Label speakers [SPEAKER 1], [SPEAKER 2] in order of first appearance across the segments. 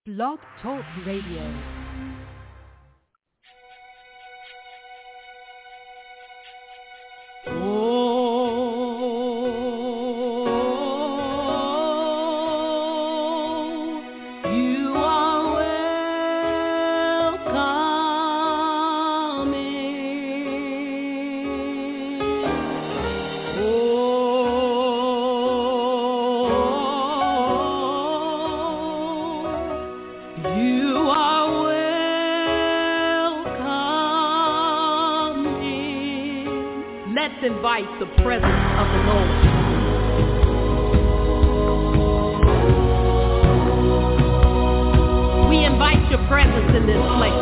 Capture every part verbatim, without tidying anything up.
[SPEAKER 1] Blog Talk Radio.
[SPEAKER 2] Invite the presence of the Lord. We invite your presence in this place.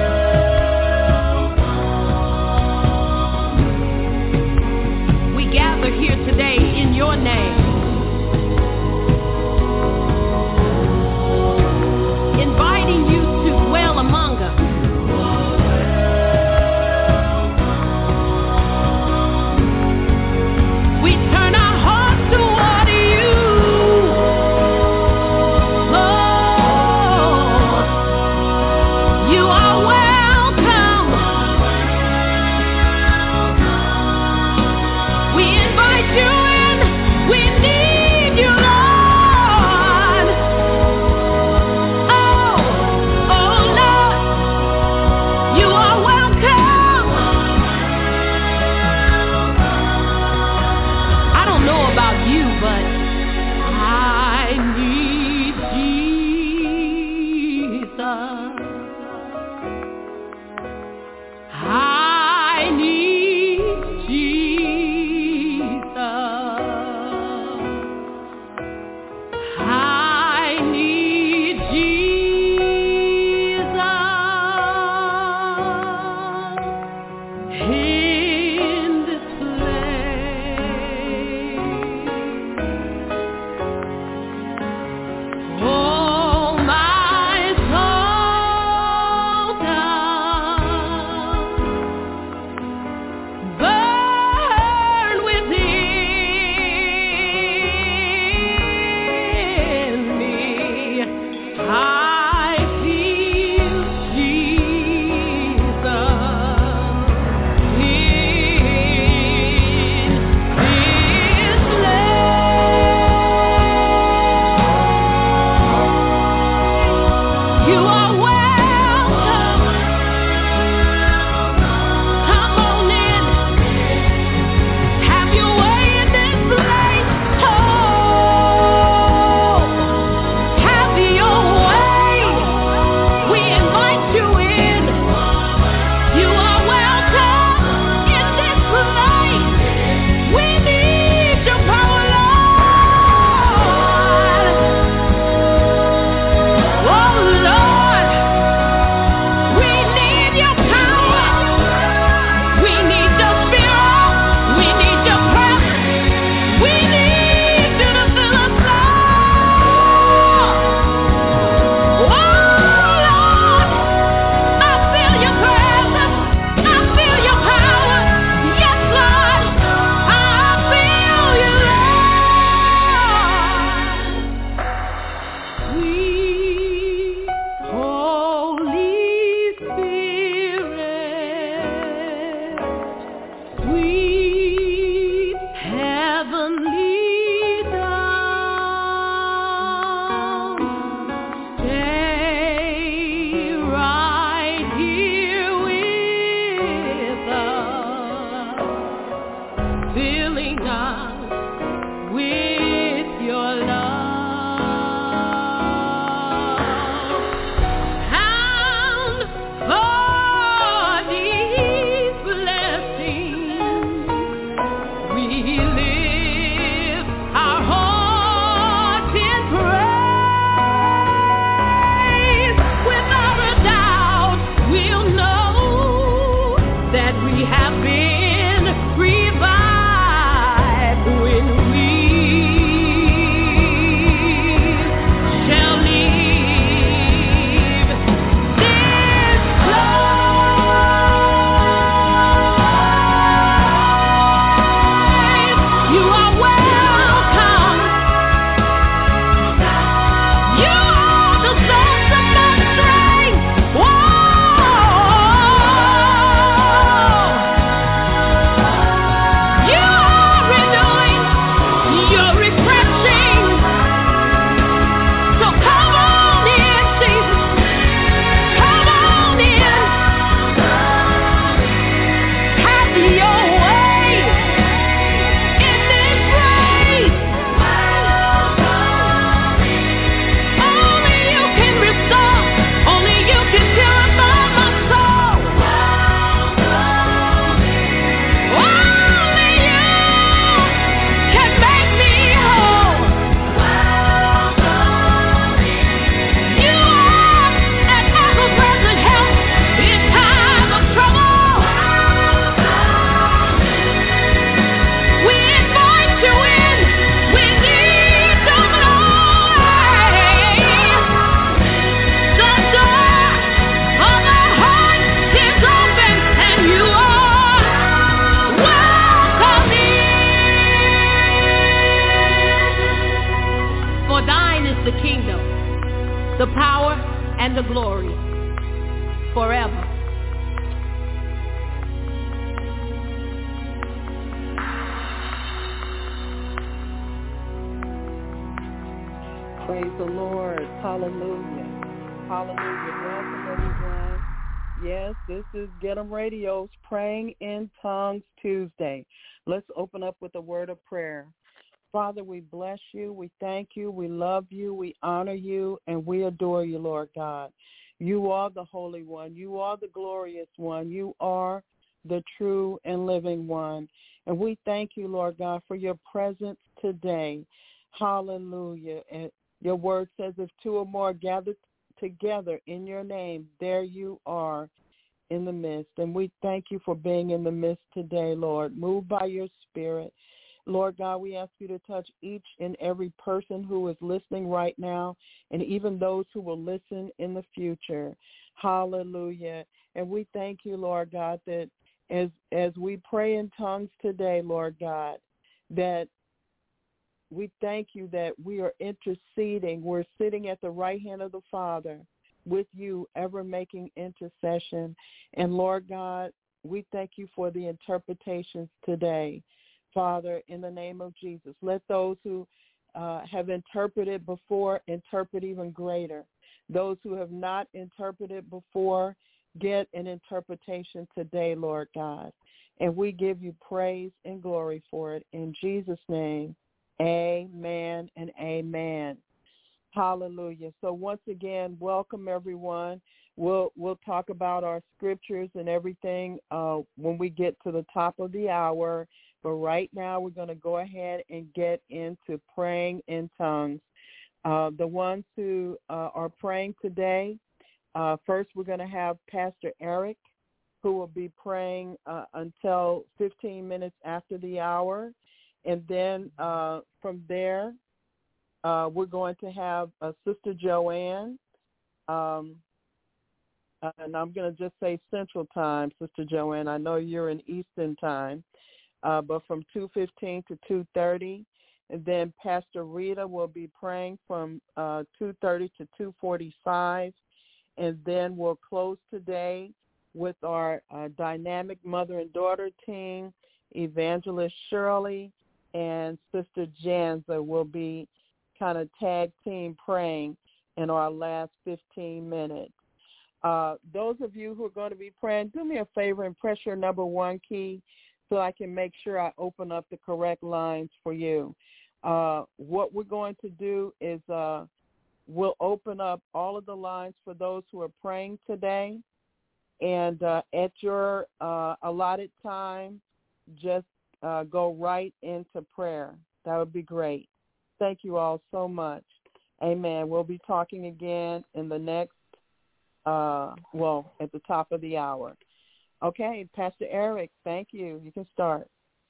[SPEAKER 2] We gather here today in your name, inviting you to dwell among us. You are the power and the glory forever.
[SPEAKER 1] Praise the Lord. Hallelujah. Hallelujah. Welcome, everyone. Yes, this is Get 'em Radio's Praying in Tongues Tuesday. Let's open up with a word of prayer. Father, we bless you. We thank you. We love you. We honor you, and we adore you, Lord God. You are the Holy One. You are the glorious one. You are the true and living one. And we thank you, Lord God, for your presence today. Hallelujah. And your word says if two or more gathered together in your name, there you are in the midst. And we thank you for being in the midst today, Lord. Move by your spirit. Lord God, we ask you to touch each and every person who is listening right now, and even those who will listen in the future. Hallelujah. And we thank you, Lord God, that as as we pray in tongues today, Lord God, that we thank you that we are interceding. We're sitting at the right hand of the Father with you, ever making intercession. And Lord God, we thank you for the interpretations today. Father, in the name of Jesus, let those who uh, have interpreted before interpret even greater. Those who have not interpreted before get an interpretation today, Lord God. And we give you praise and glory for it. In Jesus' name, amen and amen. Hallelujah. So once again, welcome everyone. We'll we'll talk about our scriptures and everything uh, when we get to the top of the hour. But right now, we're going to go ahead and get into praying in tongues. Uh, the ones who uh, are praying today, uh, first we're going to have Pastor Eric, who will be praying uh, until fifteen minutes after the hour. And then uh, from there, uh, we're going to have uh, Sister Joanne. Um, and I'm going to just say Central Time, Sister Joanne. I know you're in Eastern Time. Uh, but from two fifteen to two thirty. And then Pastor Rita will be praying from uh, two thirty to two forty-five. And then we'll close today with our uh, dynamic mother and daughter team. Evangelist Shirley and Sister Janza will be kind of tag team praying in our last fifteen minutes. Uh, those of you who are going to be praying, do me a favor and press your number one key so I can make sure I open up the correct lines for you. Uh, what we're going to do is uh, we'll open up all of the lines for those who are praying today. And uh, at your uh, allotted time, just uh, go right into prayer. That would be great. Thank you all so much. Amen. We'll be talking again in the next, uh, well, at the top of the hour. Okay, Pastor Eric, thank you. You can start.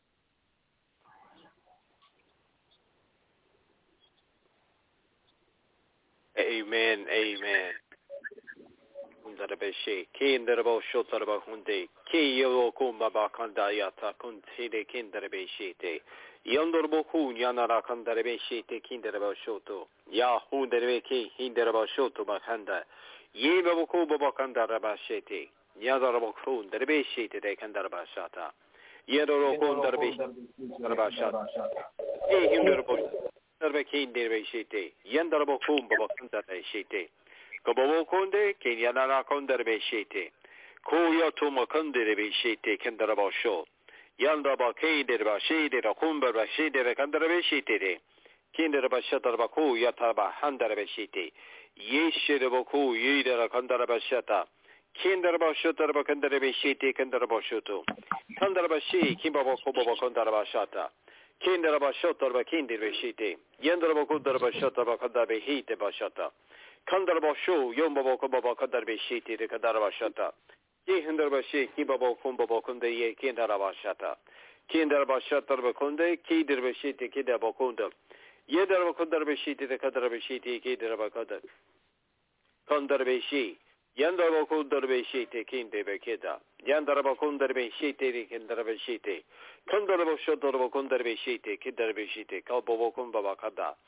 [SPEAKER 3] Amen, amen. Undarabeshe, kindarabo shotaraba hunde, kiyo kumba bakandayata kuntide kindarabeshete. Yondorbo kun yanara kandarabeshete kindarabo shoto. Ya hundarabeki hindarabo shoto bakanda. Yeba kuba bakandarabashete. Yadarabokun derbeshete de kandarabashata. Yadorokun derbeshata. E hindarabo derbekin derbeshete. Yandarabokun babakandarabeshete. Kobokonde kenyanara konderbeshete. Koyotuma konderbeshete kandarabasho. Yandarabake derbashete rakumba bashete kandarabeshete. Kindarabashatarabako yataba handarabeshete. Yeshiraboku yidara kandarabashata. Kindarabashotaraba kandarabeshete kandarabashoto. Kandarabashi kimbaboko kandarabashata. Kindarabashotaraba kindirbeshete. Yandaraboko darabashataba kandarabehite bashata. Kandarabasho yombaboko baba kandarbeshete de kandarabashata. Yehindarbashi kimbaboko mbabokunda ye kindarabashata. Kindarabashataraba kunde kidirbeshete kidabokunda. Yedarabakundarbeshete de kandarabeshete kidarabakanda. Kandarbeshi. Yandarabakundarbeshete kindebekeda. Yandarabakundarbeshete de kindarabeshete. Kandarabashotarabakundarbeshete kindarbeshete. Kalbobokumbabakada.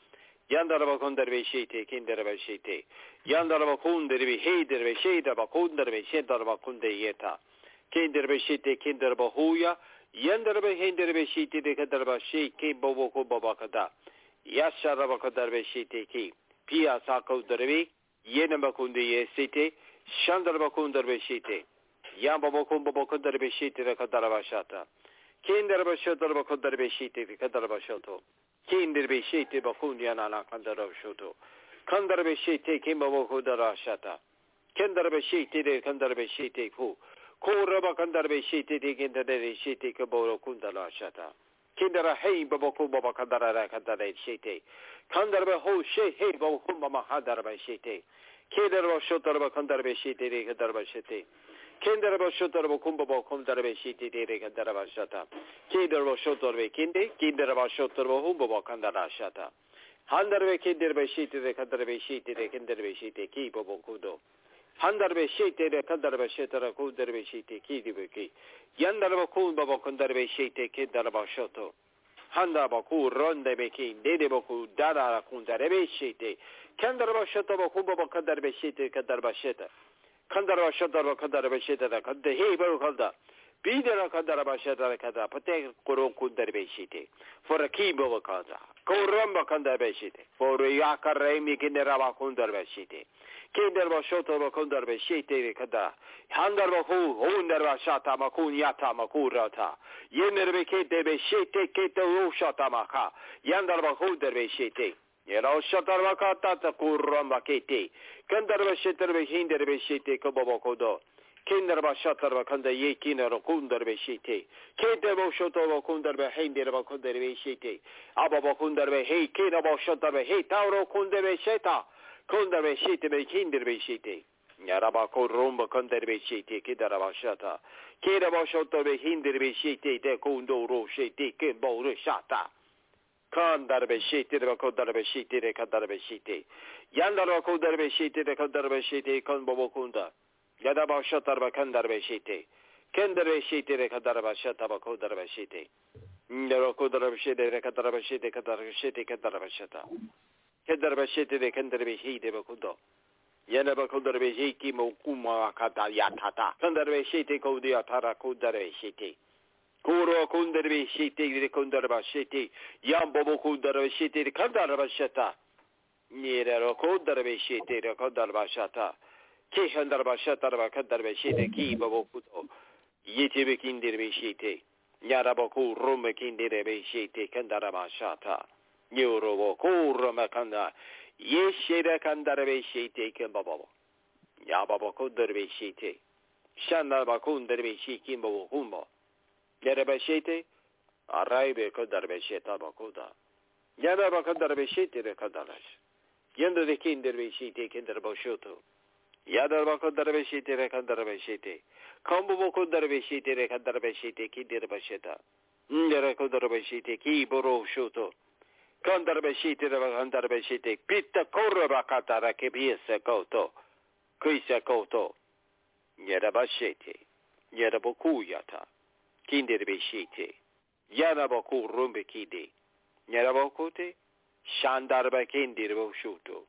[SPEAKER 3] Yandaraba Kundarbe Shete, Kindaraba Shete, Yandaraba Kundarbe, Haderbe, Shaderba Kundarbe, Shendaraba Kunde Yeta, Kindarbe Shete, Kindaraba Huya, Yandaraba Hinderbe Shete, the Kadaraba She, Kimbo Babakada, Yasharaba Kadarbe Shete, Ki, Pia Sako Derbe, Yenamba Kunde Yesete, Shandaraba Kundarbe Shete, Yamba Kumbo Kundarbe Shete, the Kadaraba Shata, Kindaraba Shotaraba Kundarbe Shete, the Kadaraba Shoto. Kinderbe Shete Bakundiana Kandara Shoto. Kandarbe Shete Kimbo Kudara Shata. Kendarbe Shete de Kandarbe Shete Ku. Koraba Kandarbe Shete de Kendare Shete Kaboro Kundala Shata. Kindara Hey Baboku Baba Kandara Kandare Shete. Kandarbe Ho She Hey Bakumba Mahadarba Shete. Kedarba Shotarba Kandarbe Shete de Kandarba Shete. Kendaraba Shotarba Kumbabo Kundarbe Shete de Kandaraba Shata. Kedarba Shotarbe Kinde, Kindaraba Shotarba Humbaba Kandara Shata. Handarbe Kinderbe Shete de Kandarbe Shete de Kinderbe Shete Ki Bobo Kudo. Handarbe Shete de Kandarba Shetara Kundarbe Shete Ki Dibiki. Yandaraba Kumbaba Kundarbe Shete Kindaraba Shoto. Handaba Ku Ronde Bekin, Dedeboku Dara Kundarbe Shete. Kandaraba Shotaba Kumbaba Kandarbe Shete Kandarba Sheta. Kandara Shatara Kandara Shetara Kanda Hebo Kanda Bidara Kandara Shatara Kanda Pate Koro Kundarbe Shite for a Kibo Kanda Koramba Kandarbe Shite for Yaka Remi Kinderaba Kundarbe Shite Kinderba Shotaba Kundarbe Shite Kanda Handarba Hu Hundarba Shata Makun Yata Makurata Yenerbe Kete Shite Keto Shata Maka Yandarba Hundarbe Shite Yero Shatarba Kata Kuramba Kete Kandarba Shetarbe Hinderbe Shite Kobokodo. Kinderba Shatarba Kanda Yekina Kundarbe Shite. Ketebo Shotobo Kundarbe Hinderba Kundarbe Shite. Ababa Kundarbe He Kinabo Shatarbe He Tauro Kundarbe Sheta. Kundarbe Shite Be Hinderbe Shite. Yaraba Korumba Kundarbe Shite Kidaraba Shata. Kedabo Shotobe Hinderbe Shite Te Kundoro Shite Kimbo Shata. Kandarbe Shite Kodarbe Shite Kadarbe Shite. Yandara Kodarbe Shite Kadarbe Shite Konbo Kunda. Yadaba Shatarba Kandarbe Shite. Kendarbe Shite Kadarba Shataba Kodarbe Shite. Ndaro Kodarbe Shite Kadarba Shite Kadarbe Shite Kadarba Shata. Kendarbe Shite Kendarbe Shite Bakudo. Yanaba Kodarbe Hiki Mokuma Kata Yatata. Kandarbe Shite Kodia Tara Kodarbe Shite. Kuro Kundarbe Shite Kundarba Shite. Yambo Kundarbe Shite Kandarba Shata. Nira Kodarbe Shite Kodarba Shata. Kihandarba Shatarba Kandarbe Shite Kibo Kuto. Yetibe Kindirbe Shite. Yaraboku Rume Kindirbe Shite Kandaraba Shata. Nyuro Kurama Kanda. Yeshira Kandarbe Shite Kimbabo. Yababo Kundarbe Shite. Shandarba Kundarbe Shikimbo Humbo. Yaraba Shite. Araibe Kandarbe Sheta Bakuda. Yaraba Kandarbe Shite Kandarash. Yendo de Kinderbe Shite Kinderbo Shoto. Yadarba Kandarbe Shite Kandarbe Shite. Kombo Kandarbe Shite Kandarbe Shite Kinderba Sheta. Ndera Kandarbe Shite Kiboro Shoto. Kandarbe Shite Kandarbe Shite. Pita Koraba Katara Kebiesa Koto. Kuisa Koto. Yaraba Shite. Yaraboku Yata. Kinderbe Shite. Yaraboku Rumbe Kide. Yarabokote. Shandarba Kinderbo Shoto.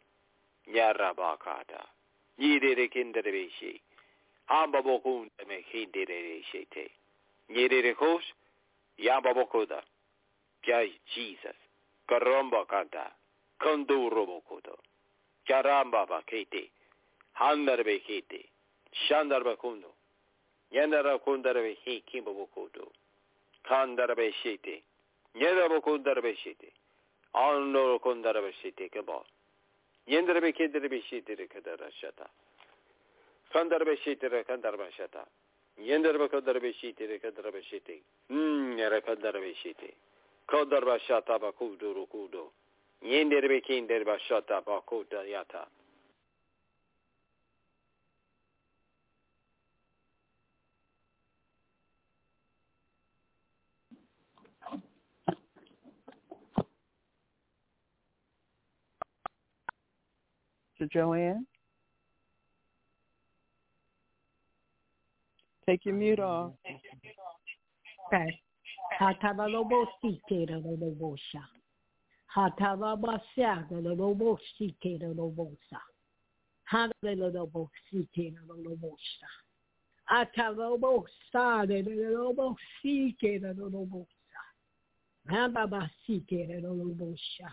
[SPEAKER 3] Yarabakata. Yidere Kinderbe Shi. Hamba Bokunda me Hindere Shite. Yidere Kos. Yamba Bokoda. Jai Jesus. Karamba Kanta. Konduro Bokodo. Karamba Bakete. Handarbe Kete. Shandarba Kundo. Yandara Kundarbe He Kimbo Bokodo. Kandarbe Shite. Yadabo Kundarbe Shite. Ando Kundarbe Shite Kabo. Yendarbe Kinderbe Shite Kadara Shata. Kandarbe Shite Kandarba Shata. Yendarbe Kandarbe Shite Kadarbe Shite. Hm, Yara Kandarbe Shite. Kodarba Shata Bakudo Rukudo. Yenderbe Kinderba Shata Bakuda Yata.
[SPEAKER 1] Joanne, take your mute off.
[SPEAKER 4] Okay. Hatalabasa, the Lobo Sike, the Lobosa. Hallelujah, Sike, the Lobosa. Atalobosa, the Lobo Sike, the Lobosa. Hababa Sike, the Lobosha.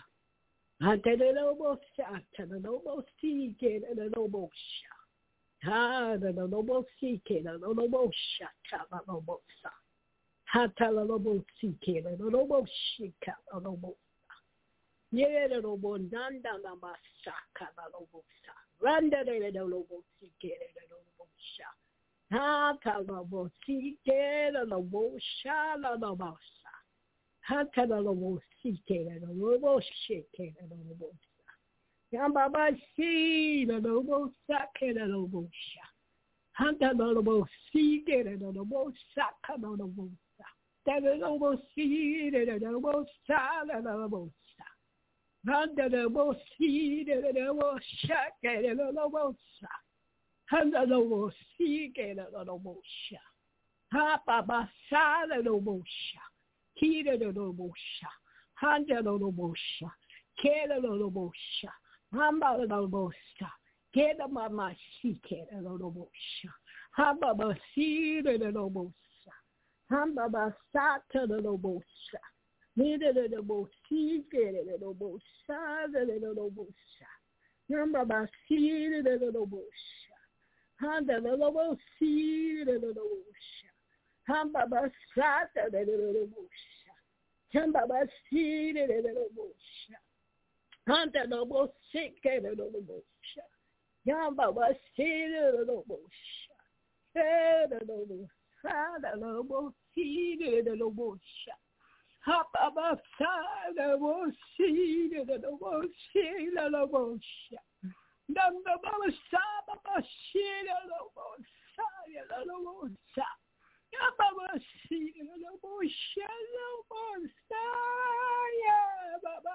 [SPEAKER 4] Atalobosa, the Lobo Sike, the Lobosha. Ha, the Lobo Sike, the Lobosha, Talabosa. Hatalobo Sike, the Lobo Shika, the Lobosa. Yere lobo nanda na masaka na lobo sa. Randa de lobo sike de lobo sha. Hata lobo sike de lobo sha la lobo sa. Hata lobo sike de lobo shike de lobo sa. Yamba ba si de lobo sa ke de lobo sha. Hata lobo sike de lobo sa ka de lobo sa. De lobo si de lobo sa la lobo sa. Handa the most seed and the most shack and the most shot. Handa the most seed and the most shot. Ha Baba Sada the most shot. Kida the most shot. Handa the most shot. Keda the most shot. Hamba the most shot. Keda Mama Seek and the most shot. Hamba seed and the most shot. Hamba Sata the most shot. Neither the most seek it, the most sad, the most shot. Number by seed, the most shot. Handa the most seed, the most shot. Hamba by sata, the most shot. Hamba by seed, the most shot. Handa the most sick, the most shot. Yamba by seed, the most shot. Hey, the most sad, the most seed, the most shot. Hop about side, I will see it, I will see it, I will see it. Number of side of a shit, I will see it, I will see it. Number of see it, I will see it, I will see it. Baba,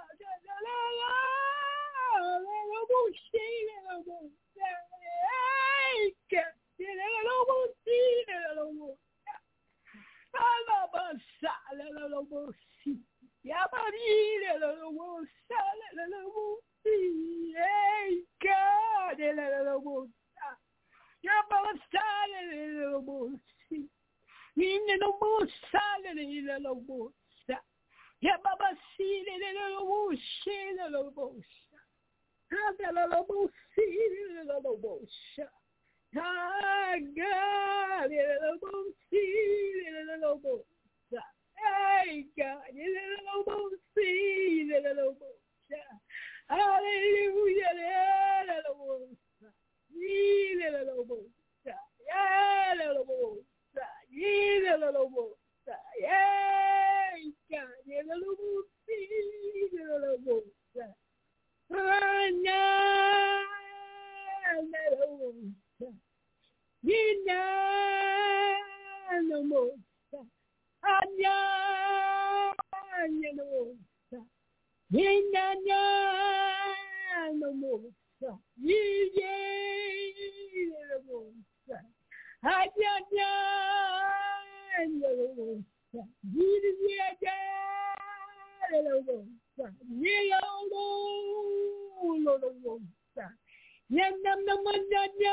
[SPEAKER 4] I will see it, I will see it. I will see it, I will see it. Alaba sala la bo si ya bari la bo sala la bo si hey God la bo sa ya ba sala la bo si ni no bo sala la bo sa ya ba ba si la bo si la bo sa ha la bo si la bo sa. Ah, God, little boat, see, little boat. Hey, God, little boat, see, little boat. Hallelujah, little boat. See, little boat. Yeah, little boat. Yeah, little boat. Hey, God, little boat, see, little boat. Ah, no, little boat. Nina no mosa, Anya no mosa, Nina no mosa, Ye no mosa, Anya no mosa, Ye no mosa, Ye no mosa, Yanam no manana.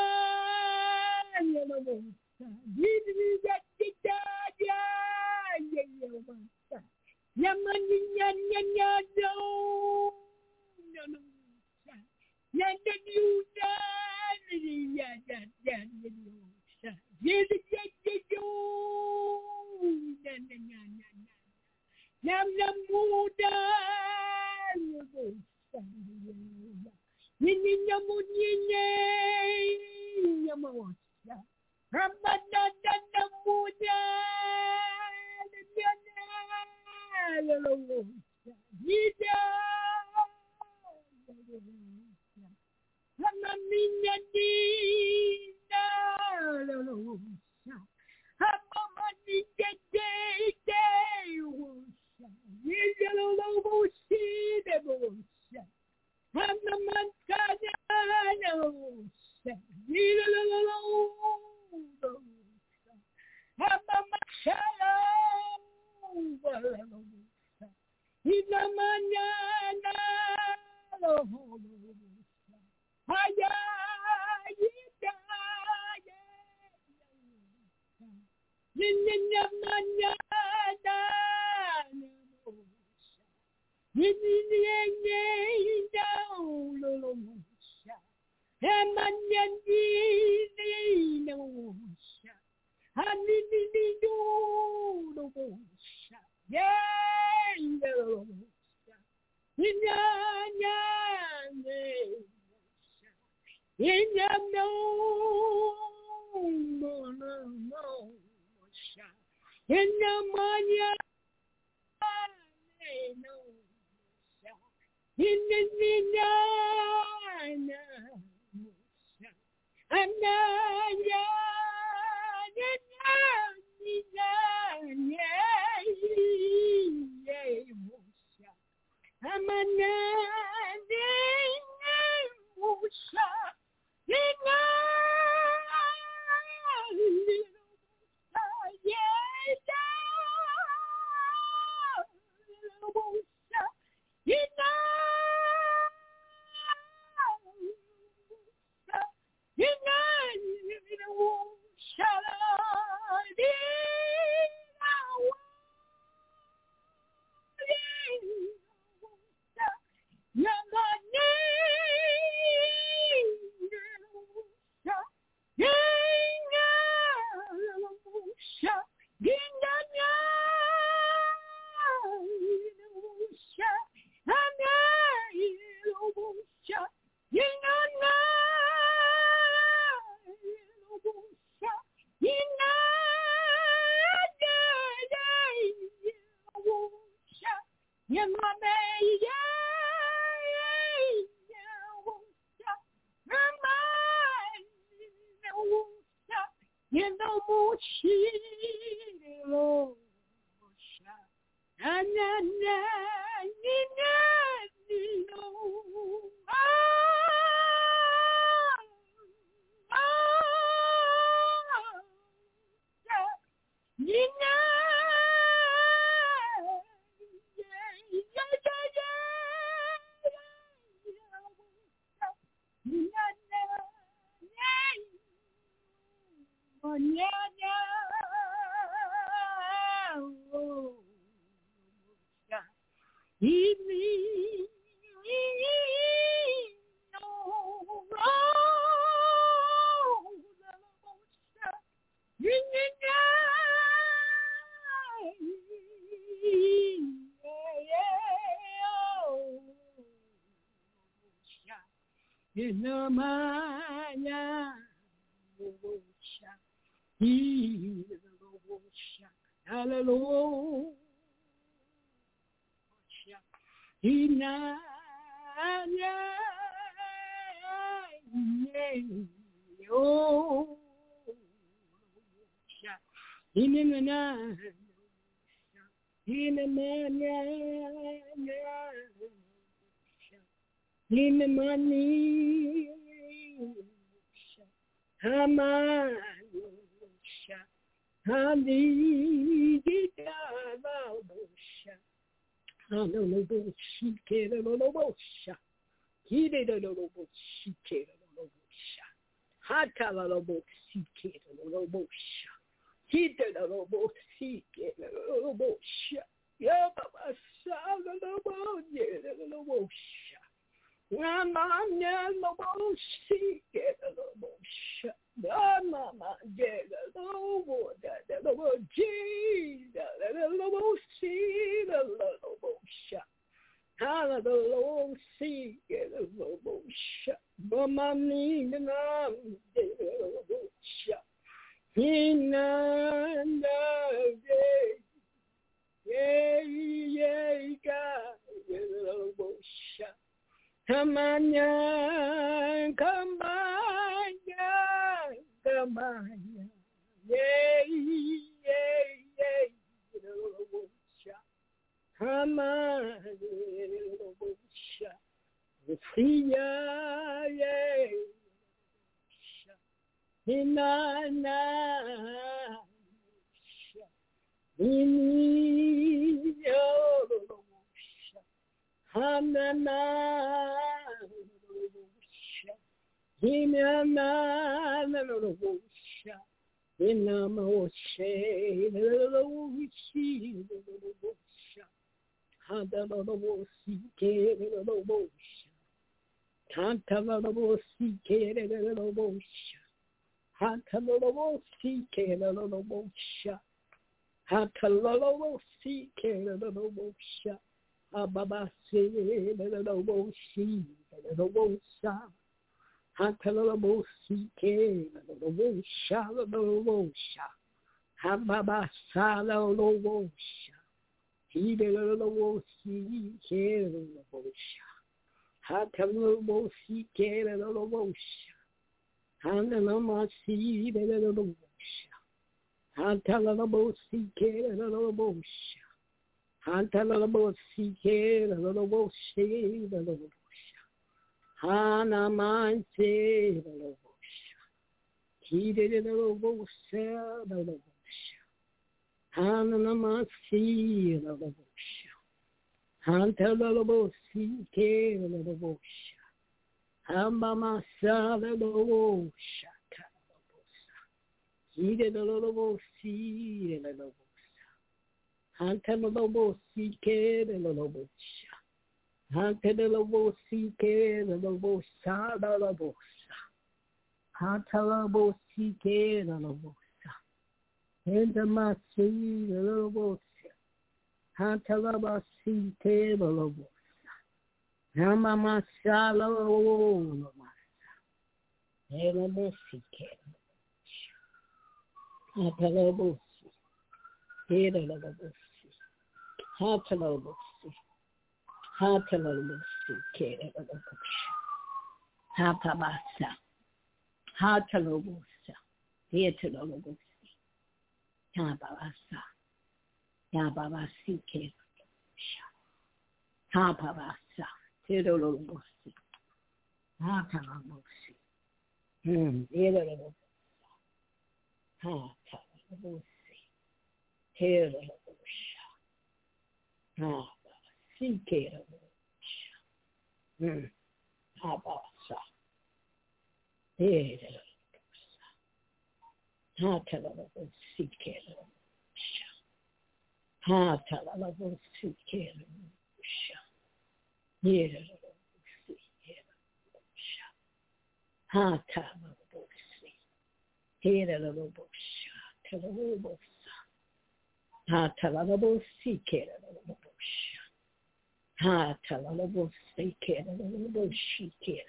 [SPEAKER 4] ina mañana lo allá ina mañana ina lo lo Hanana, Hinana, Nanabosha, Inamoshe, Loshi, Lobosha, Hadanabosi, Lobosha, Tantanabosi, Lobosha, Hatanabosi, Lobosha, Hatanabosi, Lobosha. Ababa se the lobo she the lobo sa Hatalobo si ke the lobo sha the lobo sha Hababa sa the lobo sha he the lobo si ke the lobo sha Hatalobo si ke the lobo sha Hanama si the lobo sha Hatalobo si ke the lobo sha Hantalabo Sike, the Lobo She, the Lobo Sha. Hanaman say, the Lobo Sha. He did the Lobo Sha, the Lobo Sha. Hanama see, the Lobo Sha. Hantalabo Sike, the Lobo Sha. Hamama Sa, the Lobo Sha. He did the Lobo See, the Lobo Hantalobo Sike, the Lobo Sha. Hantalobo Sike, the Lobo Sha, the Lobo Sha. Hantalobo Sike, the Lobo Sha. Hindamasi, the Lobo Sha. Hantalaba Sike, the Lobo Sha. Hamama Sha, the Lobo Sha. Hantalobo Sike, Hantalobo Sike, the Lobo Sha. Hatalobosi, Hatalobosi, Kedabosha, Hatabasa, Hatalobosa, Yetalobosi, Hababasa, Yababasi, Kedabosha, Hababasa, Tedolobosi, Hatalobosi, Hm, Yedalobosa, Hatalobosi, Tedolobosha. Ah, see, Kate. Hmm. Abasa. Here. Ha, tell a see, Kate. Ha, tell a see, Kate. Here. See, Ha, tell a see. Here, a little bush. Tell a little bush. Ha, tell a little see, Kate. Ha talabo se kera labo shi kera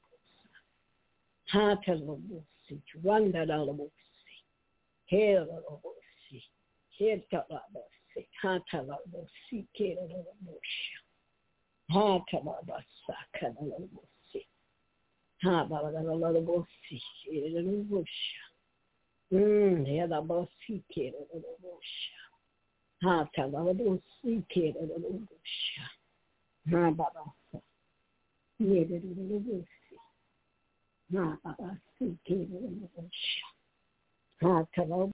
[SPEAKER 4] ha talabo si wanda labo si kera labo si kera labo si ha talabo si kera labo shi ha talabo sa kera labo si ha baba labo si kera labo shi hmm ya labo si kera labo shi ha talabo si kera labo shi Ha baba, ye de de de de de. Ha baba, si ke de de de de. Ha talo.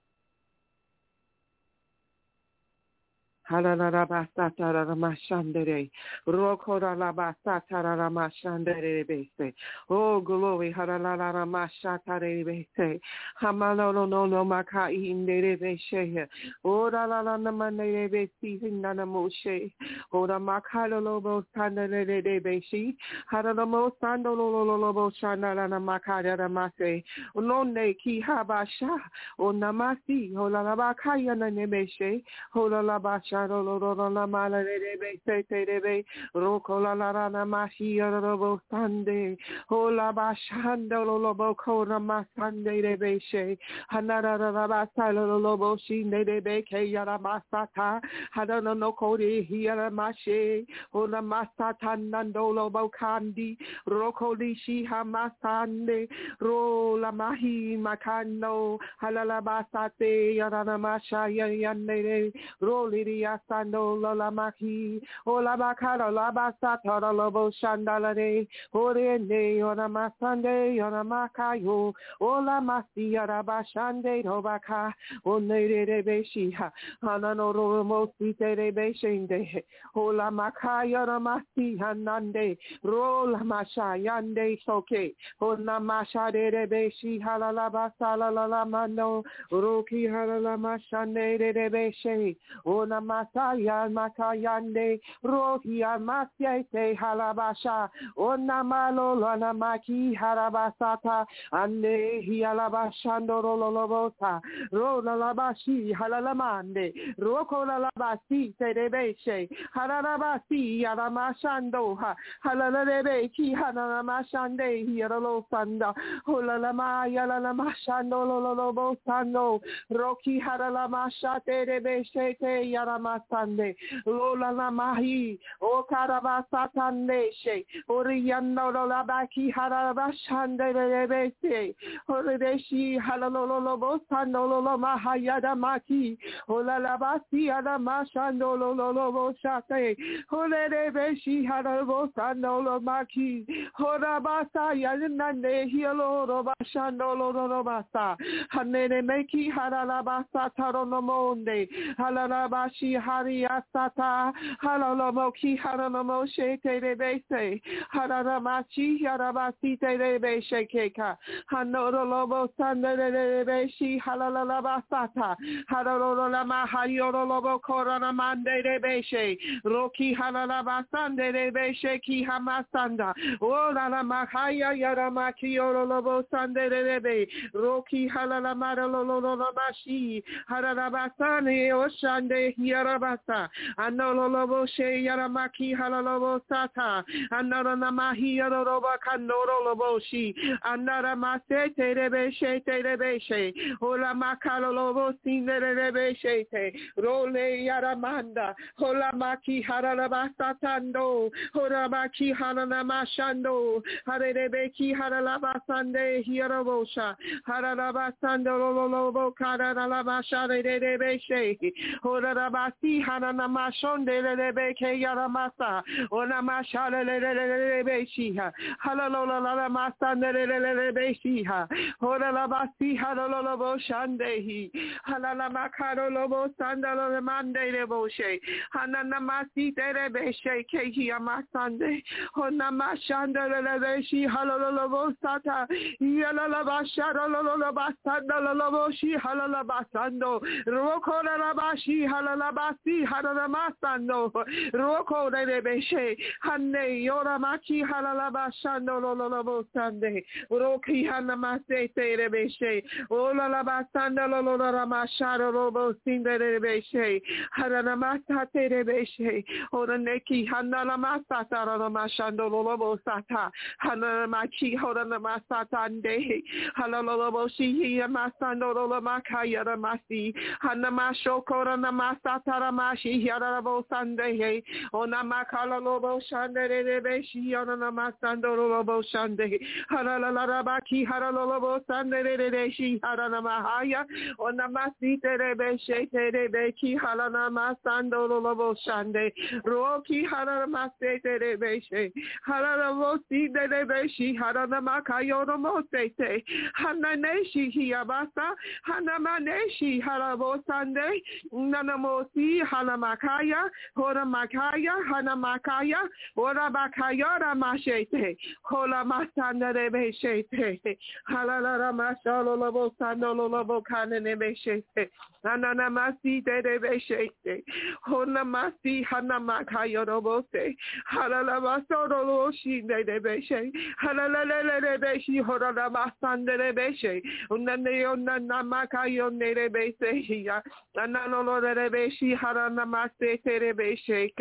[SPEAKER 1] Halalala basata la mashandere, rokora la basata la mashandere bese. Oh glory, halalala mashata bese. Hamalo no no maka indere bese. Ora la la na manere bese nana moshe. Ora makalo lobo sandere de bese. Halalo sando lo lo lobo shana la makara la mase. No ne ki habasha. O namasi, hola la bakaya na nebeshe. Hola la basha. La mala de be se de be rocola la rana mashia robo sande hola bashando lobo kora masande de be she hanara rabasa lobo shinde de be ke yara masata hadano no kori hiara mashe hola masata nando lobo kandi rocoli shi hamasande rola mahi makano halala basate yara masha yande roli Yasando Lola Maki, Ola Bakara Labasata Lobo Shandalare, Orende, Ona Masande, Ona Makayo, Ola Masi Arabashande, Robaka, Onere Beshiha, Hanano Mosi Beshinde, Ola Makaya Ramasi Hanande, Rola Mashayande Soke, Ona Mashade Beshi Halalabasala Lamano, Roki Halalamashande Beshe, Ona Masaya Makayande, Rohia Masyete Halabasha, Ona Malo Lana Maki Harabasata, Ande Hialabashando Lolobosa, Rola Labashi Halalamande, Roko Labasi Terebeshe, Harabasi Yaramashando, Halalebeki Hanamashande, Hialo Sanda, Holalama Yalamashando Lolobosando, Roki Haralamasha Terebeshe Yaramasande, Lola Namahi, O Karabasatandeshe, Oriano Labaki Harabashande Rebese, Horedeshi Halalolobosando Mahayada Maki, Olalabasi Adamashando Lolobosate, Horedeshi Harabosando Maki, Horabasa Yanande Hielo Robashando Lolobasa, Hanene Meki Haralabasa Taronomonde, Halalabashi Hariasata, Halalamoki Haramoshe Terebese, Haramachi Harabasi Terebeshe Keka, Hanolobo Sanderebeshi Halalabasata, Halalama Hayolobo Koranamande Rebeshe, Roki Halalabasande Rebeshe Ki Hamasanda, Ola Mahaya Yaramaki Yolobo Sanderebe, Roki Halalamara Lolamashi, Harabasani Oshande Yarabasa, Anolobo She Yaramaki Halalobo Sata, Anaramahi Yoroba Kanoro Loboshi, Anaramase Terebeshe Terebeshe, Ola Makalobo Sinderebeshe, Role Yaramanda, Hola Maki Harabasatando, Horamaki Haranamashando, Harebeki Harabasande Hirabosha, Harabasando Lobo Karabasha Rebeshe, Horabasi Hanamashonde Rebeke Yaramasa, Onamasha Rebeshiha, Halalola Masande Rebeshiha, Horabasi Halolobo Shandehi, Halalamakaro Lobo Sandalo Mande Reboshe, Hananamasi Rebeshe Kehi Amasande, Honamashanda Rebeshi Halolobo Sata, Yalalabasha Lolobasanda Loloboshi Halalabasando, Roko Rabashi Halalabasi Halamasando, Roko Rebeshe, Hane Yoramaki Halalabashando Lolobo Sande, Roki Hanamase Rebeshe, Ola Labasanda Loloramasharo Robo Sinde Rebeshe, Haranamasa Rebeshe, Oraneki Hanalamasa Taramashando Lolobo Sata, Hanamaki Horanamasa Day, Halaloboshi Yamasando Lomakaya Ramasi, Hanamasho Koranamasa Taramashi Yarabo Sunday, Onamakala Lobo Shande Rebeshi Yanamasando Lobo Shande, Halalarabaki Haralobo Sunday Rebeshi Haranamahaya, Onamasi Terebeshe Terebeki Halanamasando Lobo Shande, Roki Haramase Terebeshe, Halavosi Terebeshi Haranamakayo Mosete, Hananeshi Hiabasa, Hanamaneshi Harabosande, Nanamosi Hanamakaya, Horamakaya, Hanamakaya, Orabakaya Ramashete, Holamasanda Rebeshete, Halara Masalo Lobo Sando Lobo Kanebeshete, Ananamasi Rebeshete, Honamasi Hanamakaya Robose, Halalabaso Roshi Rebeshe, Halalabeshi Horamasandebeshe, Unaneo Namakayo Nerebese, Anano Rebeshi Haranamase Terebeshe,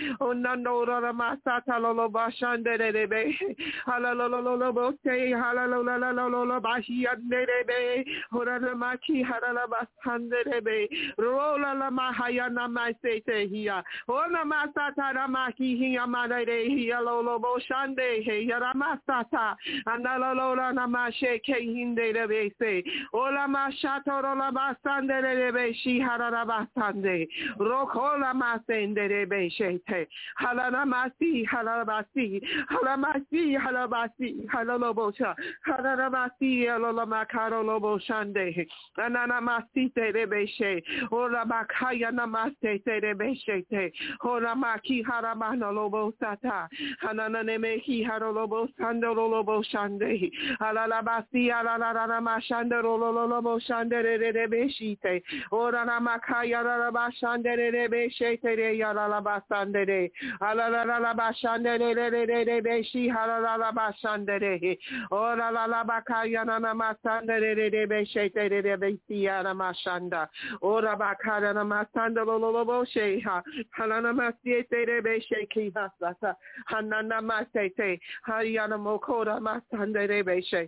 [SPEAKER 1] Unanora Masata Lolobashanderebe, Halalolobose, Halalolabashi Nerebe, Horanamaki Haralabasanderebe, Rola Lamahayana Masete here, Ona Masata Ramaki Hiamade, Hialolobo Shande, Yaramasata, Analola Namashe Kehinde Rebese, Ola Mashato Rola Basande Rebe, Shi Harabasande, Rokola masendere beshete. Halanamasi, halabasi, halamasi, halabasi, halalobosha, halamasi, alolamakaro lobo shande, ananamasi terebeshe, ora bakaya namaste terebeshete, ora maki haramano lobo sata, hanananemehi harolobo sandolobo shande, alalabasi, alalamashande lobo shande rebeshite, ora namakaya rabashande rebeshete, yalalabasande, alalalabashande rebeshi, halalabashande, ora lalabakaya namasande rebeshete rebesi aramashanda, ora bakara namasanda loloboshe, halanamasiete rebeshe kihasata, hananamasete, hayanamokora masande rebeshe.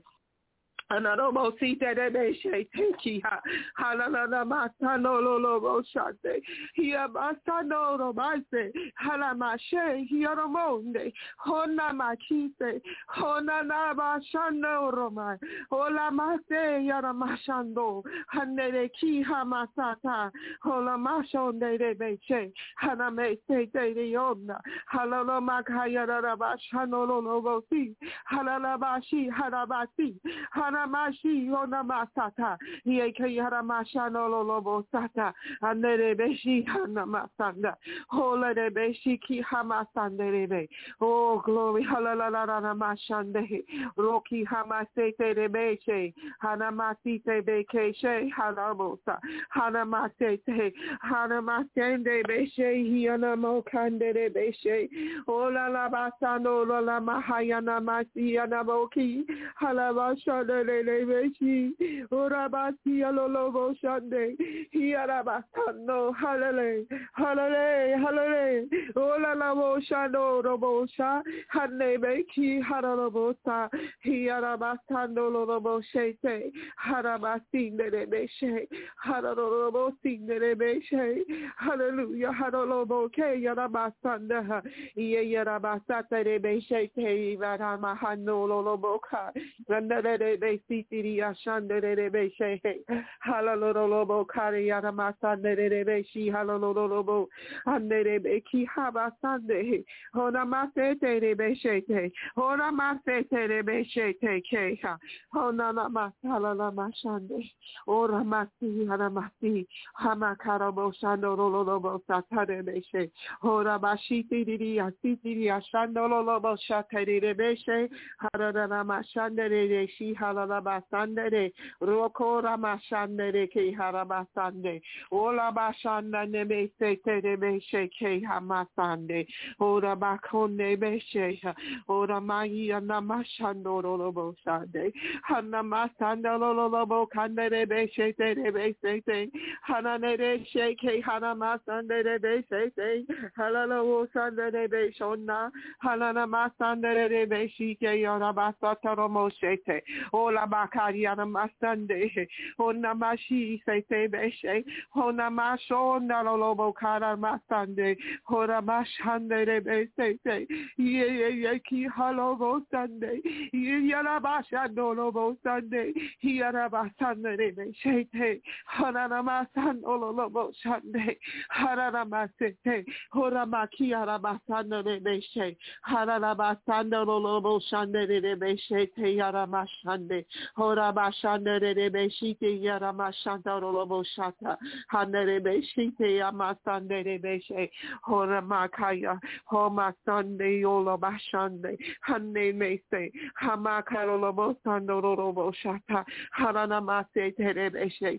[SPEAKER 1] Ananobo sita de beshe teki ha halala masano lolo shate hiya masano romance halamashe hiyaromonde hona makise hona naba shano romai hola mase yaramashando hanere ki hamasata hola mashonde de beshe haname se de yonna halala makaya rabashano lolo si halala bashi harabasi Hanamashi Onamasata, Yeke Haramashano Lobo Sata, Andere Beshi Hanamasanda, Hola de Beshiki Hamasandere, oh glory, Halalala Mashande, Roki Hamasete de Beche, Hanamasite Bekeshe, Hanamosa, Hanamasete, Hanamasende Beshe, Hianamo Kande Beshe, Ola Labasano Lola Mahayana Masiana Boki, Halabasha. Lebeshi, Urabasi Alolobo Shande, Hiarabasano, Halale, Halale, Halale, Ola Labo Shando Robosha, Hanebeki, Haralobosa, Hiarabasano Lobo Shete, Harabasin de Rebeshe, Haralobosin de Rebeshe, Hallelujah, Haralobo Ke Yarabasanda, Yarabasata Rebeshe, Varamahano Loloboka, and the Sitiri Ashandere Beshe, Halalobo Kariana Masandere Beshi, Halalobo, Andere Beki Haba Sande, Honamase Rebeshete, Honamase Rebeshete, Keha, Honana Masala Mashande, Ora Masi, Hanamasi, Hamakarabo Shando Lolobo Satare Beshe, Hora Bashiti, Asitiri Ashandolo Shatari Beshe, Harana Mashandere, She Halabasande, Rokora Mashandere, Ke Harabasande, Ola Bashanda Neme Sete Beshe, Ke Hamasande, Ora Bakonde Beshe, Ora Magia Namashando Lobo Sande, Hanamasanda Lobo Kandere Beshe, Bese, Hanane Shake, Hanamasande Bese, Halalo Sande Beshona, Hanana Masande Beshi, Yorabasata Romoshete. Ola Bakariana Masande, Onamashi, say Beshe, Onamasho, Nalobo Kara Masande, Horamashande, Bese, Yeki Halobo Sunday, Yarabasha Nolobo Sunday, Yarabasande, Beshete, Hanamasan Olobo Sunday, Haramasete, Horamaki Arabasande, Beshe, Harabasanda Lobo Shande, Beshete, Yaramashande, Horabashande Rebeshite, Yaramashanda Robo Shata, Hanere Beshite, Yamasande Rebeshe, Horamakaya, Homa Sunday, Olabashande, Hane Mese, Hamakalobo Sando Robo Shata, Haranamase Terebeshete,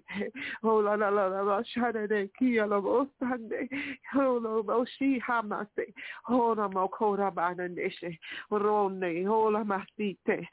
[SPEAKER 1] Hola Shade, Kialobo Sunday, Holobo Shi Hamase, Horamokora Banandeshe, Rone, Hola Masite.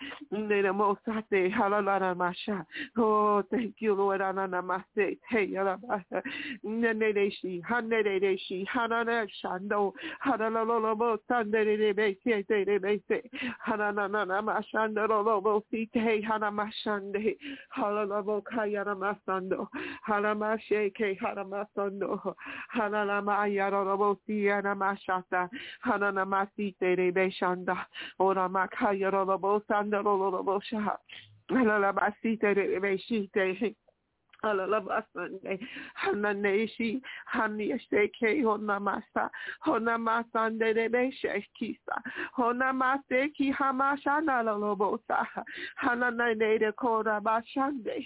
[SPEAKER 1] Mosate, Halala Masha. Oh, thank you, Lord. Ananamase, Hey, Alabasa, Neneshi, Hanedeshi, Hanana Shando, Hanalolobo, Sunday, Base, Base, Hanana Mashanda, Lobo, Site, Hanamashande, Halalabo Kayana Masando, Hanamashe, Hanamasando, Hanamaya, Lobo, Siana Mashata, Hananamasite, Beshanda, Ora Makaya, Lobo, Sando, Lobo, Shaha, Halabasite, Beshite. Halalaba Sunday, Hananeshi, Haniashake, Honamasa, Honamasande de Beshekisa, Honamaseki Hamashana Lobosa, Hananade de Kora Bashande,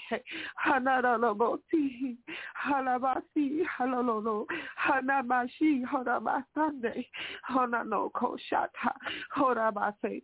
[SPEAKER 1] Hanaloboti, Halabasi, Halolo, Hanamashi, Honamasande, Honano Koshata, Horabase,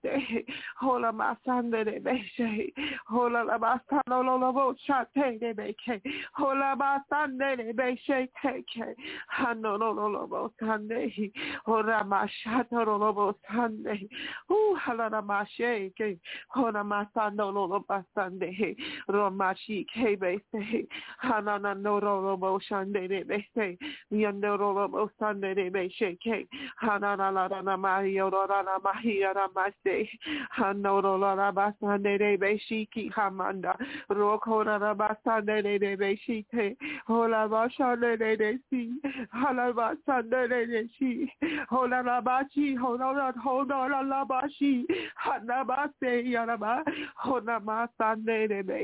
[SPEAKER 1] Holamasande de Beshe, Holabasano Lobo Shate de Beke. Hola basande be shake hano lo lo lo sande ora mashato lo lo sande u halana mashake hola masando lo lo basande romashi ke be se hanana no lo lo shande be se yando lo lo sande be shake hanana la na mario lo na mahia na mase hano lo la basande be shiki hamanda rokora na basande Beshite, Hola Bashane de Si, Halaba Sande de Si, Hola Labachi, Hola Hola Labashi, Hanabase Yaraba, Honama Sande de Be,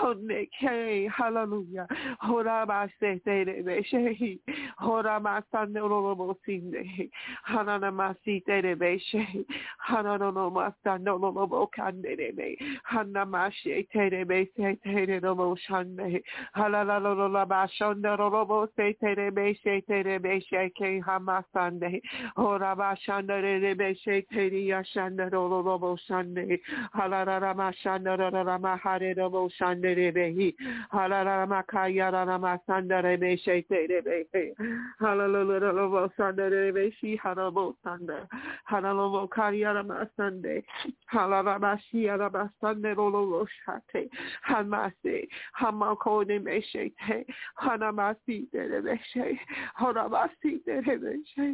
[SPEAKER 1] Honeke, Hallelujah, Hola Base de Beshe, Hola Masande Robo Sinde, Hanana Masite de Beshe, Hanano Masando Lobo Cande de Be, Hanamashe de Bese, Tere Robo Shande. Halalala bashonda robo se tere be she tere be she ke hamasande ora bashanda re be she tere yashanda robo shande halalala mashanda rama hare robo shande re be halalala makaya rama sanda re be she tere be halalala robo shande re be she harabo sanda halalo kaya rama sande halalala bashi rama sande robo shate hamase hamako de Meshe, Hanamasi de Meshe, Horamasi de Meshe,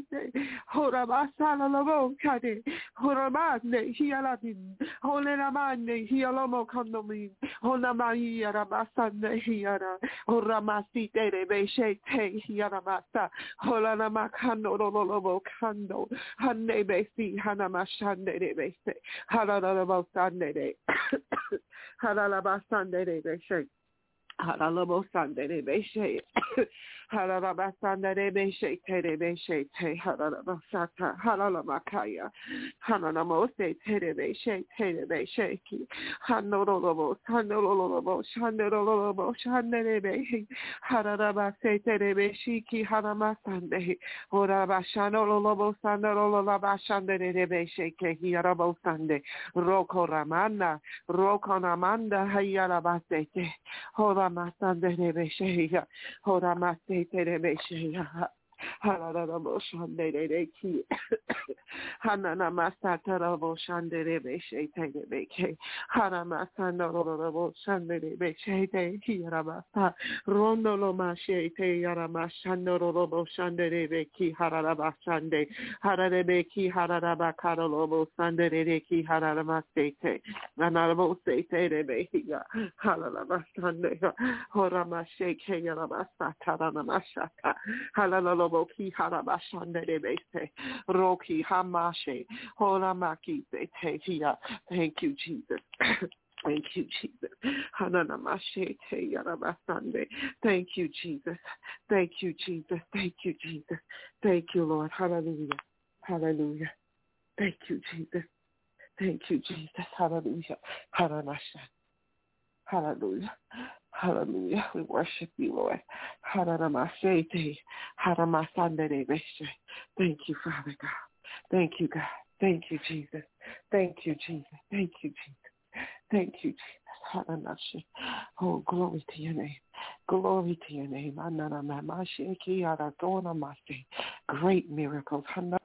[SPEAKER 1] Horamasala Lobo Kade, Horamane, Hialabin, Holenamane, Hialomo Condomin, Honamai Yarabasane Hiara, Horamasi de Meshe, Hiaramasa, Holanamakano Lobo Kando, Hanebesi, Hanamashande de Mese, Halalabo Sande, Halalabasande de Meshe. Halalabo Sunday de Beshe, Halalaba Sunday de Beshe, Tere Beshe, Halalaba Sata, Halalamakaya, Hananamo se Tere Beshe, Tere Beshe, Hanolobo, Hanolobo, Shandolobo, Shandebe, Halalaba se Tere Beshiki, Hanama Sunday, Horaba Shanolobo, Sandolaba Shandere de Beshe, Hiarabo Sunday, Roko Ramana, Roko Namanda, Hayalabasete, Hola Masande de Besheya, Hola Masete de Besheya, Halalabo Shande de Ki, Hanana Masata Rabo Shande de Beshe de Beke, Hana Masando Rabo Shande de Beshe de Hirabasa, Rondolo Mashe te Yaramashando Robo Shande de Beki, Haraba Shande, Harabeki, Haraba Carolobo Sande de Ki, Haramasete, Anarabo Sete de Behia, Halalaba Shande, Horamashe Yarabasa, Taranamashata, Halalobo Ki Harabashande de Bese, Roki Hamashe, Horamaki Setia. Thank you, Jesus. Thank you, Jesus. Hananamashe Yarabasande. Thank you, Jesus. Thank you, Jesus. Thank you, Jesus. Thank you, Lord. Hallelujah. Hallelujah. Thank you, Jesus. Thank you, Jesus. Hallelujah. Hallelujah. Hallelujah. Hallelujah. We worship you, Lord. Hallelujah. Thank you, Father God. Thank you, God. Thank you, Jesus. Thank you, Jesus. Thank you, Jesus. Thank you, Jesus. Hallelujah. Oh, glory to your name. Glory to your name. Great miracles.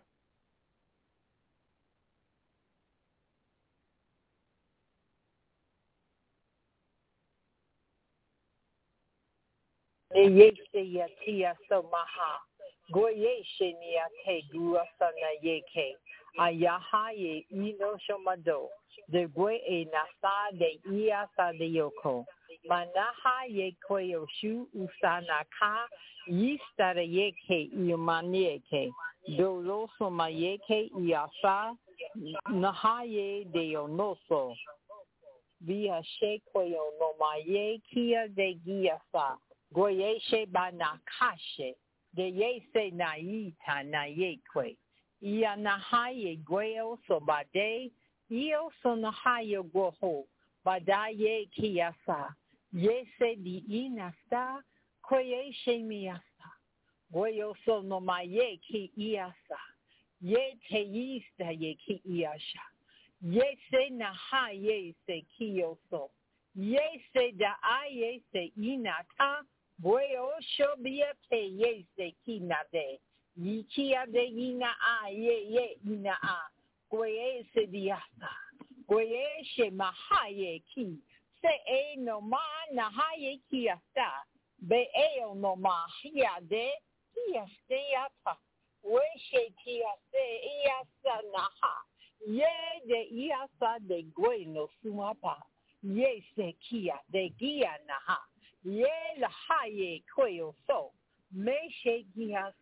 [SPEAKER 4] Yeshe Yatia Somaha, Goyeshe Niate Gua Sana Yeke, Ayaha Ye Ino Shomado, the Gwe E Nasa de Iasa de Yoko, Manaha Ye Koyo Shu Usana Ka, Yista de Yeke Iumanieke, Dolo Soma Yeke Iasa, Nahaye de Onoso, Via Shekoyo no Maye Kia de Giasa.
[SPEAKER 5] Goye she ba na kashe. De ye se na ita na ye kwe. Ia na haye goyo so ba de. Io so na haye goho. Ba da ye kiasa. Ye se di ina sta. Koye she miasa. Goyo so no ma ye ki iasa. Ye te yista ye ki iasha. Ye se na ha ye se kiyo so. Ye se da a ye se inata. Boyo shobia te ye se kina de. Yikia de ina a ye ye ina a. Goye se diasa. Goye she maha ye ki. Se e no ma na ha ye kiasta. Be e no ma hia de. Kia se ata. We she kia se iasa na ha. Ye de iasa de gwe no sumapa. Ye se kia de gia na ha. Ye la ha ye kweo so. Me she giasa.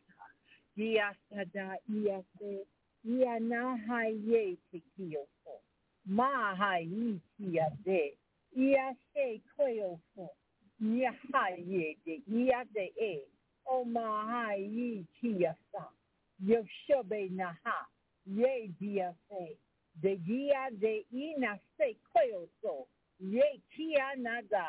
[SPEAKER 5] Giasa da iase. Ia na ha ye te kio so. Ma ha yi kia de. Ia se kweo so. Ia ha ye de. Ia de e. O ma ha yi kia sa. Yo shobe na ha. Ye dia se. De gia de ina se kweo so. Ye kia nada.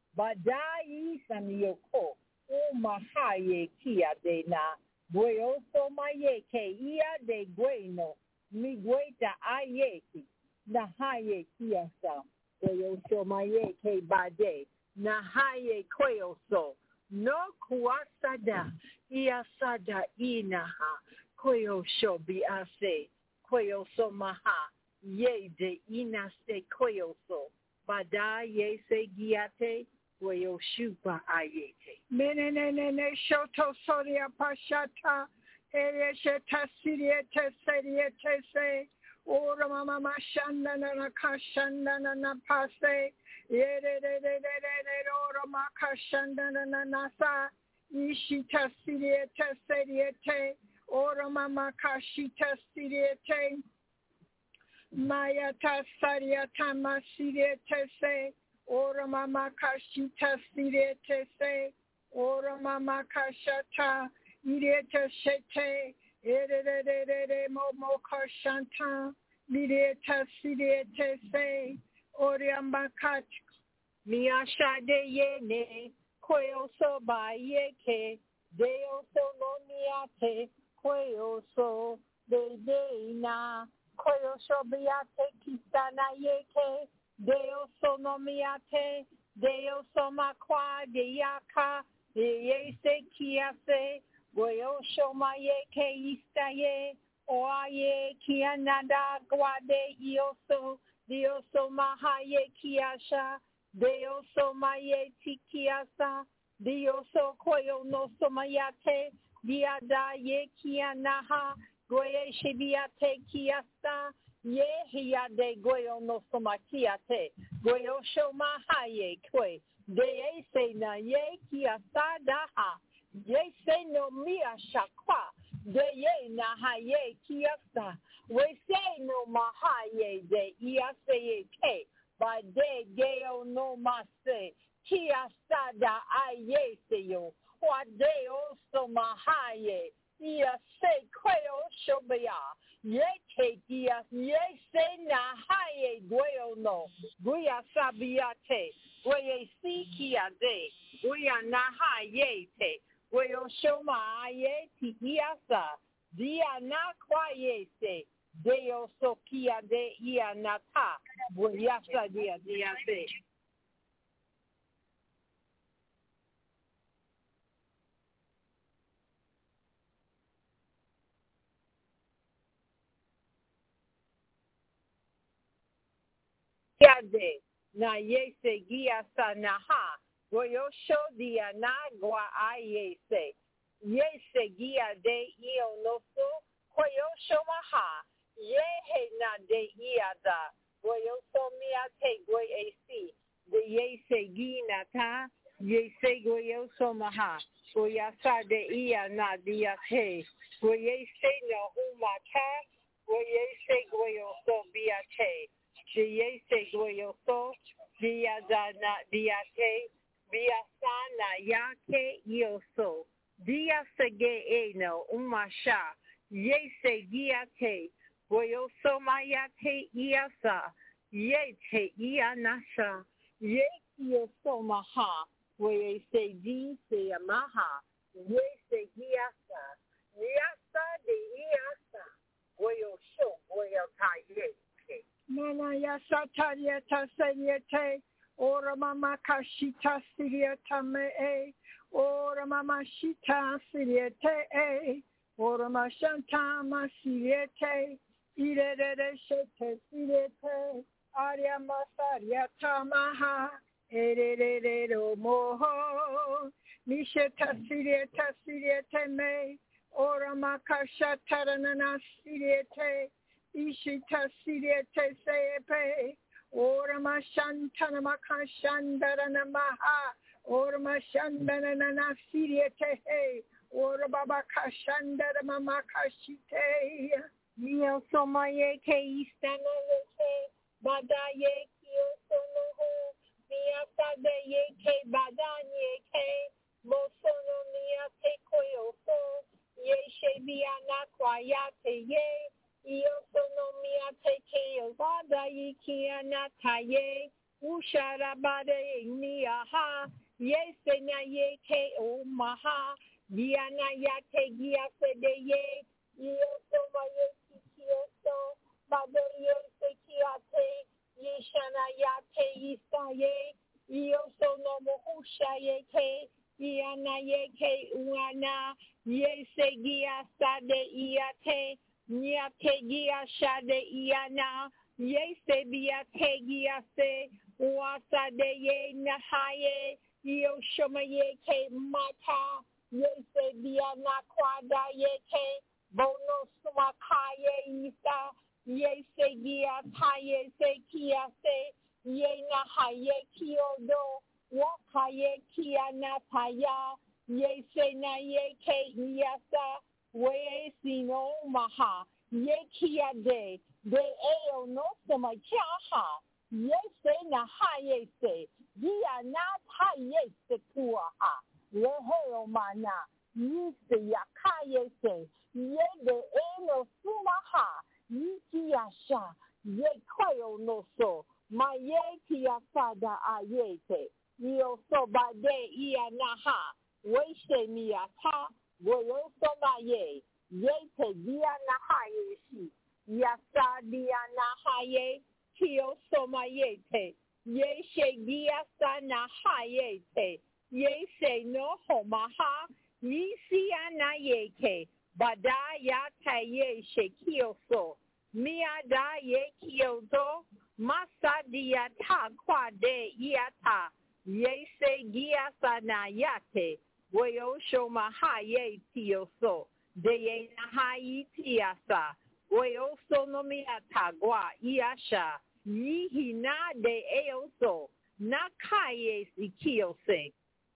[SPEAKER 5] Badai san yoko. O mahaye kia de na. Bweo so ma ye ke ia de gueno. Mi gueta aye ki. Na haye kia sa. Bweo so ma ye ke bade. Na haye kweo so. No kuasada. Ia sada ina ha. Kweo sho bi ase. Kweo so maha. Ye de ina se kweo so. Bada ye se giate. Kweo shupa ayete.
[SPEAKER 4] Mene ne ne ne shoto soria pashata. Ere sheta siriete seriete se. Ora mama mashanda na na kashanda na na pase. Yere de de de de de ora makashanda na na na sa. Ishita siriete seriete. Ora mama kashita siriete. Maya tasaria tamasiriete se. Ora mama kashita siriete se. Ora mama kashata. Irete shete. Ere de de de de momo kashanta. Mirete siriete se. Ora makat.
[SPEAKER 5] Miasha de ye ne. Kweo so ba ye ke. Deo so no miate. Kweo so de de na. Kweo so biate kisana ye ke. Deo so no miate. Deo so makwa de yaka. De ye se kia se. Kweo so ma ye ke ista ye. Oa ye kia nada guade ioso. Deo so maha ye kiasha. Deo so ma ye tikiasa. Deo so kweo no so mayate. Diada ye kia naha. Goye shibiate kiasa. Ye hiya de goyo no so makiate. Goyo sho maha ye kwe. De ye se na ye kiasa daha. Ye se no mia shakwa. De ye naha ye kiasa. We say no maha ye de iase ye ke. Ba de geo no mase. Kiasa da aye se yo. Wa de oso maha ye. Ia se kweo shobaya. Ye ke dia ye se na haye gueo no. Guya sabiate. Guye si kia de. Guya na haye te. Guyo shoma ye ti iasa. Dia na kwaye se. Deo so kia de ia nata. Guya sa dia dia se. De na ye se gia sa na ha. Goyo sho dia na gua a ye se. Ye se gia de io no so. Goyo sho ma ha. Ye he na de ia da. Goyo so mia te goy a si. De ye se gi na ta. Ye se goyo so ma ha. Goya sa de ia na dia te. Goye se no uma ta. Goye se goyo so bia te. Ye se goyo so, dia da na dia te, Biasana yake yoso. Diasege eno umasha. Yese giate. Goyoso mayate iasa. Yete ianasha. Yekioso maha. Yese di se amaha. Yese giasa. Yasa de iasa. Goyosho. Goyotaye.
[SPEAKER 4] Nana yasa tarieta senyete. Ora mama kashita sirieta me e. Ora mama shita siriete e. Ora mashanta masiriete. Irere shete siriete. Arya masaria tamaha. Erere moho. Nisheta sirieta siriete me. Ora makasha taranana siriete. Ishita siriete sepe. Ora mashantana makashandara namaha. Ora mashandana nana siriete he. Ora baba kashandara mama kashite.
[SPEAKER 5] Mio somaye ke istana ke. Badaye kio sonoho. Mia sade ye ke badanye ke. Mosono mia te koyoso. Ye shebiana kwayate ye. Io sono mia te keo vada ikia nataye. Ushara bade niaha. Ye sena ye ke o maha. Diana yate gia sede ye. Io sono ye kikio so. Bade ye se kiate. Ye shana yate isa ye. Io sono mohusha ye ke. Iana ye ke uana. Ye se gia sade iate. Nia tegia shade iana, ye se bia tegia se, wasa de ye nahaye, yo shoma ye ke mata, ye se bia na kwada ye ke, bono sumakaye isa, ye se gia taye se kia se, ye nahaye kiodo, wakaye kia nataya, ye se na ye ke iasa, we sino maha, ye kia de, de eo no sema chaha, ye se na ha ye se, dia na ha ye se kuaha, le heo mana, ye se ya ka ye se, ye de eo sumaha, ye kia sha, ye koyo no so, ma ye kia sada a ye te, yo so ba de ia na ha, we se mi ata, Woyo soma ye, ye te dia na haye shi, yasa dia na haye, kio soma ye te, ye she dia sa na haye te, ye se no homaha, ye siya na ye ke, bada ya ta ye she kio so, mia da ye kio do, masa dia ta kwa de iata, ye se gia sa na yate, Wayo shoma ha ye tio so, de ye na ha yi tiasa, wayo so no mi atagua iasha, yi hina de eo so, na ka ye si kio se,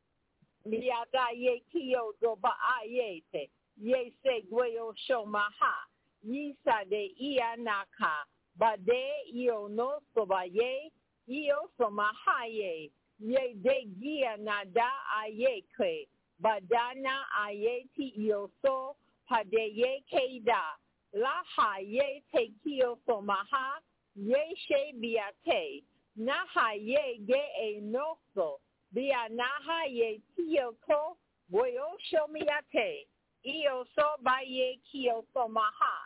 [SPEAKER 5] miata ye kio do ba a ye te, ye se wayo shoma ha, yi sa de ia naka, ba de io no so ba ye, io so ma ha ye, ye de gia na da a ye kwe, Badana ayeti yoso padeye keida la ha ye te kio so maha ye she biate na ha ye ge e noso bia na ha ye tio ko boyo shomiate io so ba ye kio so maha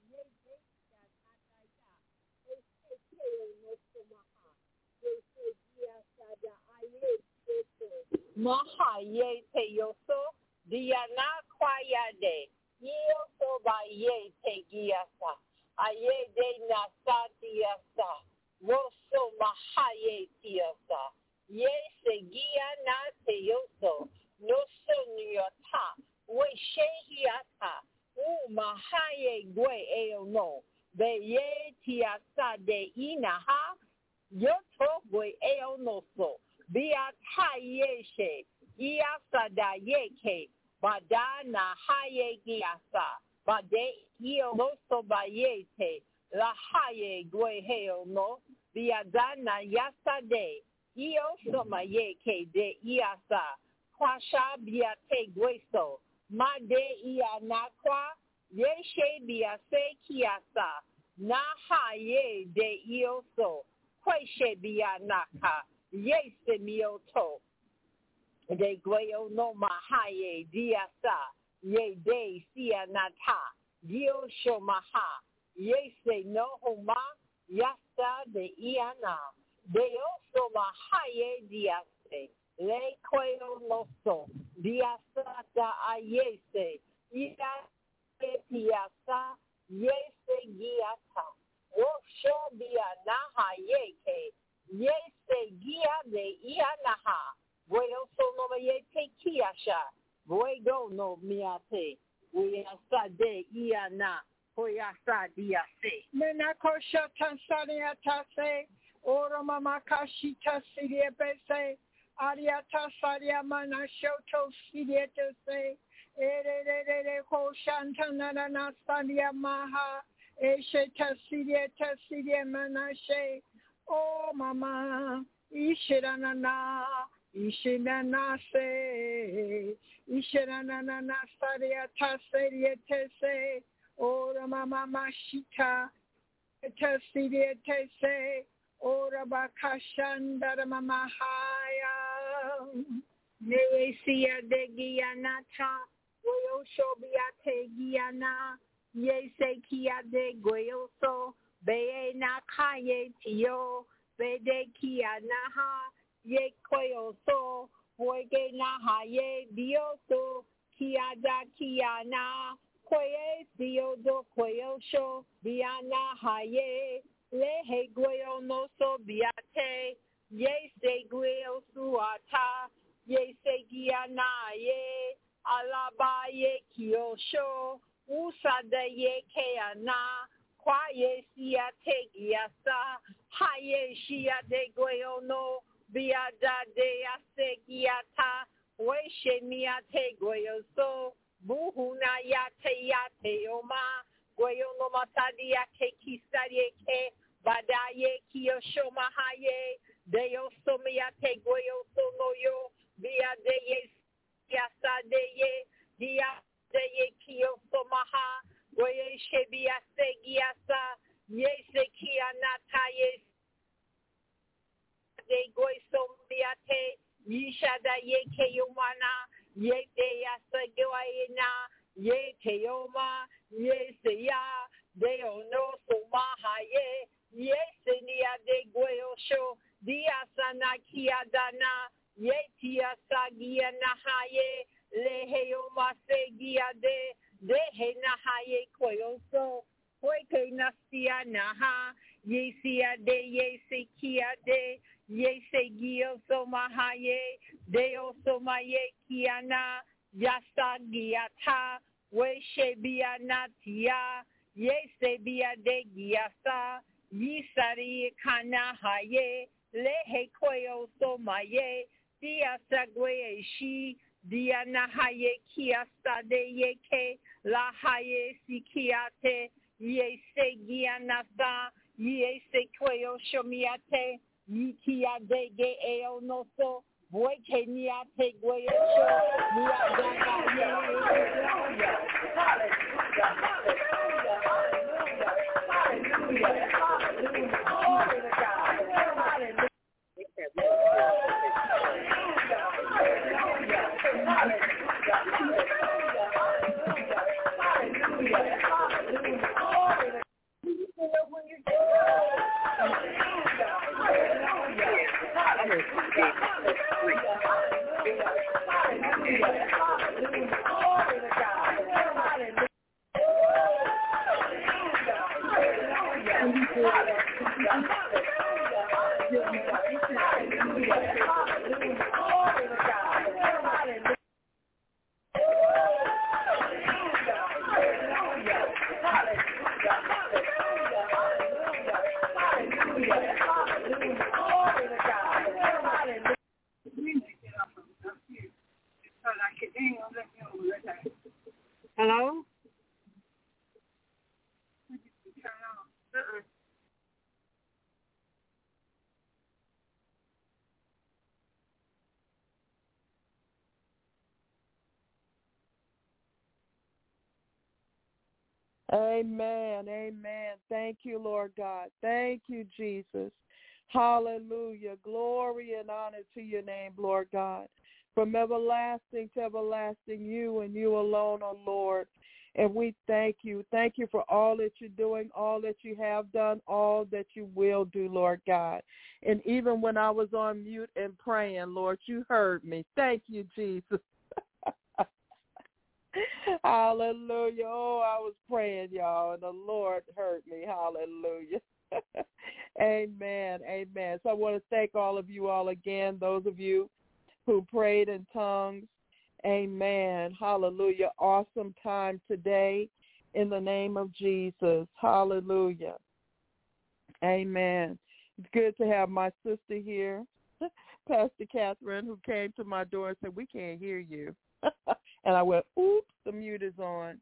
[SPEAKER 5] Maha ye te yoso, diana kwaya de, yoso ba ye te giasa, aye de nasa diasa, woso maha ye tiasa, ye se gia na te yoso, no so nyota, we shehiata, u maha ye gwe eo no, be ye tiasa de inaha, yoto gwe eo no so. Bia tayeshe, iasa da yeke, badana haye giasa, bade io mosto bayete, la haye gueheo no, bia dana yasa de, Io soma ye ke de iasa. Kwasha bia te gueso. Ma de ia na kwa. Ye she bia se kiasa. Na ha ye de io so. Kwe she bia naka. Ye se mio to. De gueo no ma ha ye diasa. Ye de sia nata. Dio shomaha. Ye se no homa. Yasta de iana. De oso mahaye diase. Le queo loso. Diasa da ayese. Ida piasa. Yese giata. Wosho bia naha yeke. Yese gia de ianaha. Bueno so no me te kiasha. Vuego no miate. Uyasa de iana. Hoyasa diase.
[SPEAKER 4] Mena kosha tansaria tase. Ora mama kashita siria bese. Ariata saria mana shoto siria tese. Ere re re re koshanta nana nasaria maha. Eshe tasiria tasiria manashe. Oh mama. Ishiranana. Ishinana se. Ishiranana saria taseria tese. Ora mama mashita. Tasiria tese. Ora bakashandara mama haya. Neesia de gianata. Goyo shobiate giana. Ye se kia de goyoso. Be na kaye tio. Be de kia naha. Ye koyoso. Wege naha ye dioso. Kia da kia na. Koye diodo koyosho. Biana haye. Lehe gueo no so biate, ye se gueo suata, ye se giana ye, alaba ye kiosho, usa de ye keana, kwa ye siya te giasa, ha ye shia de gueo no, biada de ase giata, we she mia te gueo so, buhuna ya te ya te oma, gueo no matadia ke kisarie ke, Badaye kiyosho mahaye, deo somia te gueo sonoyo, via deye yasa deye, dia deye kiyoso maha, goye shebia segiasa, ye se kia nataye, de goe sombiate, yisha da ye keyomana, ye de yasa goaena, ye keyoma, ye se ya, deo no so mahaye, Yes, nia de gueosho, dia sana kia dana, ye tia sagia nahaye, leheo mase gia de, dehe nahaye koyoso, hueke nasia naha, ye sia de ye se kia de, ye se gioso mahaye, deo so maye kiana, yasa giata, we shebia natia, ye se bia de giasa, Yisari kana haye, lehe koyo so maye, dia sagwe shi, dia nahaye kiasta de yeke, la haye sikiate, ye se gianasa, ye se koyo shomiate, yikia de ge eo noso, voike niate gueyo sho, niadana ye, hallelujah, hallelujah, hallelujah, hallelujah. Glory to God. Hallelujah. Hello? Uh-uh.
[SPEAKER 1] Amen. Amen. Thank you, Lord God. Thank you, Jesus. Hallelujah. Glory and honor to your name, Lord God. From everlasting to everlasting, you and you alone, O Lord. And we thank you. Thank you for all that you're doing, all that you have done, all that you will do, Lord God. And even when I was on mute and praying, Lord, you heard me. Thank you, Jesus. Hallelujah. Oh, I was praying, y'all, and the Lord heard me. Hallelujah. Amen. Amen. So I want to thank all of you all again, those of you who prayed in tongues. Amen. Hallelujah. Awesome time today in the name of Jesus. Hallelujah. Amen. It's good to have my sister here, Pastor Catherine, who came to my door and said, we can't hear you. And I went, oops, the mute is on.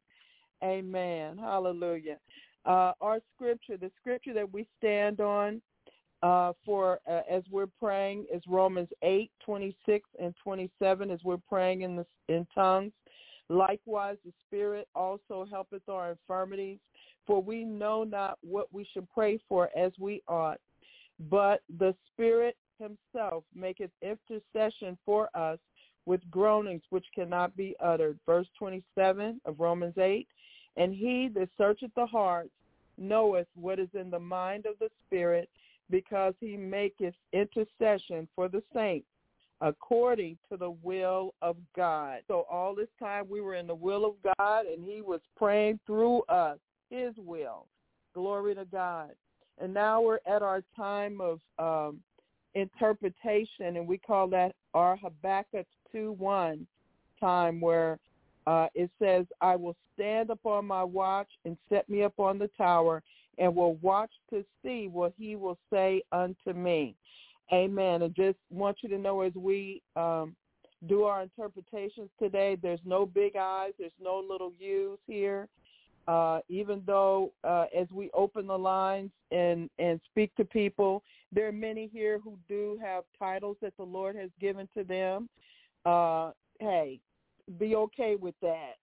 [SPEAKER 1] Amen. Hallelujah. Uh, our scripture, the scripture that we stand on uh, for uh, as we're praying is Romans eight, twenty-six and twenty-seven as we're praying in, the, in tongues. Likewise, the Spirit also helpeth our infirmities, for we know not what we should pray for as we ought. But the Spirit himself maketh intercession for us with groanings which cannot be uttered. Verse twenty-seven of Romans eight, and he that searcheth the hearts knoweth what is in the mind of the Spirit, because he maketh intercession for the saints according to the will of God. So all this time we were in the will of God, and he was praying through us, his will. Glory to God. And now we're at our time of um, interpretation, and we call that our Habakkuk two one time, where uh, it says, I will stand upon my watch and set me up on the tower, and will watch to see what he will say unto me. Amen. And just want you to know, as we um, do our interpretations today, there's no big I's, there's no little U's here. Uh, even though uh, as we open the lines and, and speak to people, there are many here who do have titles that the Lord has given to them. Uh, hey, be okay with that.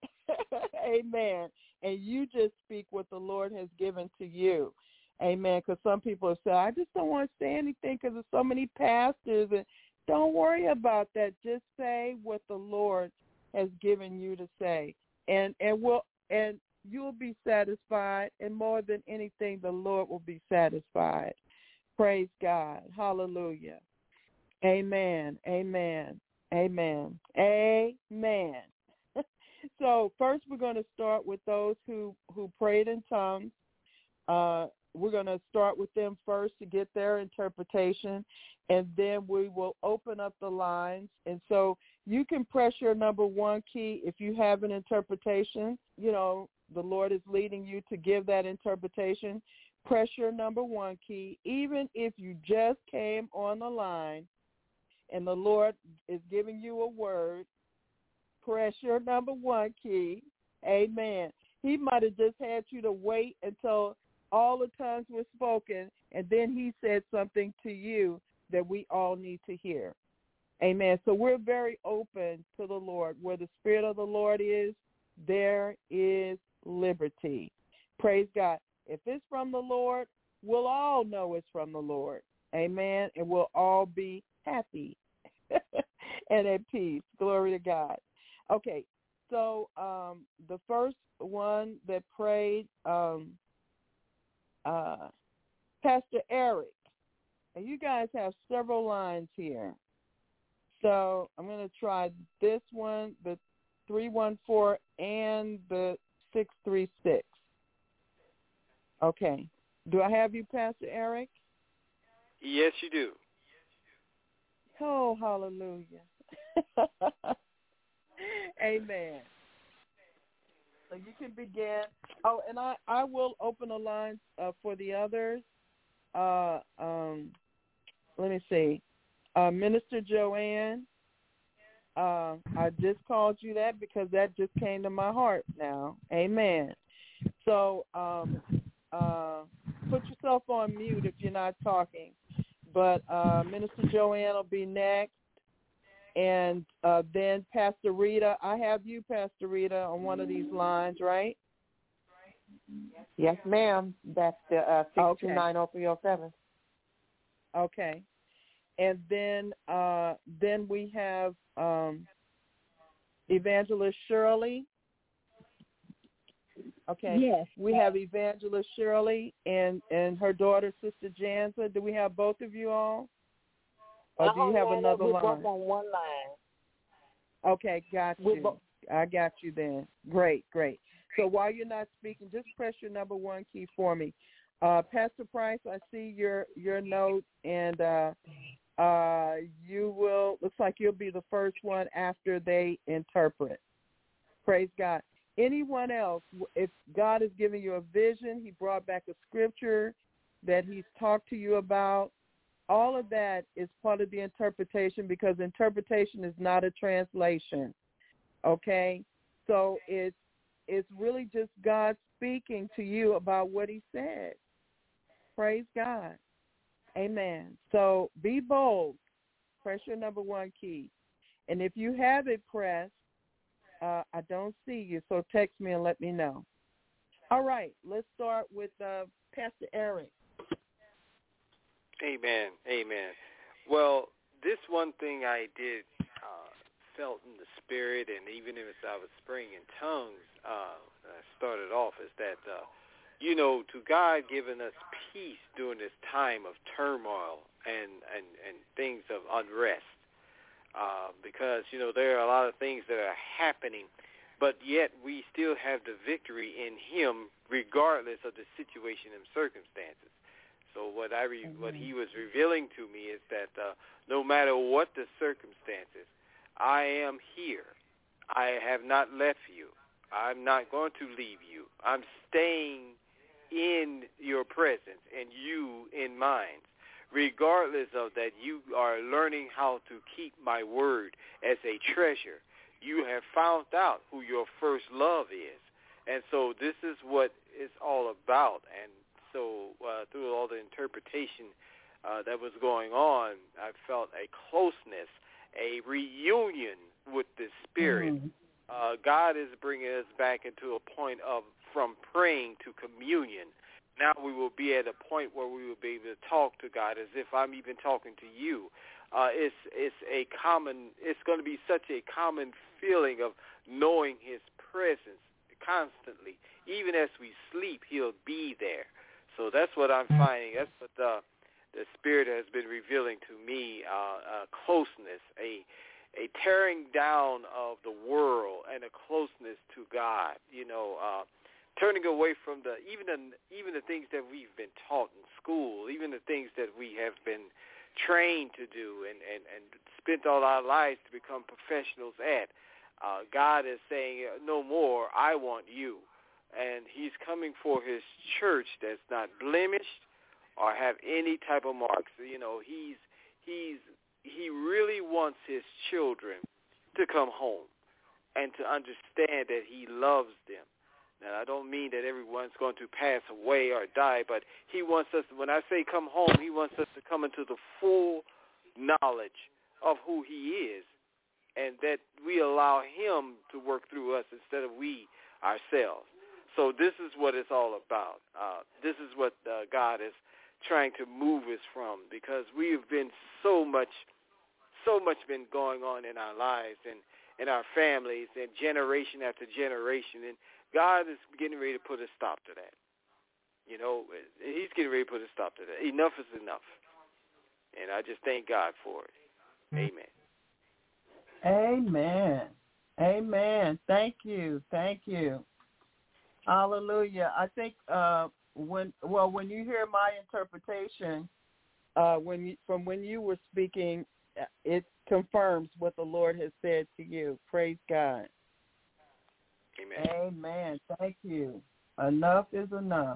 [SPEAKER 1] Amen. And you just speak what the Lord has given to you. Amen. Because some people have said, I just don't want to say anything because there's so many pastors. And don't worry about that. Just say what the Lord has given you to say. And and we'll and you'll be satisfied, and more than anything, the Lord will be satisfied. Praise God. Hallelujah. Amen. Amen. Amen. Amen. So first we're going to start with those who, who prayed in tongues. Uh, we're going to start with them first to get their interpretation, and then we will open up the lines. And so you can press your number one key if you have an interpretation. You know, the Lord is leading you to give that interpretation. Press your number one key, even if you just came on the line and the Lord is giving you a word. Press your number one key. Amen. He might have just had you to wait until all the tongues were spoken, and then he said something to you that we all need to hear. Amen. So we're very open to the Lord. Where the Spirit of the Lord is, there is liberty. Praise God. If it's from the Lord, we'll all know it's from the Lord. Amen. And we'll all be happy and at peace. Glory to God. Okay, so um, the first one that prayed, um, uh, Pastor Eric, and you guys have several lines here. So I'm going to try this one, the three one four, and the six three six. Okay. Do I have you, Pastor Eric?
[SPEAKER 3] Yes, you do.
[SPEAKER 1] Oh, hallelujah. Amen. So you can begin. Oh, and I, I will open the lines uh, for the others. Uh, um, let me see. Uh, Minister Joanne, uh, I just called you that because that just came to my heart now. Amen. So um, uh, put yourself on mute if you're not talking. But uh, Minister Joanne will be next. And uh, then Pastor Rita, I have you, Pastor Rita, on one of these lines, right?
[SPEAKER 6] Yes, ma'am. That's the uh, six two nine oh three oh seven.
[SPEAKER 1] Okay. And then uh, then we have um, Evangelist Shirley. Okay.
[SPEAKER 4] Yes.
[SPEAKER 1] We have Evangelist Shirley and, and her daughter, Sister Janza. Do we have both of you all? Or do you have another
[SPEAKER 5] We're
[SPEAKER 1] line?
[SPEAKER 5] both on one line.
[SPEAKER 1] Okay, got you.
[SPEAKER 5] Bo-
[SPEAKER 1] I got you then. Great, great. So while you're not speaking, just press your number one key for me. Uh, Pastor Price, I see your, your note, and uh, uh, you will, looks like you'll be the first one after they interpret. Praise God. Anyone else, if God is giving you a vision, he brought back a scripture that he's talked to you about, all of that is part of the interpretation, because interpretation is not a translation, okay? So it's, it's really just God speaking to you about what he said. Praise God. Amen. So be bold. Press your number one key. And if you have it pressed, uh, I don't see you, so text me and let me know. All right, let's start with uh, Pastor Eric.
[SPEAKER 3] Amen. Amen. Well, this one thing I did uh, felt in the spirit, and even if I was praying in tongues, uh, I started off is that, uh, you know, to God giving us peace during this time of turmoil and, and, and things of unrest. Uh, because, you know, there are a lot of things that are happening, but yet we still have the victory in him regardless of the situation and circumstances. So what I re- what he was revealing to me is that uh, no matter what the circumstances, I am here. I have not left you. I'm not going to leave you. I'm staying in your presence and you in mine. Regardless of that, you are learning how to keep my word as a treasure. You have found out who your first love is. And so this is what it's all about. And so uh, through all the interpretation uh, that was going on, I felt a closeness, a reunion with the Spirit. Mm-hmm. Uh, God is bringing us back into a point of from praying to communion. Now we will be at a point where we will be able to talk to God as if I'm even talking to you. Uh, it's it's a common. It's going to be such a common feeling of knowing His presence constantly. Even as we sleep, He'll be there. So that's what I'm finding. That's what the the Spirit has been revealing to me. Uh, uh, closeness, a a tearing down of the world, and a closeness to God. You know. Uh, Turning away from the even the, even the things that we've been taught in school, even the things that we have been trained to do and, and, and spent all our lives to become professionals at. Uh, God is saying, no more, I want you. And he's coming for his church that's not blemished or have any type of marks. You know, he's he's he really wants his children to come home and to understand that he loves them. Now, I don't mean that everyone's going to pass away or die, but he wants us, when I say come home, he wants us to come into the full knowledge of who he is, and that we allow him to work through us instead of we ourselves. So this is what it's all about. Uh, this is what uh, God is trying to move us from, because we have been so much, so much been going on in our lives and in our families and generation after generation, and God is getting ready to put a stop to that. You know, he's getting ready to put a stop to that. Enough is enough. And I just thank God for it. Amen.
[SPEAKER 1] Amen. Amen. Thank you. Thank you. Hallelujah. I think uh, when, well, when you hear my interpretation, uh, when you, from when you were speaking, it confirms what the Lord has said to you. Praise God.
[SPEAKER 3] Amen.
[SPEAKER 1] Amen. Thank you. Enough is enough.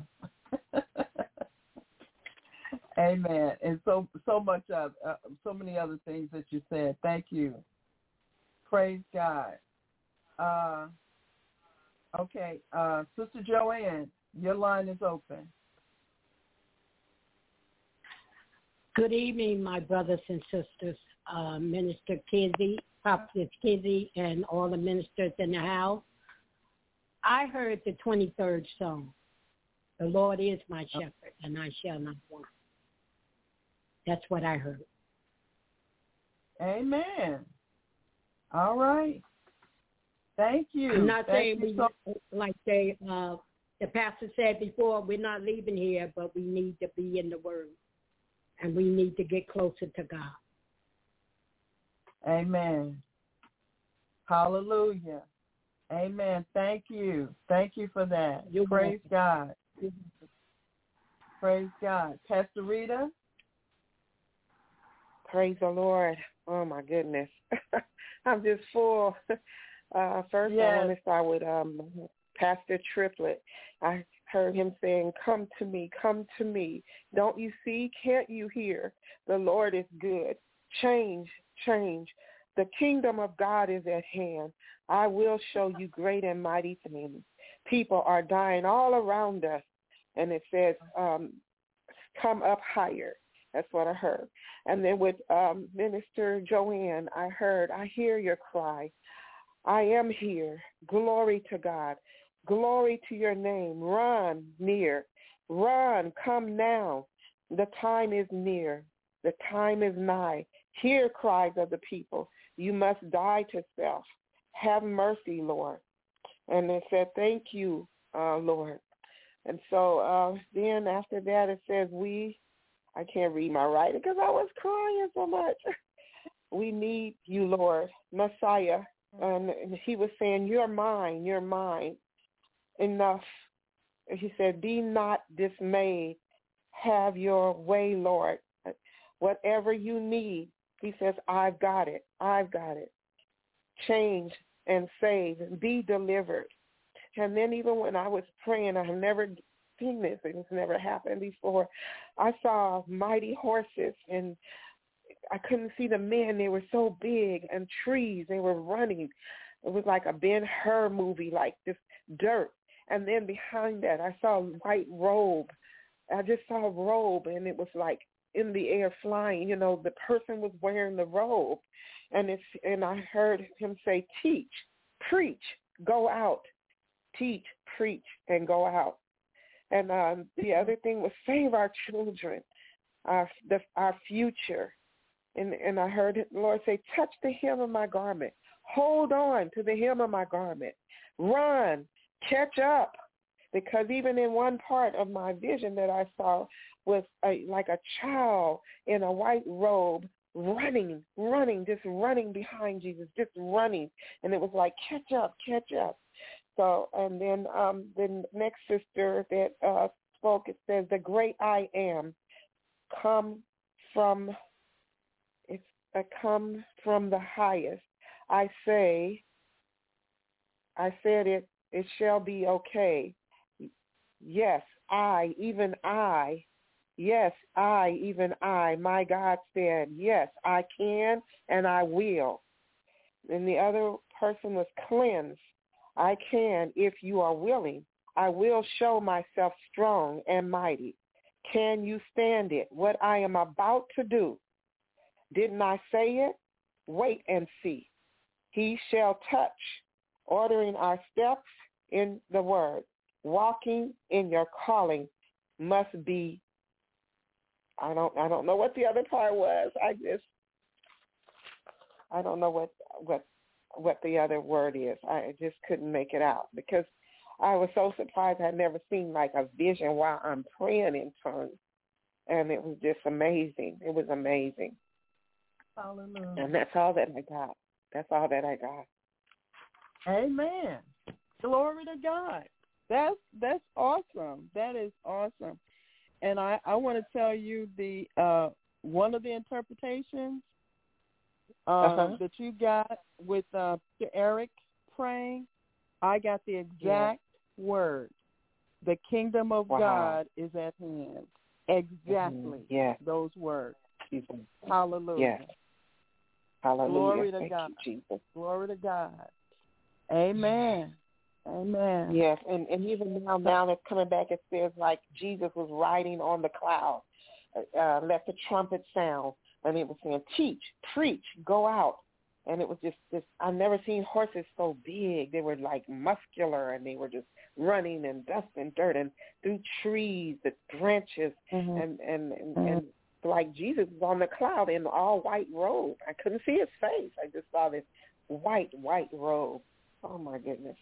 [SPEAKER 1] Amen. And so so much of uh, so many other things that you said. Thank you. Praise God. Uh, okay, uh, Sister Joanne, your line is open.
[SPEAKER 4] Good evening, my brothers and sisters. Uh, Minister Kizzy, Prophet Kizzy, and all the ministers in the house. I heard the twenty-third song, The Lord is my shepherd, and I shall not want. That's what I heard.
[SPEAKER 1] Amen. All right. Thank you.
[SPEAKER 4] I'm not
[SPEAKER 1] Thank
[SPEAKER 4] saying we,
[SPEAKER 1] so-
[SPEAKER 4] like they, uh, the pastor said before, we're not leaving here, but we need to be in the Word, and we need to get closer to God.
[SPEAKER 1] Amen. Hallelujah. Amen. Thank you. Thank you for that.
[SPEAKER 4] You're
[SPEAKER 1] Praise
[SPEAKER 4] welcome.
[SPEAKER 1] God. Praise God. Pastor Rita?
[SPEAKER 6] Praise the Lord. Oh, my goodness. I'm just full. Uh, first,
[SPEAKER 1] yes.
[SPEAKER 6] I want to start with um, Pastor Triplett. I heard him saying, come to me, come to me. Don't you see? Can't you hear? The Lord is good. Change, change. The kingdom of God is at hand. I will show you great and mighty things. People are dying all around us. And it says, um, come up higher. That's what I heard. And then with um, Minister Joanne, I heard, I hear your cry. I am here. Glory to God. Glory to your name. Run near. Run. Come now. The time is near. The time is nigh. Hear cries of the people. You must die to self. Have mercy, Lord. And it said, thank you, uh, Lord. And so uh, then after that it says, we, I can't read my writing because I was crying so much. We need you, Lord, Messiah. And he was saying, you're mine, you're mine. Enough. He said, be not dismayed. Have your way, Lord. Whatever you need, he says, I've got it. I've got it. Change and save and be delivered. And then even when I was praying, I've never seen this. It's never happened before. I saw mighty horses, and I couldn't see the men. They were so big, and trees. They were running. It was like a Ben-Hur movie, like this dirt. And then behind that, I saw a white robe. I just saw a robe, and it was like in the air flying. You know, the person was wearing the robe. And it's and I heard him say, teach, preach, go out. Teach, preach, and go out. And um, the other thing was save our children, our the, our future. And and I heard the Lord say, touch the hem of my garment. Hold on to the hem of my garment. Run, catch up. Because even in one part of my vision that I saw was a, like a child in a white robe running, running, just running behind Jesus, just running. And it was like, catch up, catch up. So, and then um, the next sister that uh, spoke, it says, the great I am come from, it's uh, come from the highest. I say, I said it, it shall be okay. Yes, I, even I, yes, I, even I, my God said, yes, I can and I will. And the other person was cleansed. I can if you are willing. I will show myself strong and mighty. Can you stand it? What I am about to do. Didn't I say it? Wait and see. He shall touch, ordering our steps in the word. Walking in your calling must be, I don't I don't know what the other part was. I just, I don't know what, what, what the other word is. I just couldn't make it out because I was so surprised. I'd never seen like a vision while I'm praying in tongues. And it was just amazing. It was amazing.
[SPEAKER 1] Hallelujah.
[SPEAKER 6] And that's all that I got. That's all that I got.
[SPEAKER 1] Amen. Glory to God. That's that's awesome. That is awesome. And I, I want to tell you the uh, one of the interpretations um, uh-huh. that you got with uh, Eric praying, I got the exact yeah. word. The kingdom of wow. God is at hand. Exactly. Mm-hmm.
[SPEAKER 6] Yeah.
[SPEAKER 1] Those words.
[SPEAKER 6] Jesus.
[SPEAKER 1] Hallelujah.
[SPEAKER 6] Yes. Hallelujah.
[SPEAKER 1] Glory to
[SPEAKER 6] Thank
[SPEAKER 1] God.
[SPEAKER 6] You, Jesus.
[SPEAKER 1] Glory to God. Amen. Amen.
[SPEAKER 6] Yes, and, and even now, now it's coming back, it says like Jesus was riding on the cloud. Uh, let the trumpet sound. And it was saying, teach, preach, go out. and it was just, just I've never seen horses so big. They were like muscular, and they were just running and dusting dirt and through trees, the branches, mm-hmm. and, and, and, mm-hmm. and like Jesus was on the cloud in all white robe. I couldn't see his face. I just saw this white, white robe. Oh, my goodness.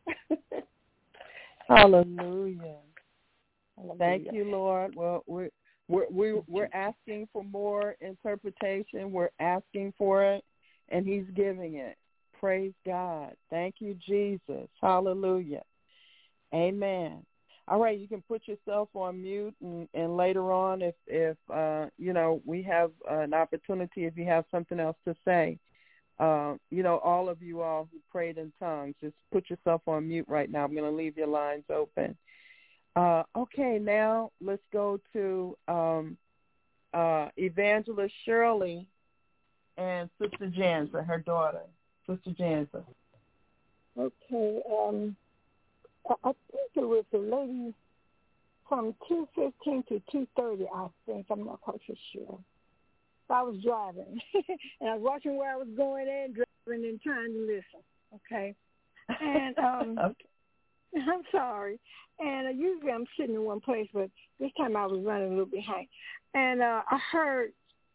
[SPEAKER 1] Hallelujah. Hallelujah. Thank you, Lord. Well, we're, we're, we're, we're asking for more interpretation. We're asking for it, and he's giving it. Praise God. Thank you, Jesus. Hallelujah. Amen. All right, you can put yourself on mute, and, and later on, if, if uh, you know, we have an opportunity, if you have something else to say, uh, you know, all of you all who prayed in tongues, just put yourself on mute right now. I'm going to leave your lines open. Uh, okay, now let's go to um, uh, Evangelist Shirley and Sister Janza, her daughter, Sister Janza.
[SPEAKER 4] Okay, um. I think it was a lady from two fifteen to two thirty, I think. I'm not quite so sure. I was driving, and I was watching where I was going and driving and trying to listen, okay? And um, okay. I'm sorry. And uh, usually I'm sitting in one place, but this time I was running a little behind. And uh, I heard,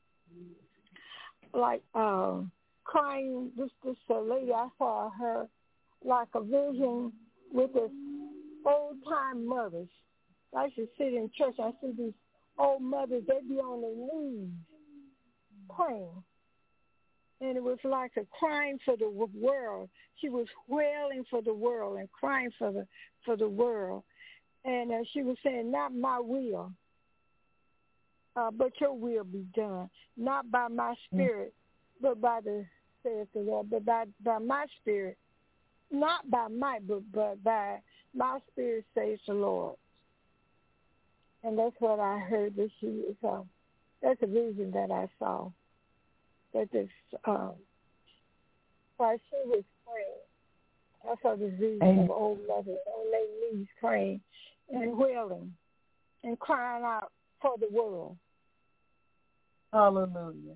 [SPEAKER 4] like, uh, crying, this, this uh, lady, I saw her like a vision with this old-time mothers. I used to sit in church. I see these old mothers. They'd be on their knees praying. And it was like a crying for the world. She was wailing for the world and crying for the for the world. And uh, she was saying, not my will, uh, but your will be done. Not by my spirit, mm-hmm. but by the, saith the Lord, but by, by my spirit. Not by might, but, but by my spirit, says the Lord. And that's what I heard that she was, uh, that's a vision that I saw. That this, um, while she was praying, I saw this vision Amen. Of old mothers on their knees praying and wailing and crying out for the world.
[SPEAKER 1] Hallelujah.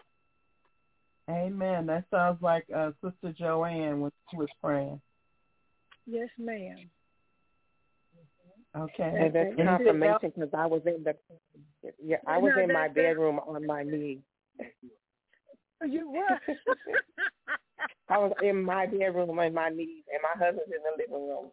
[SPEAKER 1] Amen. That sounds like uh, Sister Joanne was was praying.
[SPEAKER 4] Yes, ma'am.
[SPEAKER 1] Okay.
[SPEAKER 6] And that's confirmation because I was in the yeah I was no, in my bedroom on my knees.
[SPEAKER 4] You were.
[SPEAKER 6] I was in my bedroom on my knees, and my husband's in the living room.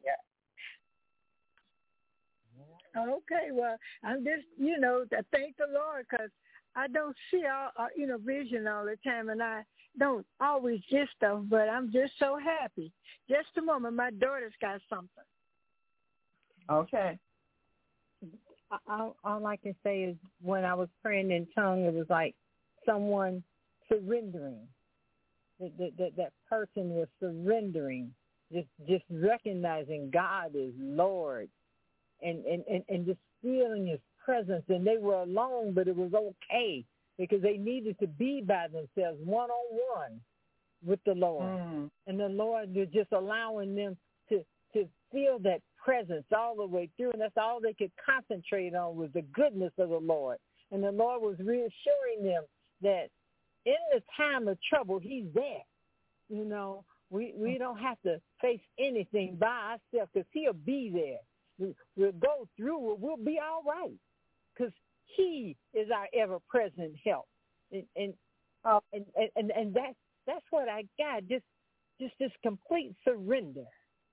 [SPEAKER 6] Yeah.
[SPEAKER 4] Okay. Well, I'm just you know to thank the Lord because I don't see all, uh, you know, vision all the time, and I don't always get stuff, but I'm just so happy. Just a moment, my daughter's got something.
[SPEAKER 1] Okay.
[SPEAKER 5] All, all I can say is when I was praying in tongue, it was like someone surrendering. That, that, that, that person was surrendering, just just recognizing God is Lord, and, and, and, and just feeling his presence, and they were alone, but it was okay because they needed to be by themselves, one-on-one with the Lord. Mm. And the Lord was just allowing them to, to feel that presence all the way through, and that's all they could concentrate on was the goodness of the Lord. And the Lord was reassuring them that in the time of trouble, he's there. You know, we, we don't have to face anything by ourselves because he'll be there. We'll go through it. We'll be all right. Because he is our ever-present help, and and, uh, and and and that's that's what I got. Just just this complete surrender.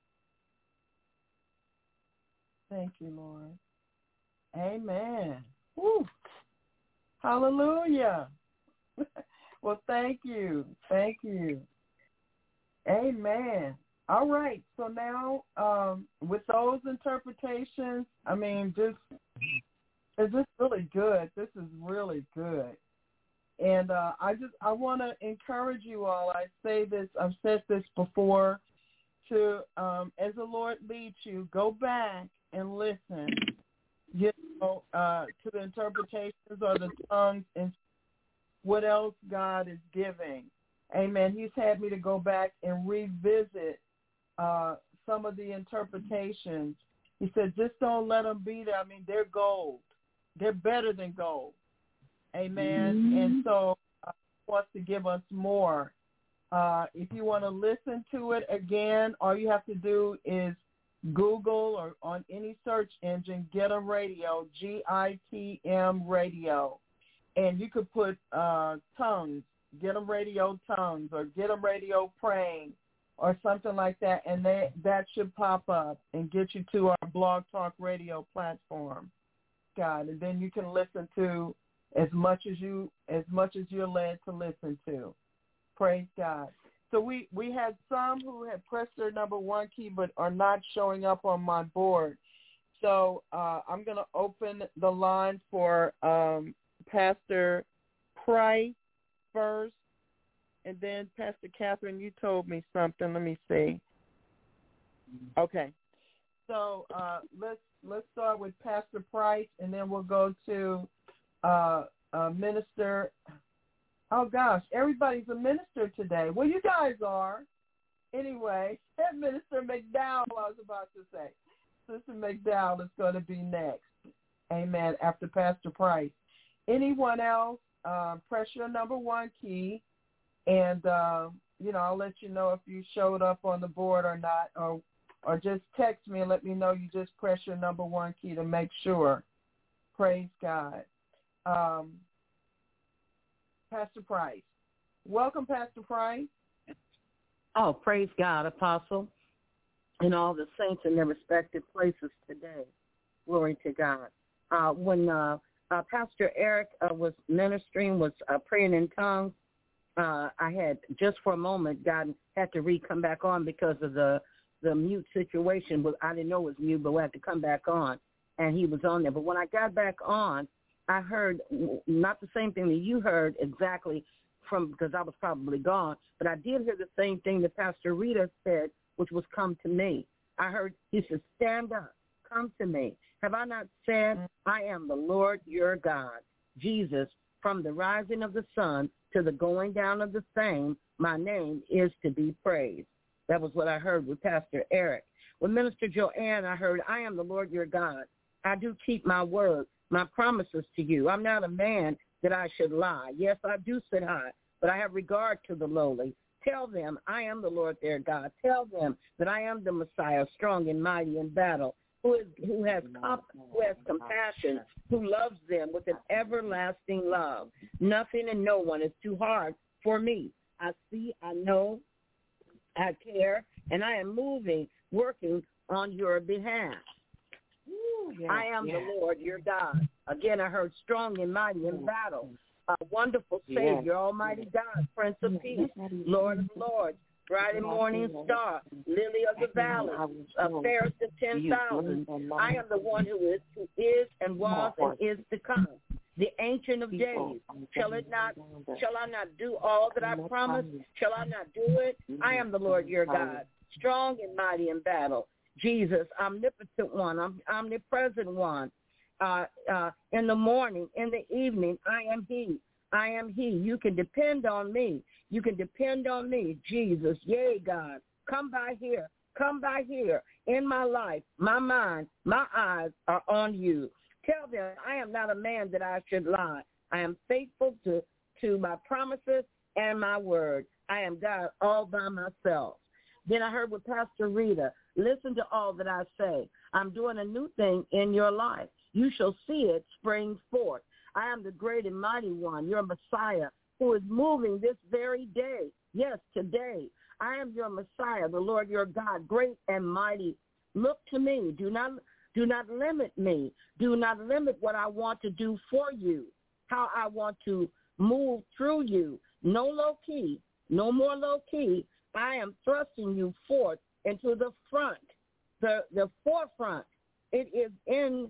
[SPEAKER 1] Thank you, Lord. Amen. Woo. Hallelujah. Well, thank you, thank you. Amen. All right. So now, um, with those interpretations, I mean, just. Is this really good? This is really good. And uh, I just I want to encourage you all. I say this, I've said this before, to um, as the Lord leads you, go back and listen, you know, uh, to the interpretations or the tongues and what else God is giving. Amen. He's had me to go back and revisit uh, some of the interpretations. He said, just don't let them be there. I mean, they're gold. They're better than gold. Amen. Mm-hmm. And so uh, he wants to give us more Uh, if you want to listen to it again, all you have to do is Google or on any search engine, Get 'em Radio, G I T M Radio. And you could put uh, tongues, Get 'em Radio tongues, or Get 'em Radio praying, or something like that, and they, that should pop up and get you to our Blog Talk Radio platform. God, and then you can listen to as much as you as much as you're led to listen to. Praise God. So we, we had some who had pressed their number one key but are not showing up on my board. So uh, I'm going to open the line for um, Pastor Price first, and then Pastor Catherine, you told me something. Let me see. Okay. So uh, let's let's start with Pastor Price, and then we'll go to uh, uh, Minister. Oh, gosh, everybody's a minister today. Well, you guys are. Anyway, Minister McDowell, I was about to say. Sister McDowell is going to be next. Amen, after Pastor Price. Anyone else, uh, press your number one key, and, uh, you know, I'll let you know if you showed up on the board or not, or or just text me and let me know you just press your number one key to make sure. Praise God. Um, Pastor Price. Welcome, Pastor Price.
[SPEAKER 7] Oh, praise God, Apostle, and all the saints in their respective places today. Glory to God. Uh, when uh, uh, Pastor Eric uh, was ministering, was uh, praying in tongues, uh, I had just for a moment, God had to re-come back on because of the, the mute situation. I didn't know it was mute, but we had to come back on, and he was on there. But when I got back on, I heard not the same thing that you heard exactly from, because I was probably gone, but I did hear the same thing that Pastor Rita said, which was come to me. I heard, he said, stand up, come to me. Have I not said, I am the Lord your God, Jesus, from the rising of the sun to the going down of the same, my name is to be praised. That was what I heard with Pastor Eric. With Minister Joanne, I heard, I am the Lord your God. I do keep my word, my promises to you. I'm not a man that I should lie. Yes, I do sit high, but I have regard to the lowly. Tell them I am the Lord their God. Tell them that I am the Messiah, strong and mighty in battle, who is who has comp- who has compassion, who loves them with an everlasting love. Nothing and no one is too hard for me. I see, I know, I care, and I am moving, working on your behalf. Ooh, yes, I am yes. the Lord your God. Again, I heard strong and mighty in battle. A wonderful Savior, yes. Almighty God, Prince of Peace, Lord of Lords, bright and morning star, lily of the valley, a fairest of ten thousand. I am the one who is, who is and was and is to come, the Ancient of Days. Shall it not? Shall I not do all that I promised? Shall I not do it? I am the Lord your God, strong and mighty in battle. Jesus, omnipotent one, omnipresent one. Uh, uh, in the morning, in the evening, I am he. I am he. You can depend on me. You can depend on me, Jesus. Yea, God. Come by here. Come by here. In my life, my mind, my eyes are on you. Tell them I am not a man that I should lie. I am faithful to, to my promises and my word. I am God all by myself. Then I heard with Pastor Rita, listen to all that I say. I'm doing a new thing in your life. You shall see it spring forth. I am the great and mighty one, your Messiah, who is moving this very day. Yes, today. I am your Messiah, the Lord your God, great and mighty. Look to me. Do not, do not limit me. Do not limit what I want to do for you, how I want to move through you. No low key, no more low key. I am thrusting you forth into the front, the, the forefront. It is in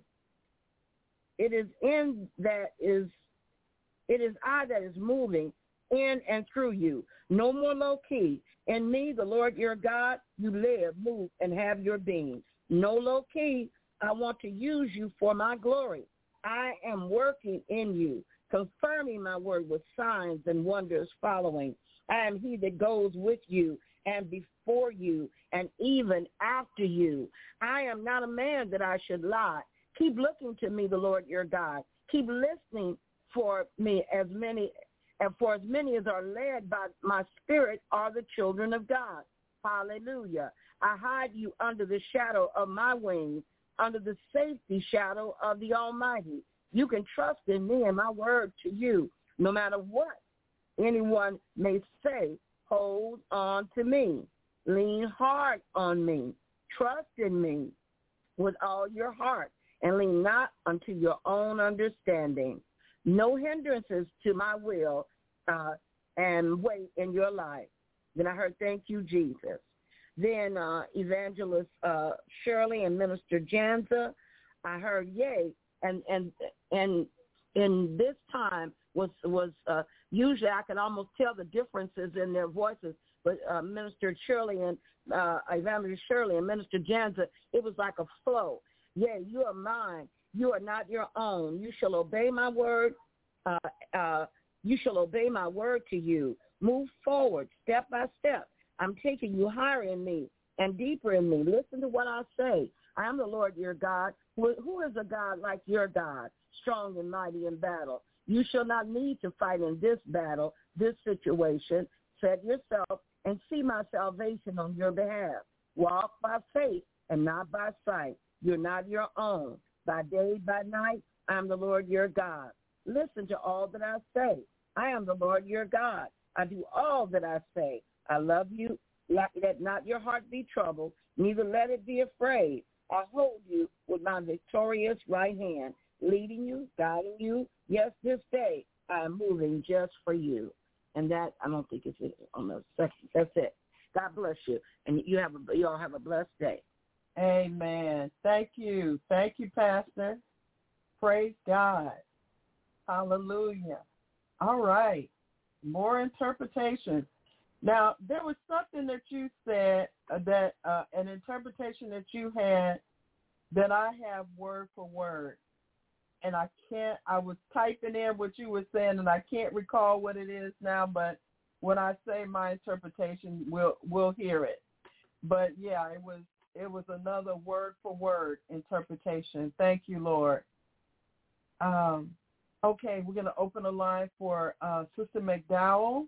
[SPEAKER 7] It is in that is, it is I that is moving in and through you. No more low key. In me, the Lord your God, you live, move, and have your being. No low key. I want to use you for my glory. I am working in you, confirming my word with signs and wonders following. I am he that goes with you and before you and even after you. I am not a man that I should lie. Keep looking to me, the Lord your God. Keep listening for me as many And for as many as are led by my Spirit are the children of God. Hallelujah. I hide you under the shadow of my wings, under the safety shadow of the Almighty. You can trust in me and my word to you, no matter what anyone may say. Hold on to me. Lean hard on me. Trust in me with all your heart, and lean not unto your own understanding. No hindrances to my will uh, and way in your life. Then I heard, thank you, Jesus. Then uh, Evangelist uh, Shirley and Minister Janza, I heard, yay. And and and in this time was was uh, usually I could almost tell the differences in their voices. But uh, Minister Shirley and uh, Evangelist Shirley and Minister Janza, it was like a flow. Yea, you are mine. You are not your own. You shall obey my word. Uh, uh, you shall obey my word to you. Move forward step by step. I'm taking you higher in me and deeper in me. Listen to what I say. I am the Lord your God. Who, who is a God like your God, strong and mighty in battle? You shall not need to fight in this battle, this situation. Set yourself and see my salvation on your behalf. Walk by faith and not by sight. You're not your own. By day, by night, I am the Lord your God. Listen to all that I say. I am the Lord your God. I do all that I say. I love you. Let not your heart be troubled, neither let it be afraid. I hold you with my victorious right hand, leading you, guiding you. Yes, this day I am moving just for you. And that, I don't think it's on the second. That's it. God bless you. And you have a, you all have a blessed day.
[SPEAKER 1] Amen. Thank you. Thank you, Pastor. Praise God. Hallelujah. All right. More interpretation. Now, there was something that you said, uh, that uh, an interpretation that you had that I have word for word. And I can't, I was typing in what you were saying, and I can't recall what it is now, but when I say my interpretation, we'll, we'll hear it. But, yeah, it was it was another word for word interpretation. Thank you, Lord. Um, okay, we're going to open a line for uh, Sister McDowell.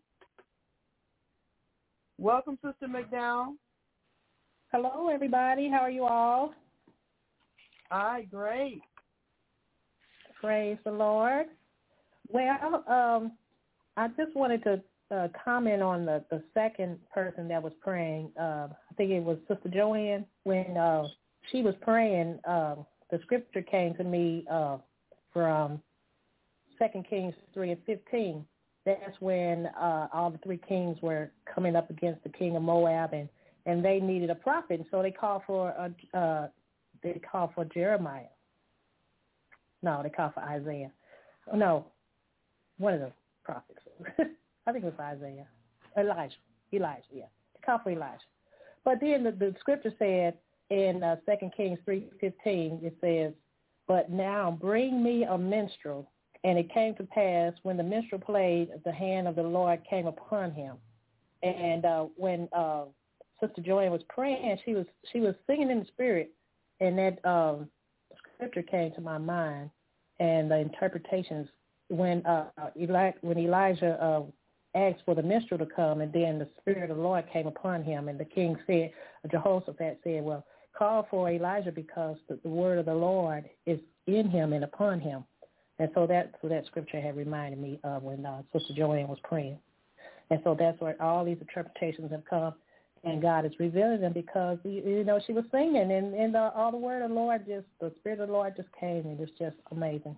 [SPEAKER 1] Welcome, Sister McDowell.
[SPEAKER 8] Hello, everybody. How are you all?
[SPEAKER 1] Hi, great.
[SPEAKER 8] Praise the Lord. Well, um, I just wanted to uh, comment on the, the second person that was praying. Uh, I think it was Sister Joanne. When uh, she was praying, uh, the scripture came to me uh, from Second Kings three and fifteen. That's when uh, all the three kings were coming up against the king of Moab, and, and they needed a prophet. And so they called for a, uh, they called for Jeremiah. No, they called for Isaiah. No, one of the prophets. I think it was Isaiah. Elijah. Elijah, yeah. They called for Elijah. But then the, the scripture said in uh, Second Kings three fifteen, it says, but now bring me a minstrel. And it came to pass when the minstrel played, the hand of the Lord came upon him. And uh, when uh, Sister Joanne was praying, she was she was singing in the spirit, and that um, scripture came to my mind, and the interpretations when uh, Eli- when Elijah uh, asked for the minstrel to come, and then the spirit of the Lord came upon him, and the king said, Jehoshaphat said, well, call for Elijah because the, the word of the Lord is in him and upon him. And so that so that scripture had reminded me of when uh, Sister Joanne was praying. And so that's where all these interpretations have come, and God is revealing them because, you know, she was singing, and, and uh, all the word of the Lord just, the Spirit of the Lord just came, and it's just amazing.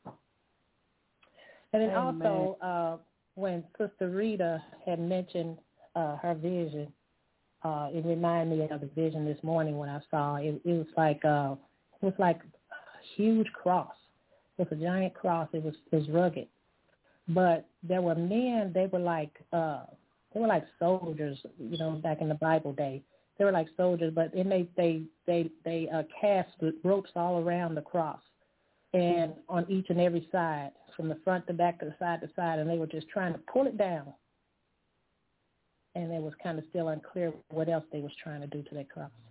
[SPEAKER 8] And then
[SPEAKER 1] Amen.
[SPEAKER 8] also uh, when Sister Rita had mentioned uh, her vision, uh, it reminded me of the vision this morning when I saw it. It was like uh, it was like a huge cross. It was a giant cross. It was it was rugged, but there were men. They were like uh, they were like soldiers, you know, back in the Bible day. They were like soldiers, but then they they they they uh, cast ropes all around the cross, and on each and every side, from the front to back to the side to side, and they were just trying to pull it down. And it was kind of still unclear what else they was trying to do to that cross.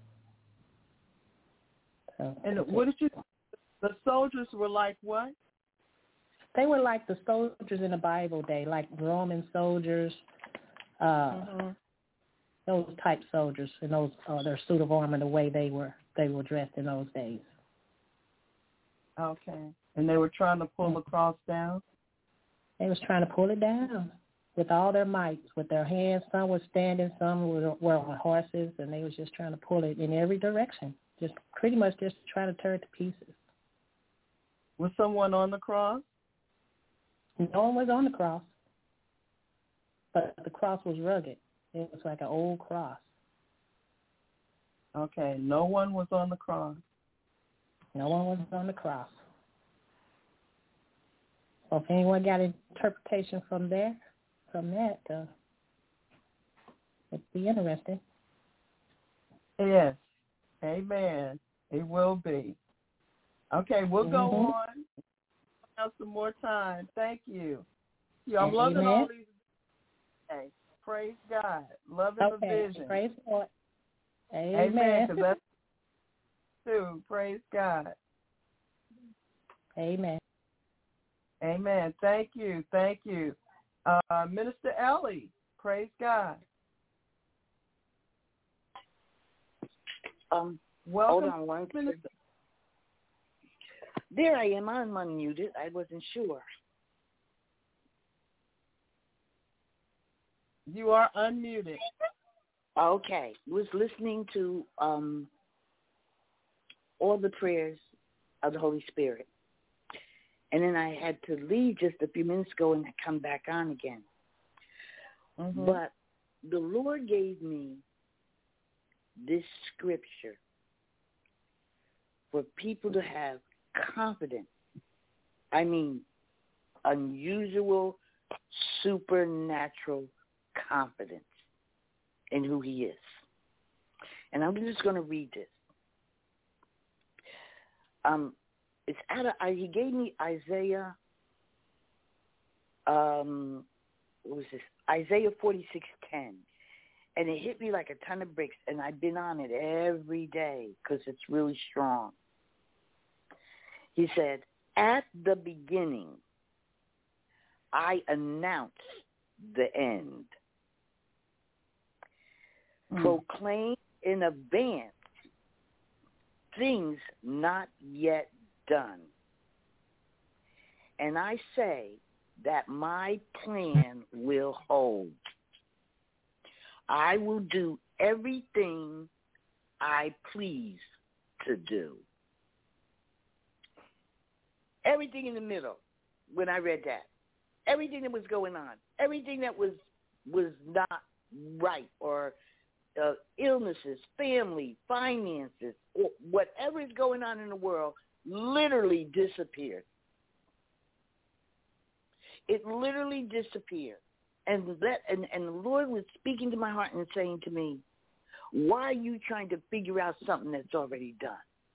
[SPEAKER 8] So,
[SPEAKER 1] and what did you? The soldiers were like what?
[SPEAKER 8] they were like the soldiers in the Bible day, like Roman soldiers, uh, mm-hmm. those type soldiers in those uh, their suit of armor, the way they were they were dressed in those days.
[SPEAKER 1] Okay, and they were trying to pull the cross down.
[SPEAKER 8] They was trying to pull it down with all their might, with their hands. Some were standing, some were, were on horses, and they was just trying to pull it in every direction, just pretty much just trying to tear it to pieces.
[SPEAKER 1] Was someone on the cross?
[SPEAKER 8] No one was on the cross, but the cross was rugged. It was like an old cross.
[SPEAKER 1] Okay, no one was on the cross.
[SPEAKER 8] No one was on the cross. So if anyone got an interpretation from there, from that, uh, it'd be interesting.
[SPEAKER 1] Yes. Amen. It will be. Okay, we'll mm-hmm. go on. We'll have some more time. Thank you. Yeah, I'm
[SPEAKER 8] Amen.
[SPEAKER 1] loving all these. Okay. Praise God. Loving
[SPEAKER 8] okay.
[SPEAKER 1] the vision.
[SPEAKER 8] Praise God. Amen.
[SPEAKER 1] Amen. Because that's too. Praise God.
[SPEAKER 8] Amen.
[SPEAKER 1] Amen. Thank you. Thank you. Uh, Minister Ellie, praise God.
[SPEAKER 9] Um,
[SPEAKER 1] Welcome,
[SPEAKER 9] hold on one
[SPEAKER 1] Minister.
[SPEAKER 9] There I am. I'm unmuted. I wasn't sure.
[SPEAKER 1] You are unmuted.
[SPEAKER 9] Okay. Was listening to um, all the prayers of the Holy Spirit. And then I had to leave just a few minutes ago and I come back on again. Mm-hmm. But the Lord gave me this scripture for people to have confidence. I mean, unusual, supernatural confidence in who he is. And I'm just going to read this. Um, it's out of, I, he gave me Isaiah, um, what was this? Isaiah forty-six ten. And it hit me like a ton of bricks, and I've been on it every day because it's really strong. He said, at the beginning, I announced the end. Mm. Proclaim in advance things not yet done. And I say that my plan will hold. I will do everything I please to do. Everything in the middle when I read that. Everything that was going on. Everything that was was not right, or uh, illnesses, family, finances, or whatever is going on in the world literally disappeared. It literally disappeared. And that, and, and the Lord was speaking to my heart and saying to me, why are you trying to figure out something that's already done?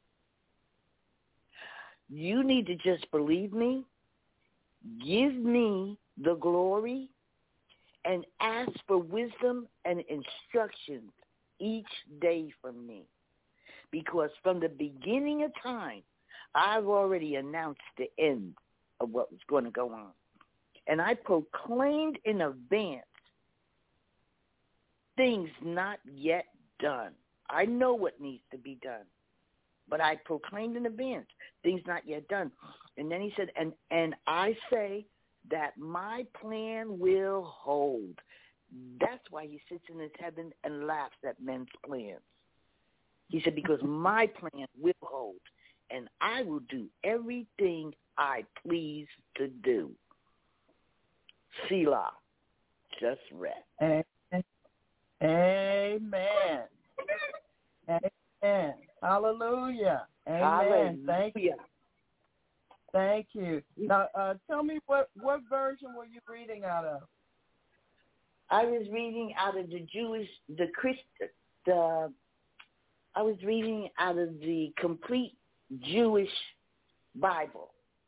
[SPEAKER 9] You need to just believe me, give me the glory, and ask for wisdom and instructions each day from me. Because from the beginning of time, I've already announced the end of what was going to go on. And I proclaimed in advance things not yet done. I know what needs to be done, but I proclaimed in advance things not yet done. And then he said, and, and I say that my plan will hold. That's why he sits in his heaven and laughs at men's plans. He said, because my plan will hold, and I will do everything I please to do. Selah, just read.
[SPEAKER 1] Amen. Amen. Hallelujah. Amen.
[SPEAKER 9] Hallelujah.
[SPEAKER 1] Thank you. Thank you. Now, uh, tell me what, what version were you reading out of?
[SPEAKER 9] I was reading out of the Jewish, the Christ, the. I was reading out of the complete Jewish Bible.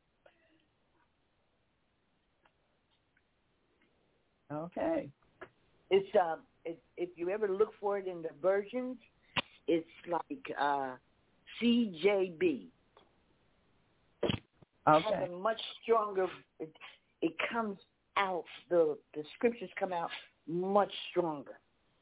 [SPEAKER 1] Okay.
[SPEAKER 9] It's uh, it, if you ever look for it in the versions, it's like uh, C J B.
[SPEAKER 7] Okay.
[SPEAKER 9] has a much stronger, it, it comes out, the, the scriptures come out much stronger.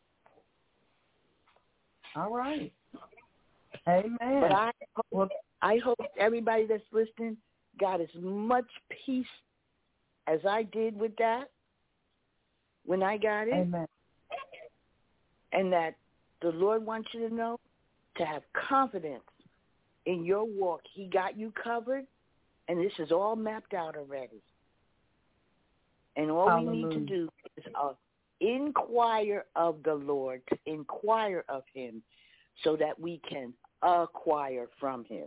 [SPEAKER 7] All right. Amen.
[SPEAKER 9] But I hope,
[SPEAKER 7] well,
[SPEAKER 9] I hope everybody that's listening got as much peace as I did with that when I got it.
[SPEAKER 7] Amen.
[SPEAKER 9] And that the Lord wants you to know to have confidence in your walk. He got you covered, and this is all mapped out already. And all
[SPEAKER 7] Hallelujah.
[SPEAKER 9] we need to do is uh, inquire of the Lord, to inquire of him so that we can acquire from him.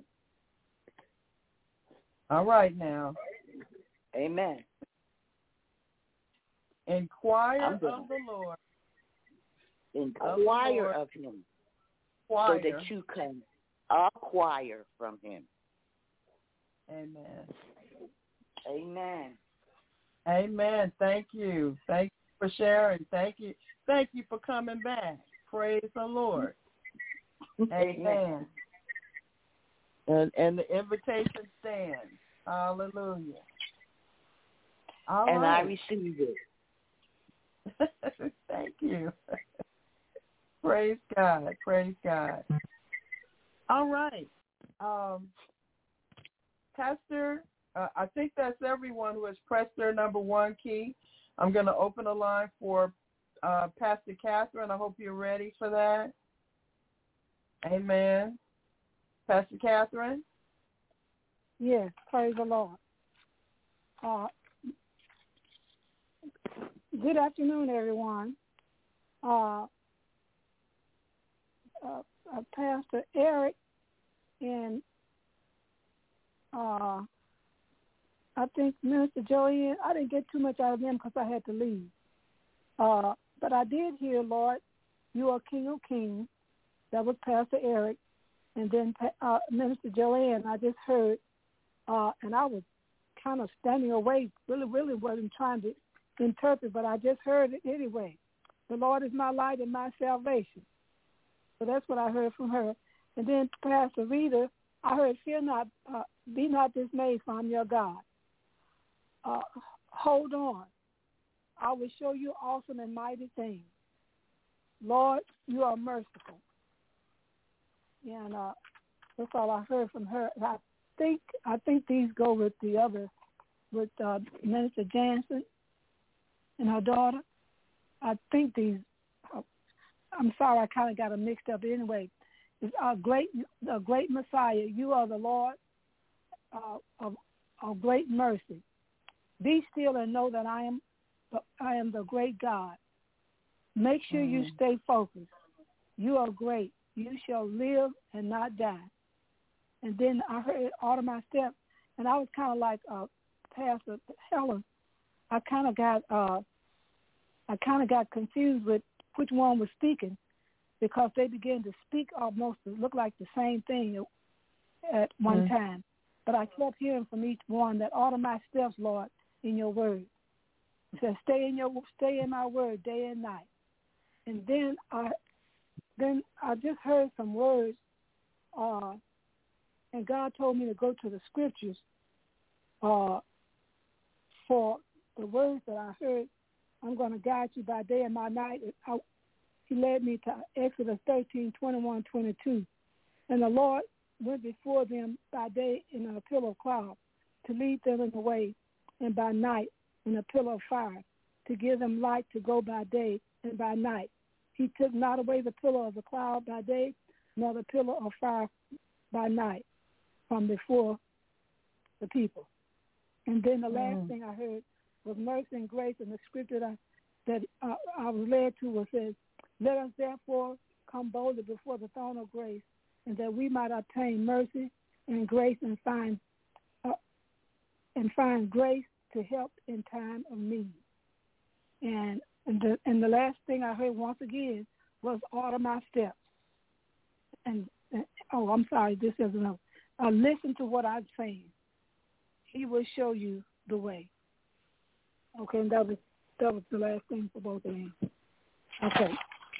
[SPEAKER 7] All right now.
[SPEAKER 9] Amen.
[SPEAKER 7] Inquire of the Lord.
[SPEAKER 9] Inquire of, of him
[SPEAKER 7] Inquire.
[SPEAKER 9] so that you can acquire from him.
[SPEAKER 7] Amen.
[SPEAKER 9] Amen.
[SPEAKER 7] Amen. Thank you. Thank you for sharing. Thank you. Thank you for coming back. Praise the Lord. Amen. And and the invitation stands. Hallelujah. All
[SPEAKER 9] and
[SPEAKER 7] right.
[SPEAKER 9] I receive it.
[SPEAKER 7] Thank you. Praise God. Praise God. All right. Um, Pastor, uh, I think that's everyone who has pressed their number one key. I'm going to open the line for uh, Pastor Catherine. I hope you're ready for that. Amen. Pastor Catherine?
[SPEAKER 10] Yes, praise the Lord. Uh, good afternoon, everyone. Uh, uh, uh, Pastor Eric and uh, I think Minister Joanne, I didn't get too much out of them because I had to leave. Uh, but I did hear, Lord, you are King of Kings. That was Pastor Eric. And then uh, Minister Joanne, I just heard, uh, and I was kind of standing away, really, really wasn't trying to interpret, but I just heard it anyway. The Lord is my light and my salvation. So that's what I heard from her. And then Pastor Rita, I heard, fear not, uh, be not dismayed, for I'm your God. Uh, hold on. I will show you awesome and mighty things. Lord, you are merciful. And uh, that's all I heard from her. I think I think these go with the other, with uh, Minister Jansen and her daughter. I think these. Uh, I'm sorry, I kind of got them mixed up. Anyway, it's our great, the great Messiah. You are the Lord uh, of, of great mercy. Be still and know that I am, I am the great God. Make sure mm. you stay focused. You are great. You shall live and not die. And then I heard Order My Steps, and I was kind of like uh, Pastor Helen. I kind of got, uh, I kind of got confused with which one was speaking, because they began to speak almost to look like the same thing at one mm. time. But I kept hearing from each one that order my steps, Lord, in your word. It says, stay in your, stay in my word day and night. And then I, then I just heard some words, uh, and God told me to go to the scriptures uh, for the words that I heard. I'm going to guide you by day and by night. I, he led me to Exodus thirteen, twenty-one, twenty-two. And the Lord went before them by day in a pillar of cloud to lead them in the way, and by night in a pillar of fire to give them light to go by day and by night. He took not away the pillar of the cloud by day, nor the pillar of fire by night from before the people. And then the last mm. thing I heard was mercy and grace, and the scripture that, that uh, I was led to was says, let us therefore come boldly before the throne of grace, and that we might obtain mercy and grace and find uh, and find grace to help in time of need. And and the, and the last thing I heard once again was order my steps. And, and oh, I'm sorry, this is another. Uh, listen to what I'm saying. He will show you the way. Okay, and that was that was the last thing for both of them. Okay.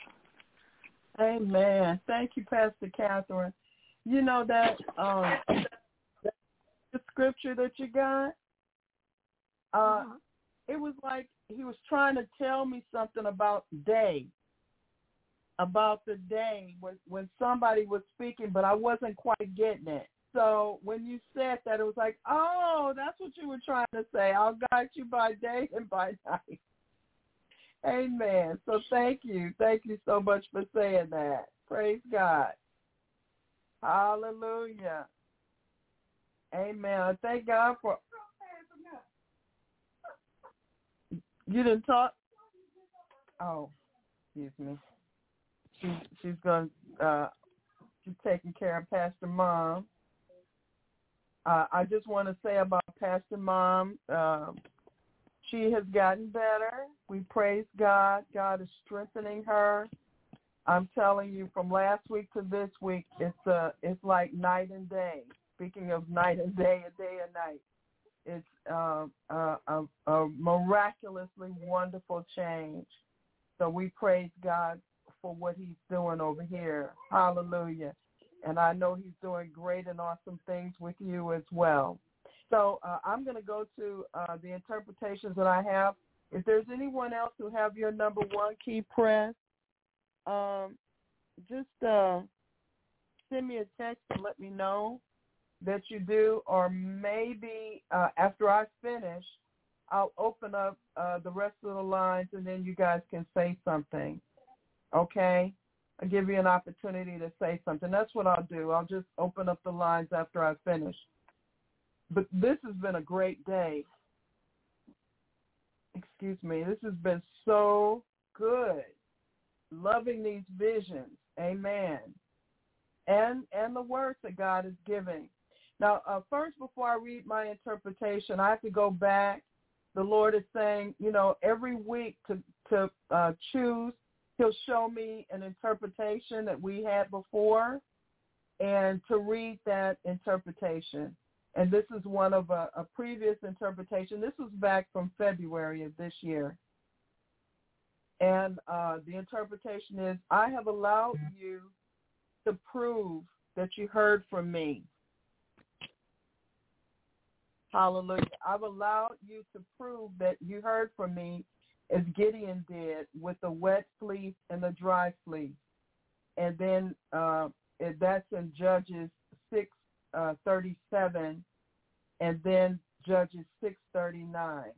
[SPEAKER 7] Amen. Thank you, Pastor Catherine. You know that um, the
[SPEAKER 1] scripture that you got? Uh,
[SPEAKER 10] uh-huh.
[SPEAKER 1] It was like he was trying to tell me something about day, about the day when, when somebody was speaking, but I wasn't quite getting it. So when you said that, it was like, oh, that's what you were trying to say. I'll guide you by day and by night. Amen. So thank you. Thank you so much for saying that. Praise God. Hallelujah. Amen. Thank God for... You didn't talk? Oh, excuse me. She, she's going to... Uh, she's taking care of Pastor Mom. Uh, I just want to say about Pastor Mom, uh, she has gotten better. We praise God. God is strengthening her. I'm telling you, from last week to this week, it's uh, it's like night and day. Speaking of night and day, a day and night, it's uh, uh, a, a miraculously wonderful change. So we praise God for what he's doing over here. Hallelujah. And I know he's doing great and awesome things with you as well. So uh, I'm going to go to uh, the interpretations that I have. If there's anyone else who have your number one key press, um, just uh, send me a text and let me know that you do, or maybe uh, after I finish, I'll open up uh, the rest of the lines and then you guys can say something, okay? I'll give you an opportunity to say something. That's what I'll do. I'll just open up the lines after I finish. But this has been a great day. Excuse me. This has been so good. Loving these visions. Amen. And and the words that God is giving. Now, uh, first, before I read my interpretation, I have to go back. The Lord is saying, you know, every week to, to uh, choose, he'll show me an interpretation that we had before and to read that interpretation. And this is one of a, a previous interpretation. This was back from February of this year. And uh, the interpretation is, I have allowed you to prove that you heard from me. Hallelujah. I've allowed you to prove that you heard from me as Gideon did with the wet fleece and the dry fleece. And then uh, that's in Judges six thirty-seven, and then Judges six thirty-nine.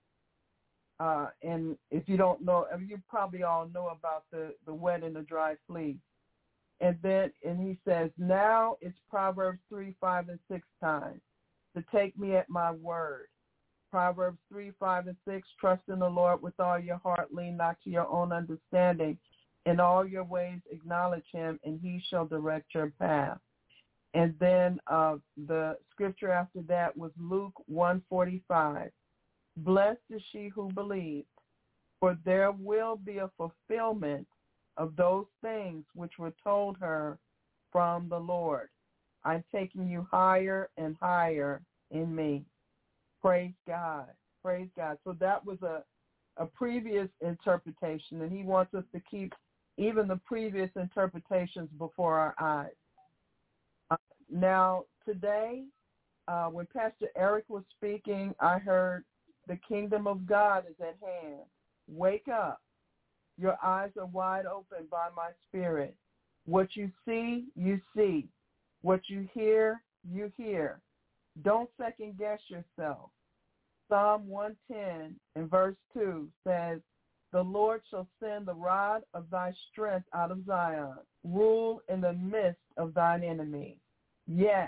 [SPEAKER 1] Uh, and if you don't know, I mean, you probably all know about the, the wet and the dry fleece. And then, and he says, now it's Proverbs three, five, and six times to take me at my word. Proverbs three, five, and six, trust in the Lord with all your heart, lean not to your own understanding. In all your ways acknowledge him, and he shall direct your path. And then uh, the scripture after that was Luke one forty-five. Blessed is she who believed, for there will be a fulfillment of those things which were told her from the Lord. I'm taking you higher and higher in me. Praise God. Praise God. So that was a, a previous interpretation, and he wants us to keep even the previous interpretations before our eyes. Uh, now, today, uh, when Pastor Eric was speaking, I heard the kingdom of God is at hand. Wake up. Your eyes are wide open by my spirit. What you see, you see. What you hear, you hear. Don't second guess yourself. Psalm one ten in verse two says, the Lord shall send the rod of thy strength out of Zion. Rule in the midst of thine enemy. Yes,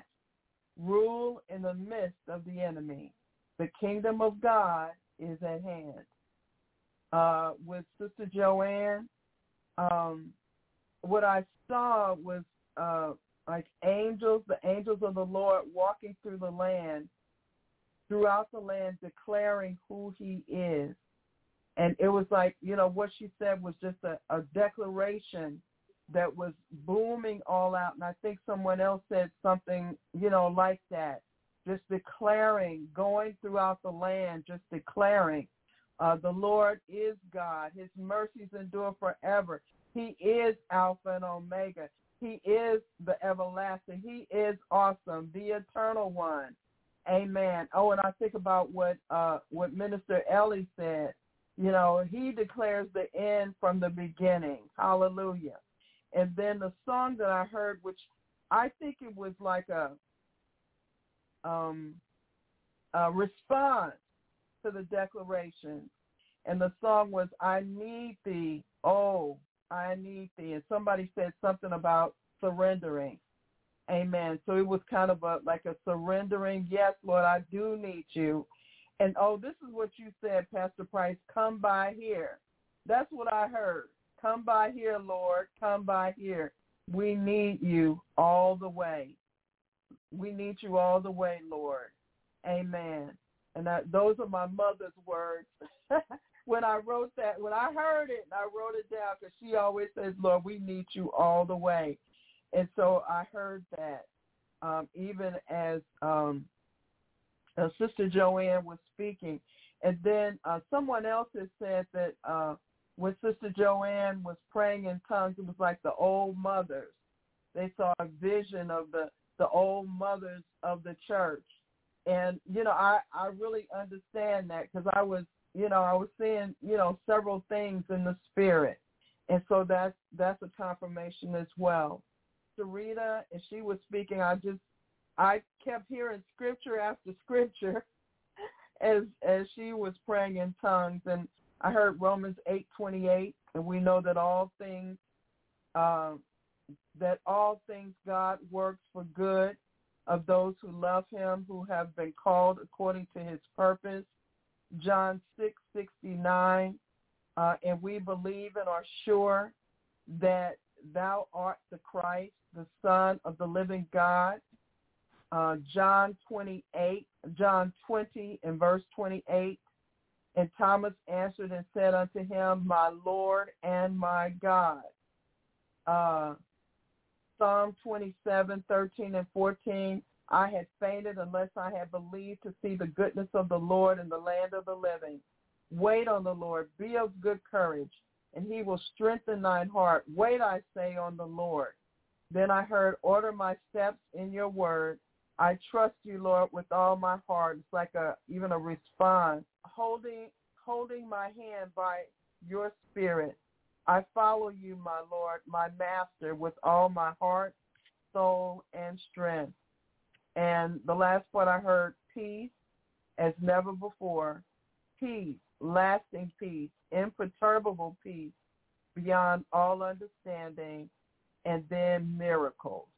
[SPEAKER 1] rule in the midst of the enemy. The kingdom of God is at hand. Uh, with Sister Joanne, um, what I saw was uh, like angels, the angels of the Lord walking through the land, throughout the land, declaring who he is. And it was like, you know, what she said was just a, a declaration that was booming all out. And I think someone else said something, you know, like that, just declaring, going throughout the land, just declaring. Uh, the Lord is God. His mercies endure forever. He is Alpha and Omega. He is the everlasting. He is awesome, the eternal one. Amen. Oh, and I think about what uh, what Minister Ellie said. You know, he declares the end from the beginning. Hallelujah. And then the song that I heard, which I think it was like a, um, a response to the declaration. And the song was, I need thee, oh, I need thee. And somebody said something about surrendering. Amen. So it was kind of a like a surrendering, yes, Lord, I do need you. And, oh, this is what you said, Pastor Price, come by here. That's what I heard. Come by here, Lord, come by here. We need you all the way. We need you all the way, Lord. Amen. And that, those are my mother's words. When I wrote that, when I heard it, I wrote it down because she always says, Lord, we need you all the way. And so I heard that um, even as um, uh, Sister Joanne was speaking. And then uh, someone else has said that uh, when Sister Joanne was praying in tongues, it was like the old mothers. They saw a vision of the, the old mothers of the church. And, you know, I, I really understand that because I was, you know, I was seeing, you know, several things in the spirit. And so that's, that's a confirmation as well. Sarita, as she was speaking, I just, I kept hearing scripture after scripture as as she was praying in tongues. And I heard Romans eight twenty-eight, and we know that all things, uh, that all things God works for good of those who love him, who have been called according to his purpose. John six sixty-nine, uh, and we believe and are sure that thou art the Christ, the Son of the living God. Uh, John twenty-eight, John twenty and verse twenty-eight, and Thomas answered and said unto him, my Lord and my God. Uh, Psalm twenty-seven, thirteen and fourteen, I had fainted unless I had believed to see the goodness of the Lord in the land of the living. Wait on the Lord, be of good courage, and he will strengthen thine heart. Wait, I say, on the Lord. Then I heard, order my steps in your word. I trust you, Lord, with all my heart. It's like a even a response. Holding holding my hand by your spirit. I follow you, my Lord, my master, with all my heart, soul, and strength. And the last part I heard, peace as never before. Peace, lasting peace, imperturbable peace, beyond all understanding, and then miracles.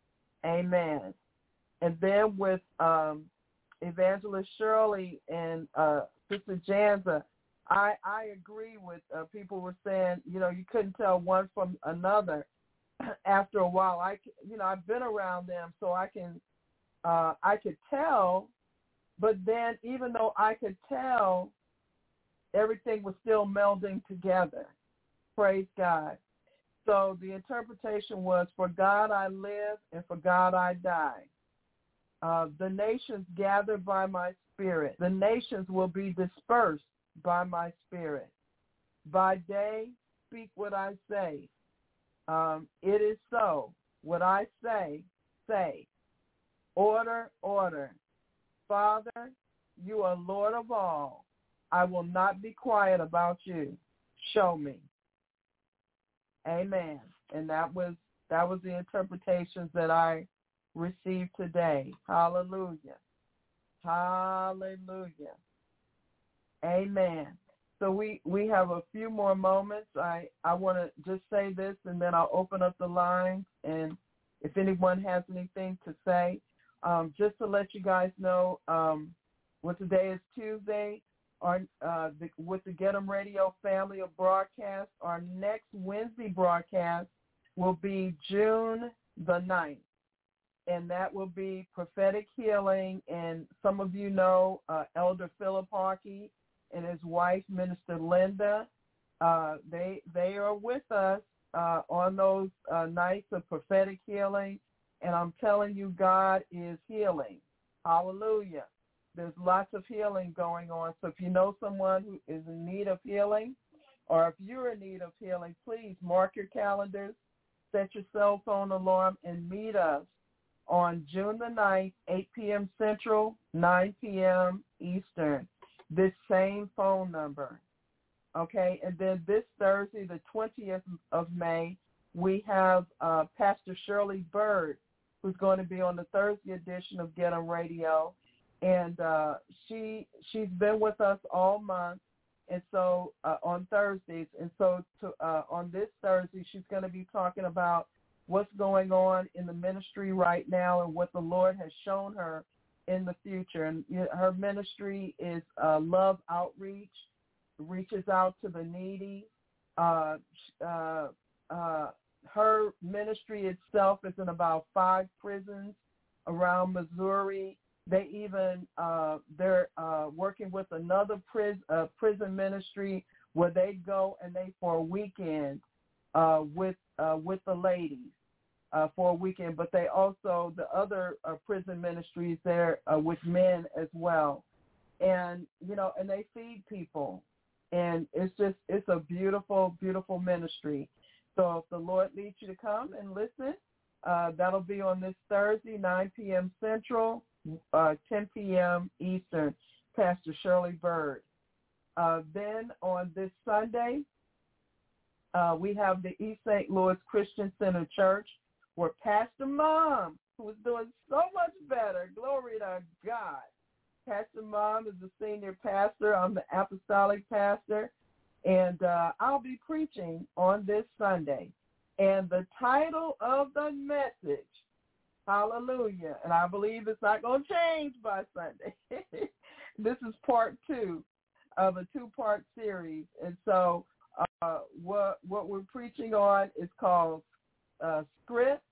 [SPEAKER 1] Amen. And then with um, Evangelist Shirley and uh, Sister Janza, I, I agree with uh, people were saying, you know, you couldn't tell one from another after a while. I, you know, I've been around them, so I can, uh, I could tell, but then even though I could tell, everything was still melding together. Praise God. So the interpretation was, for God I live and for God I die. Uh, the nations gather by my spirit. The nations will be dispersed by my spirit. By day, speak what I say. Um, it is so. What I say, say. Order, order. Father, you are Lord of all. I will not be quiet about you. Show me. Amen. And that was that was the interpretations that I received today. Hallelujah. Hallelujah. Amen. So we, we have a few more moments. I, I want to just say this, and then I'll open up the lines. And if anyone has anything to say, um, just to let you guys know, um, what today is Tuesday, our, uh, the, with the Get 'em Radio family of broadcasts, our next Wednesday broadcast will be June the ninth. And that will be prophetic healing. And some of you know uh, Elder Philip Harkey and his wife, Minister Linda. Uh, they they are with us uh, on those uh, nights of prophetic healing. And I'm telling you, God is healing. Hallelujah. There's lots of healing going on. So if you know someone who is in need of healing, or if you're in need of healing, please mark your calendars, set your cell phone alarm, and meet us on June the ninth, eight p.m. Central, nine p.m. Eastern, this same phone number. Okay, and then this Thursday, the twentieth of May, we have uh, Pastor Shirley Bird, who's going to be on the Thursday edition of Get 'em Radio. And uh, she, she's been with us all month, and so uh, on Thursdays. And so to, uh, on this Thursday, she's going to be talking about what's going on in the ministry right now and what the Lord has shown her in the future. And you know, her ministry is uh, Love Outreach, reaches out to the needy. Uh, uh, uh, her ministry itself is in about five prisons around Missouri. They even, uh, they're uh, working with another pris- uh, prison ministry where they go and they, for a weekend, uh, with uh, with the ladies uh, for a weekend. But they also, the other uh, prison ministries there uh, with men as well. And, you know, and they feed people. And it's just, it's a beautiful, beautiful ministry. So if the Lord leads you to come and listen, uh, that'll be on this Thursday, nine p.m. Central, uh, ten p.m. Eastern, Pastor Shirley Bird. Uh, then on this Sunday, uh, we have the East Saint Louis Christian Center Church, where Pastor Mom, who is doing so much better, glory to God. Pastor Mom is the senior pastor. I'm the apostolic pastor. And uh, I'll be preaching on this Sunday. And the title of the message, hallelujah, and I believe it's not going to change by Sunday. This is part two of a two-part series. And so uh, what what we're preaching on is called uh, Script.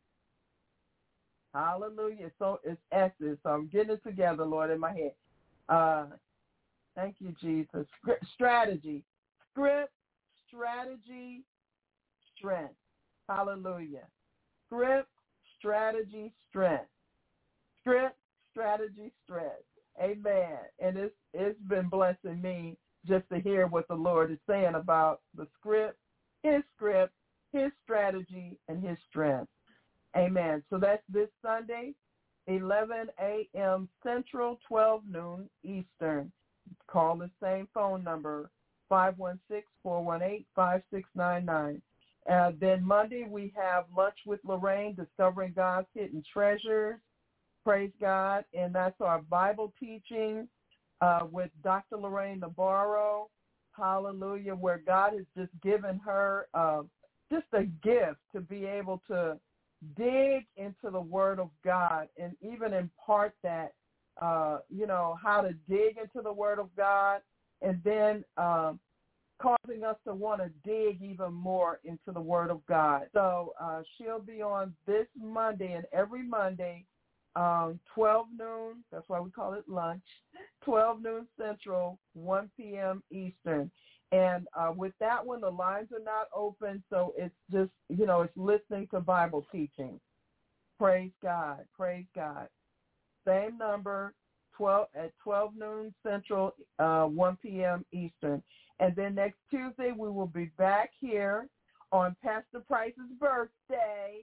[SPEAKER 1] Hallelujah. So it's S's. So I'm getting it together, Lord, in my head. Uh, thank you, Jesus. Strategy. Script, strategy, strength. Hallelujah. Script, strategy, strength. Script, strategy, strength. Amen. And it's it's been blessing me just to hear what the Lord is saying about the script, his script, his strategy, and his strength. Amen. So that's this Sunday, eleven a.m. Central, twelve noon Eastern. Call the same phone number, five one six, four one eight, five six nine nine. Uh, then Monday we have Lunch with Lorraine, Discovering God's Hidden Treasures. Praise God. And that's our Bible teaching uh, with Doctor Lorraine Navarro. Hallelujah, where God has just given her uh, just a gift to be able to dig into the Word of God and even impart that, uh, you know, how to dig into the Word of God, and then um, causing us to want to dig even more into the Word of God. So uh, she'll be on this Monday and every Monday, um, twelve noon, that's why we call it lunch, twelve noon Central, one p.m. Eastern. And uh, with that one, the lines are not open, so it's just, you know, it's listening to Bible teaching. Praise God. Praise God. Same number, twelve at twelve noon Central, uh, one p.m. Eastern. And then next Tuesday, we will be back here on Pastor Price's birthday.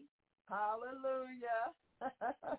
[SPEAKER 1] Hallelujah.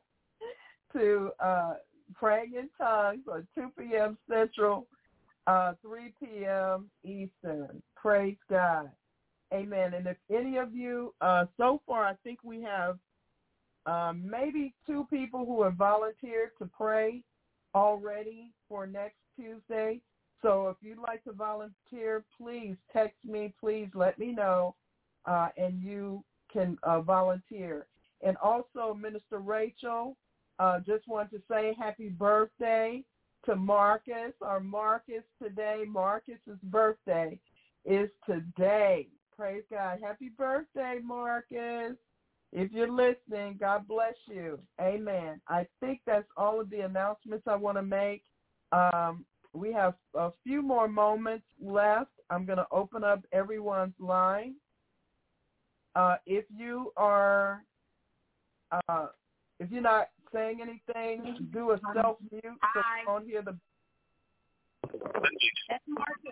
[SPEAKER 1] to uh, Praying in Tongues on two p.m. Central, uh, three p.m. Eastern. Praise God. Amen. And if any of you, uh, so far I think we have uh, maybe two people who have volunteered to pray already for next Tuesday. So if you'd like to volunteer, please text me. Please let me know, uh, and you can uh, volunteer. And also, Minister Rachel, uh, just want to say happy birthday to Marcus. Our Marcus today, Marcus's birthday is today. Praise God. Happy birthday, Marcus. If you're listening, God bless you. Amen. I think that's all of the announcements I want to make. Um, we have a few more moments left. I'm going to open up everyone's line. Uh, if you are, uh, if you're not saying anything, do a self-mute so we don't hear the.
[SPEAKER 11] That's Marcus.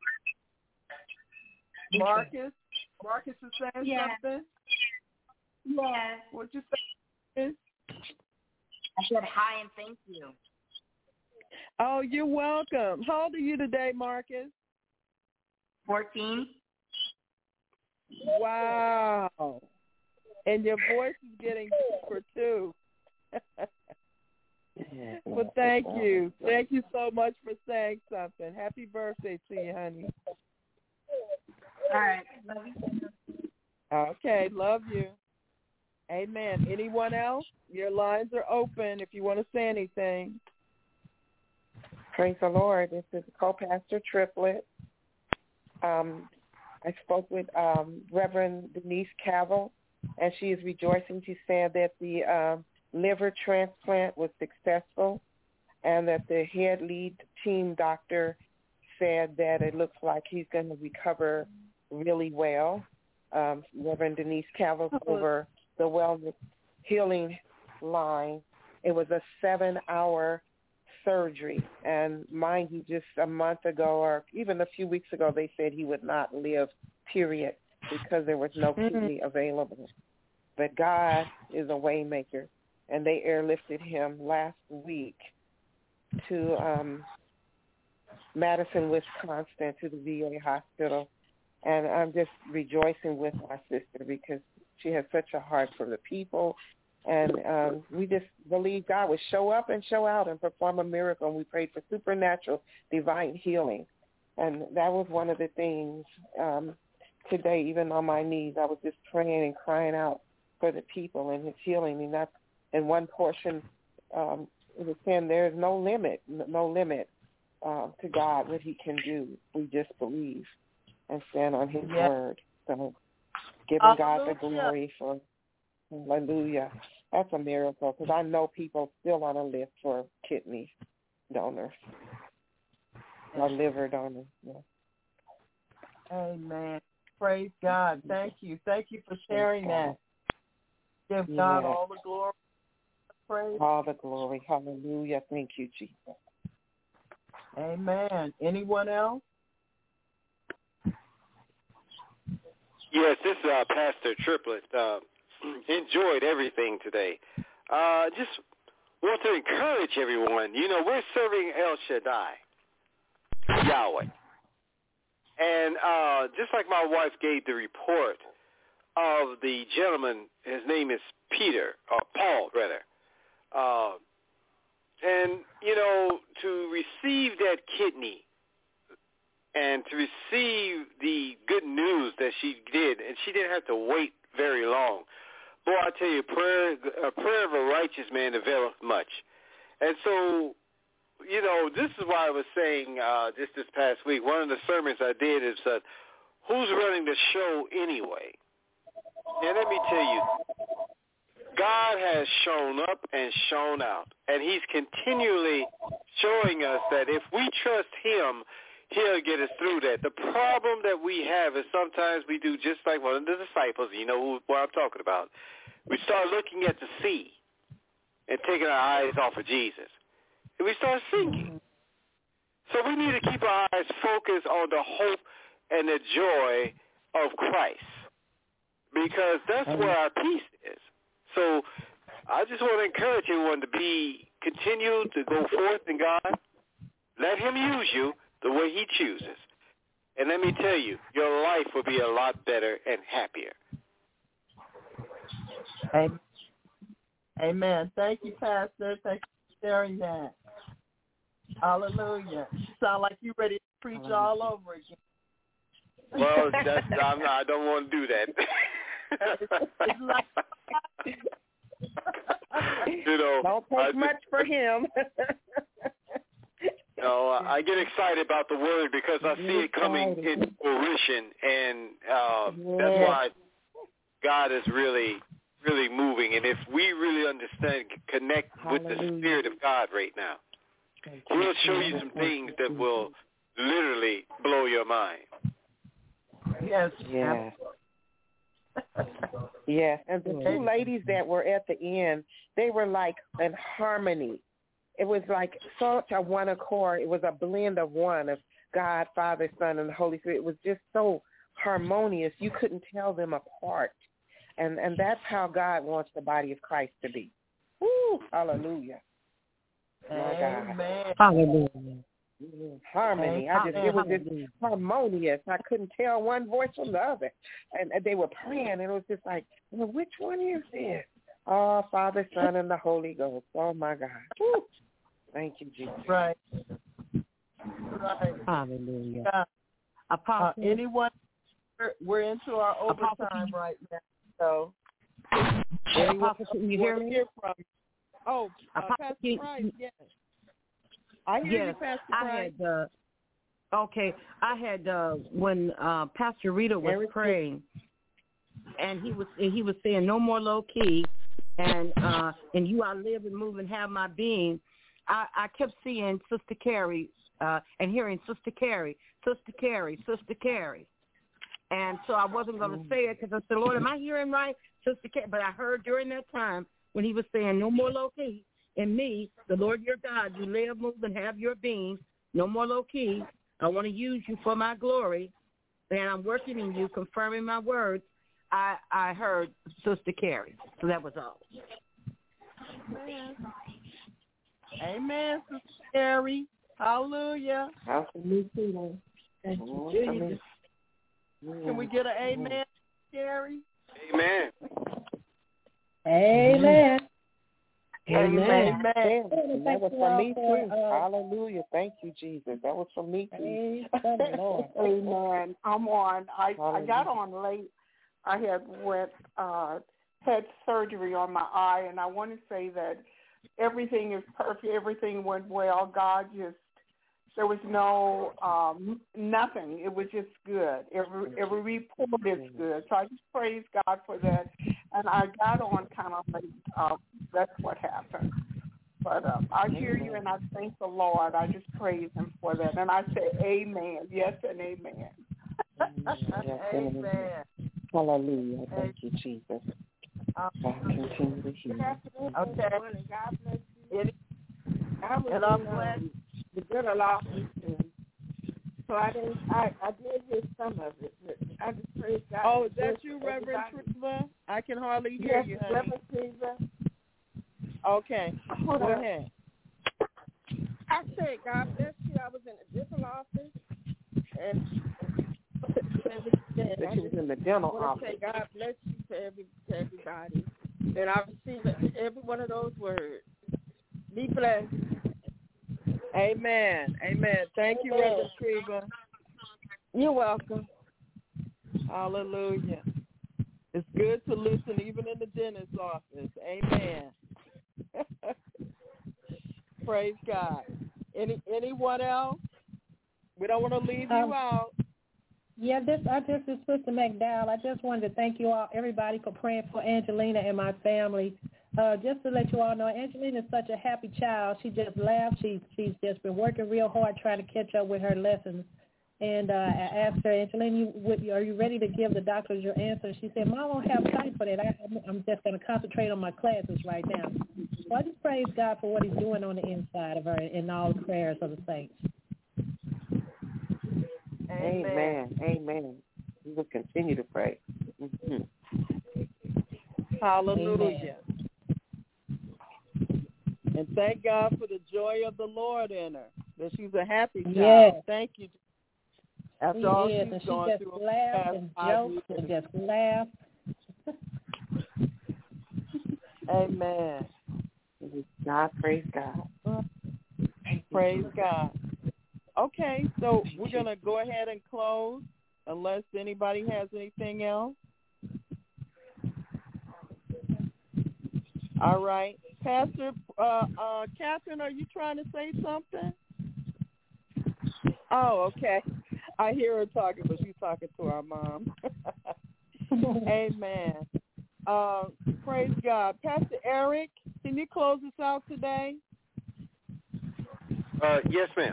[SPEAKER 1] Marcus? Marcus is saying
[SPEAKER 11] yeah.
[SPEAKER 1] something?
[SPEAKER 11] Yes.
[SPEAKER 1] What you say?
[SPEAKER 11] said hi and thank you.
[SPEAKER 1] Oh, you're welcome. How old are you today, Marcus?
[SPEAKER 11] fourteen.
[SPEAKER 1] Wow. And your voice is getting deeper, too. Well, thank you. Thank you so much for saying something. Happy birthday to you, honey.
[SPEAKER 11] All right. Love you.
[SPEAKER 1] Okay, love you. Amen. Anyone else? Your lines are open if you want to say anything.
[SPEAKER 6] Praise the Lord. This is Co-Pastor Triplet. Um, I spoke with um, Reverend Denise Cavill, and she is rejoicing. She said that the um, liver transplant was successful and that the head lead team doctor said that it looks like he's going to recover really well. Um, Reverend Denise Cavill over the Wellness Healing line. It was a seven-hour surgery, and mind you, just a month ago or even a few weeks ago, they said he would not live, period, because there was no
[SPEAKER 1] Mm-hmm.
[SPEAKER 6] kidney available. But God is a way maker, and they airlifted him last week to um, Madison, Wisconsin, to the V A hospital. And I'm just rejoicing with my sister because she has such a heart for the people. And um, we just believe God would show up and show out and perform a miracle. And we prayed for supernatural, divine healing. And that was one of the things um, today, even on my knees, I was just praying and crying out for the people and his healing. And that's in one portion, um, it was saying there is no limit, no limit uh, to God, what he can do. We just believe and stand on his
[SPEAKER 1] yes.
[SPEAKER 6] word. So giving
[SPEAKER 1] Hallelujah.
[SPEAKER 6] God the glory for, hallelujah. That's a miracle because I know people still on a list for kidney donors or liver donors. Yeah.
[SPEAKER 1] Amen. Praise God. Thank you. Thank you for sharing that. Give God
[SPEAKER 6] Yeah.
[SPEAKER 1] all the glory. Praise.
[SPEAKER 6] All the glory. Hallelujah. Thank you, Jesus.
[SPEAKER 1] Amen. Anyone else?
[SPEAKER 3] Yes, this is uh, Pastor Triplet. Uh, enjoyed everything today. Uh, just want to encourage everyone. You know, we're serving El Shaddai, Yahweh. And uh, just like my wife gave the report of the gentleman, his name is Peter, or Paul, rather. Uh, and, you know, to receive that kidney and to receive the good news that she did, and she didn't have to wait very long. Boy, I tell you, prayer, a prayer of a righteous man availeth much. And so, you know, this is why I was saying uh, just this past week, one of the sermons I did is, uh, who's running the show anyway? And let me tell you, God has shown up and shown out, and he's continually showing us that if we trust him, he'll get us through that. The problem that we have is sometimes we do just like one of the disciples, you know what I'm talking about. We start looking at the sea and taking our eyes off of Jesus, and we start sinking. So we need to keep our eyes focused on the hope and the joy of Christ, because that's where our peace is. So I just want to encourage everyone to be, continue to go forth in God. Let him use you the way he chooses. And let me tell you, your life will be a lot better and happier.
[SPEAKER 1] Amen. Thank you, Pastor. Thank you for sharing that. Hallelujah. You sound like you're ready to preach all over again.
[SPEAKER 3] Well, that's, I'm not, I don't want to do that.
[SPEAKER 1] It's like,
[SPEAKER 6] you know, don't take
[SPEAKER 3] I,
[SPEAKER 6] much for him.
[SPEAKER 3] You know, I get excited about the word because I see it coming into fruition, and uh, that's why God is really, really moving. And if we really understand, connect with the Spirit of God right now, he'll show you some things that will literally blow your mind.
[SPEAKER 1] Yes.
[SPEAKER 6] Yes. Yes. And the two ladies that were at the end, they were like in harmony. It was like such a one accord. It was a blend of one, of God, Father, Son, and the Holy Spirit. It was just so harmonious. You couldn't tell them apart. And and that's how God wants the body of Christ to be. Woo, hallelujah. My God.
[SPEAKER 1] Amen.
[SPEAKER 7] Hallelujah.
[SPEAKER 6] Mm, harmony. I just it was just harmonious. I couldn't tell one voice from the other. And, and they were praying and it was just like, well, which one is this? Oh, Father, Son, and the Holy Ghost. Oh my God. Woo. Thank you, Jesus.
[SPEAKER 1] Right. Right.
[SPEAKER 7] Hallelujah.
[SPEAKER 1] Uh,
[SPEAKER 7] Apostle,
[SPEAKER 1] uh, anyone? We're, we're into our overtime
[SPEAKER 7] Apostle,
[SPEAKER 1] right now, so.
[SPEAKER 7] Apostle, can you hear me?
[SPEAKER 1] Hear from you. Oh, uh,
[SPEAKER 7] Apostle,
[SPEAKER 1] Pastor
[SPEAKER 7] can,
[SPEAKER 1] Price, yes. I hear
[SPEAKER 7] yes,
[SPEAKER 1] you, Pastor
[SPEAKER 7] I
[SPEAKER 1] Price.
[SPEAKER 7] had, uh, okay, I had, uh, when uh, Pastor Rita was
[SPEAKER 6] Eric,
[SPEAKER 7] praying, and he was he was saying, no more low key, and uh, and you I live and move and have my being, I, I kept seeing Sister Carrie uh, and hearing Sister Carrie, Sister Carrie, Sister Carrie. And so I wasn't going to say it because I said, Lord, am I hearing right? Sister Carrie. But I heard during that time when he was saying, no more low key. In me, the Lord your God, you live, move, and have your being. No more low key. I want to use you for my glory. And I'm working in you, confirming my words. I, I heard Sister Carrie. So that was all.
[SPEAKER 1] Amen. Amen, Sister Carrie. Hallelujah.
[SPEAKER 6] Hallelujah.
[SPEAKER 1] Thank you, Jesus. Can we get an amen, Carrie?
[SPEAKER 3] Amen.
[SPEAKER 8] Amen.
[SPEAKER 6] Amen.
[SPEAKER 8] Amen.
[SPEAKER 6] Amen. That was for me too. Hallelujah. Thank you, Jesus. That was for me too.
[SPEAKER 12] Amen. I'm on. I, I got on late. I had went uh, had surgery on my eye, and I want to say that everything is perfect. Everything went well. God just there was no um, nothing. It was just good. Every every report is good. So I just praise God for that. And I got on kind of late. Uh, that's what happened. But um, I hear you, and I thank the Lord. I just praise Him for that. And I say, Amen. Yes and amen.
[SPEAKER 6] Yes,
[SPEAKER 1] Amen.
[SPEAKER 6] Hallelujah. Thank you, Jesus.
[SPEAKER 12] Um,
[SPEAKER 6] God continue to heal.
[SPEAKER 1] Okay.
[SPEAKER 12] God bless you.
[SPEAKER 1] Any,
[SPEAKER 12] I was
[SPEAKER 1] and I'm
[SPEAKER 12] in,
[SPEAKER 1] glad.
[SPEAKER 12] um, the good office, and so I didn't. I, I did hear some of it, but I just praise God.
[SPEAKER 1] Oh, is that you, Reverend Treva? I can hardly hear
[SPEAKER 12] yes,
[SPEAKER 1] you, honey.
[SPEAKER 12] Reverend Treva.
[SPEAKER 1] Okay,
[SPEAKER 12] Hold
[SPEAKER 1] go
[SPEAKER 12] on.
[SPEAKER 1] ahead.
[SPEAKER 12] I said, God bless you. I was in a dental office, and
[SPEAKER 6] That she was in the dental
[SPEAKER 12] I want
[SPEAKER 6] office.
[SPEAKER 12] to say, God bless you to every to everybody, and I receive every one of those words. Be blessed.
[SPEAKER 1] Amen. Amen. Thank you,
[SPEAKER 12] Amen.
[SPEAKER 1] Reverend Treva.
[SPEAKER 12] You're welcome.
[SPEAKER 1] Hallelujah. It's good to listen even in the dentist's office. Amen. Praise God. Any anyone else? We don't want to leave you
[SPEAKER 8] Um,
[SPEAKER 1] out.
[SPEAKER 8] Yeah, this I this is Sister McDowell. I just wanted to thank you all, everybody, for praying for Angelina and my family. Uh, just to let you all know, Angelina is such a happy child. She just laughs. She she's just been working real hard trying to catch up with her lessons. And uh, I asked her, Angelina, you, what, are you ready to give the doctors your answer? She said, Mom, I don't have time for that. I, I'm just going to concentrate on my classes right now. So I just praise God for what He's doing on the inside of her and all the prayers of the saints.
[SPEAKER 1] Amen.
[SPEAKER 6] Amen. Amen. We will continue to pray. Mm-hmm.
[SPEAKER 1] Hallelujah. Amen. And thank God for the joy of the Lord in her, that she's a happy child.
[SPEAKER 8] Yes.
[SPEAKER 1] Thank you. After
[SPEAKER 8] She
[SPEAKER 1] all
[SPEAKER 8] is,
[SPEAKER 1] she's
[SPEAKER 8] and she
[SPEAKER 1] gone
[SPEAKER 8] just
[SPEAKER 1] through
[SPEAKER 8] laughs and jokes and just laughs.
[SPEAKER 1] Amen.
[SPEAKER 6] God, praise God.
[SPEAKER 1] Praise God. Okay, so we're going to go ahead and close unless anybody has anything else. All right. Pastor uh, uh, Catherine, are you trying to say something? Oh, okay. I hear her talking, but she's talking to our mom. Amen. Uh, praise God. Pastor Eric, can you close us out today?
[SPEAKER 3] Uh, yes, ma'am.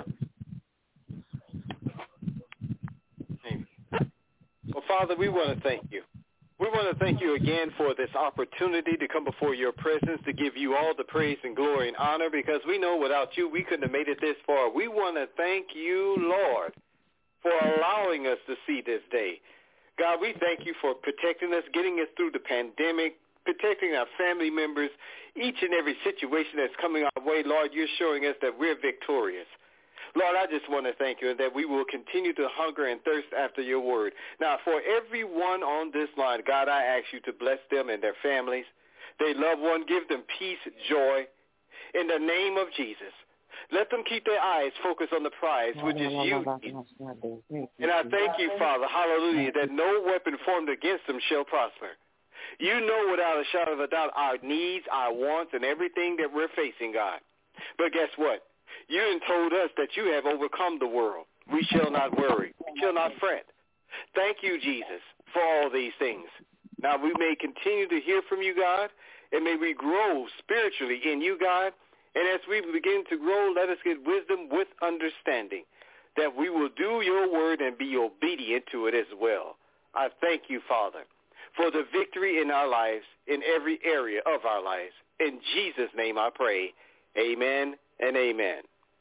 [SPEAKER 3] Well, Father, we want to thank you. We want to thank you again for this opportunity to come before your presence to give you all the praise and glory and honor, because we know without you we couldn't have made it this far. We want to thank you, Lord, for allowing us to see this day. God, we thank you for protecting us, getting us through the pandemic, protecting our family members, each and every situation that's coming our way. Lord, you're showing us that we're victorious. Lord, I just want to thank you that we will continue to hunger and thirst after your word. Now, for everyone on this line, God, I ask you to bless them and their families, their loved one. Give them peace, joy, in the name of Jesus. Let them keep their eyes focused on the prize, which is you. And I thank you, Father, hallelujah, that no weapon formed against them shall prosper. You know without a shadow of a doubt our needs, our wants, and everything that we're facing, God. But guess what? You have told us that you have overcome the world. We shall not worry. We shall not fret. Thank you, Jesus, for all these things. Now we may continue to hear from you, God, and may we grow spiritually in you, God. And as we begin to grow, let us get wisdom with understanding, that we will do your word and be obedient to it as well. I thank you, Father, for the victory in our lives, in every area of our lives. In Jesus' name I pray. Amen and amen.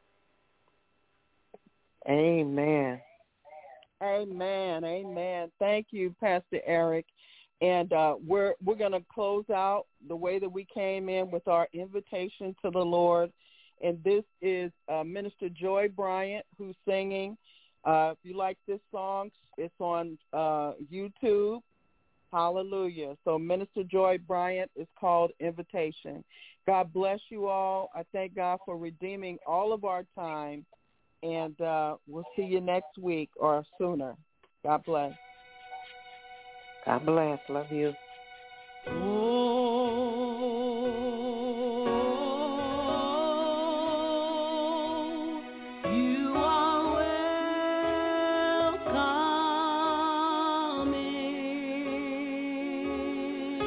[SPEAKER 6] Amen.
[SPEAKER 1] Amen. Amen. Thank you, Pastor Eric. And uh, we're we're going to close out the way that we came in with our invitation to the Lord. And this is uh, Minister Joy Bryant who's singing. Uh, if you like this song, it's on uh, YouTube. Hallelujah. So Minister Joy Bryant is called Invitation. God bless you all. I thank God for redeeming all of our time. And uh, we'll see you next week or sooner. God bless.
[SPEAKER 6] God bless. Love you.
[SPEAKER 2] You are welcome in.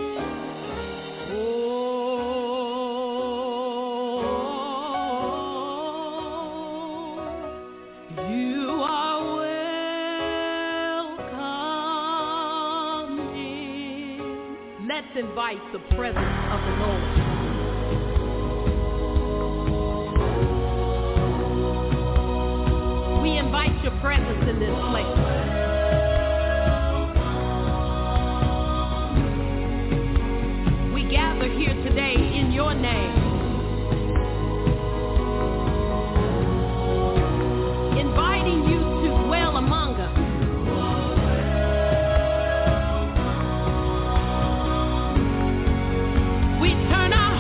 [SPEAKER 2] Oh, you are welcome in. Let's invite the presence of the Lord. We invite your presence in this place. We gather here today in your name, inviting you to dwell among us. We turn our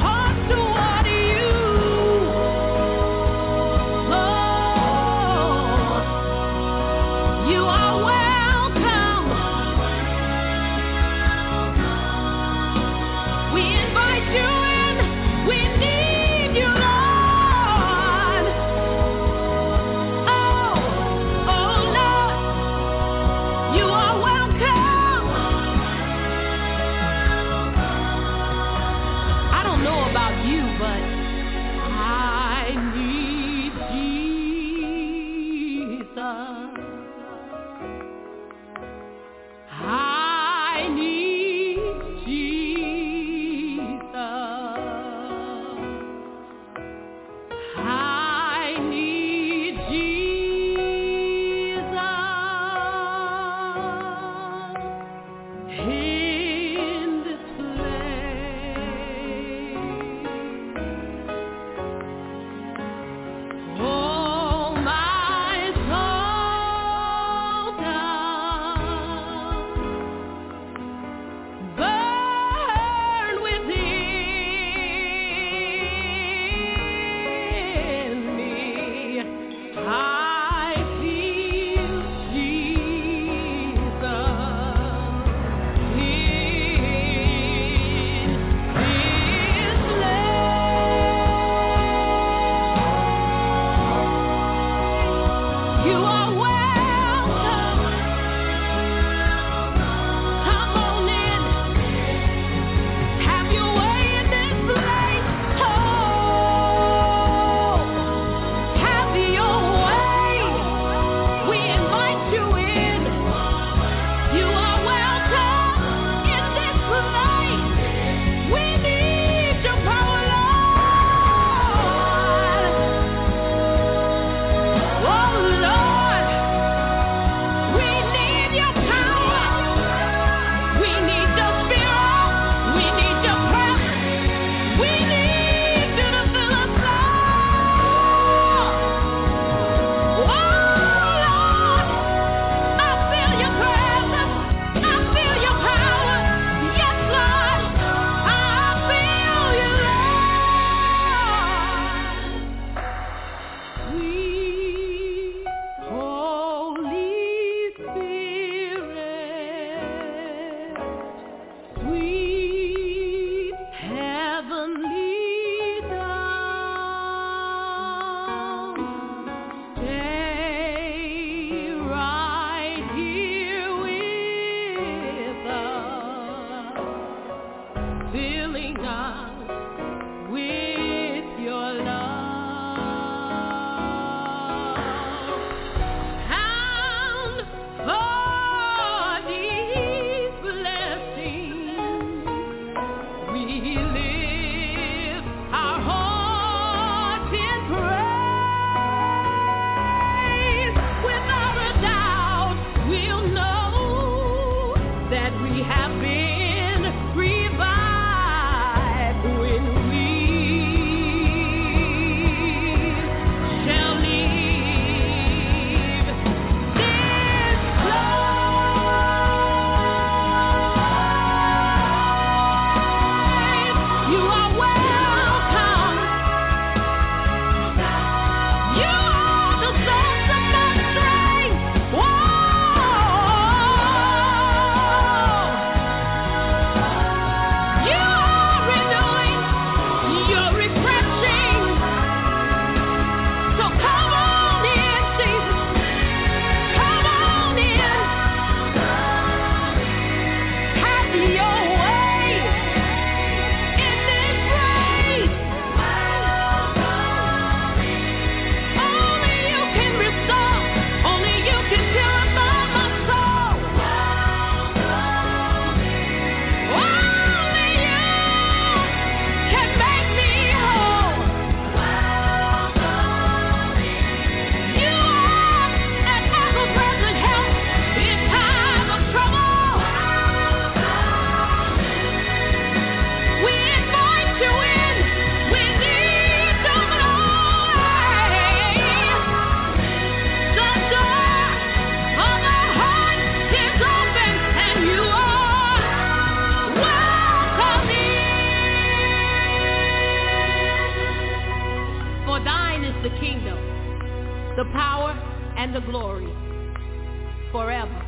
[SPEAKER 2] and the glory forever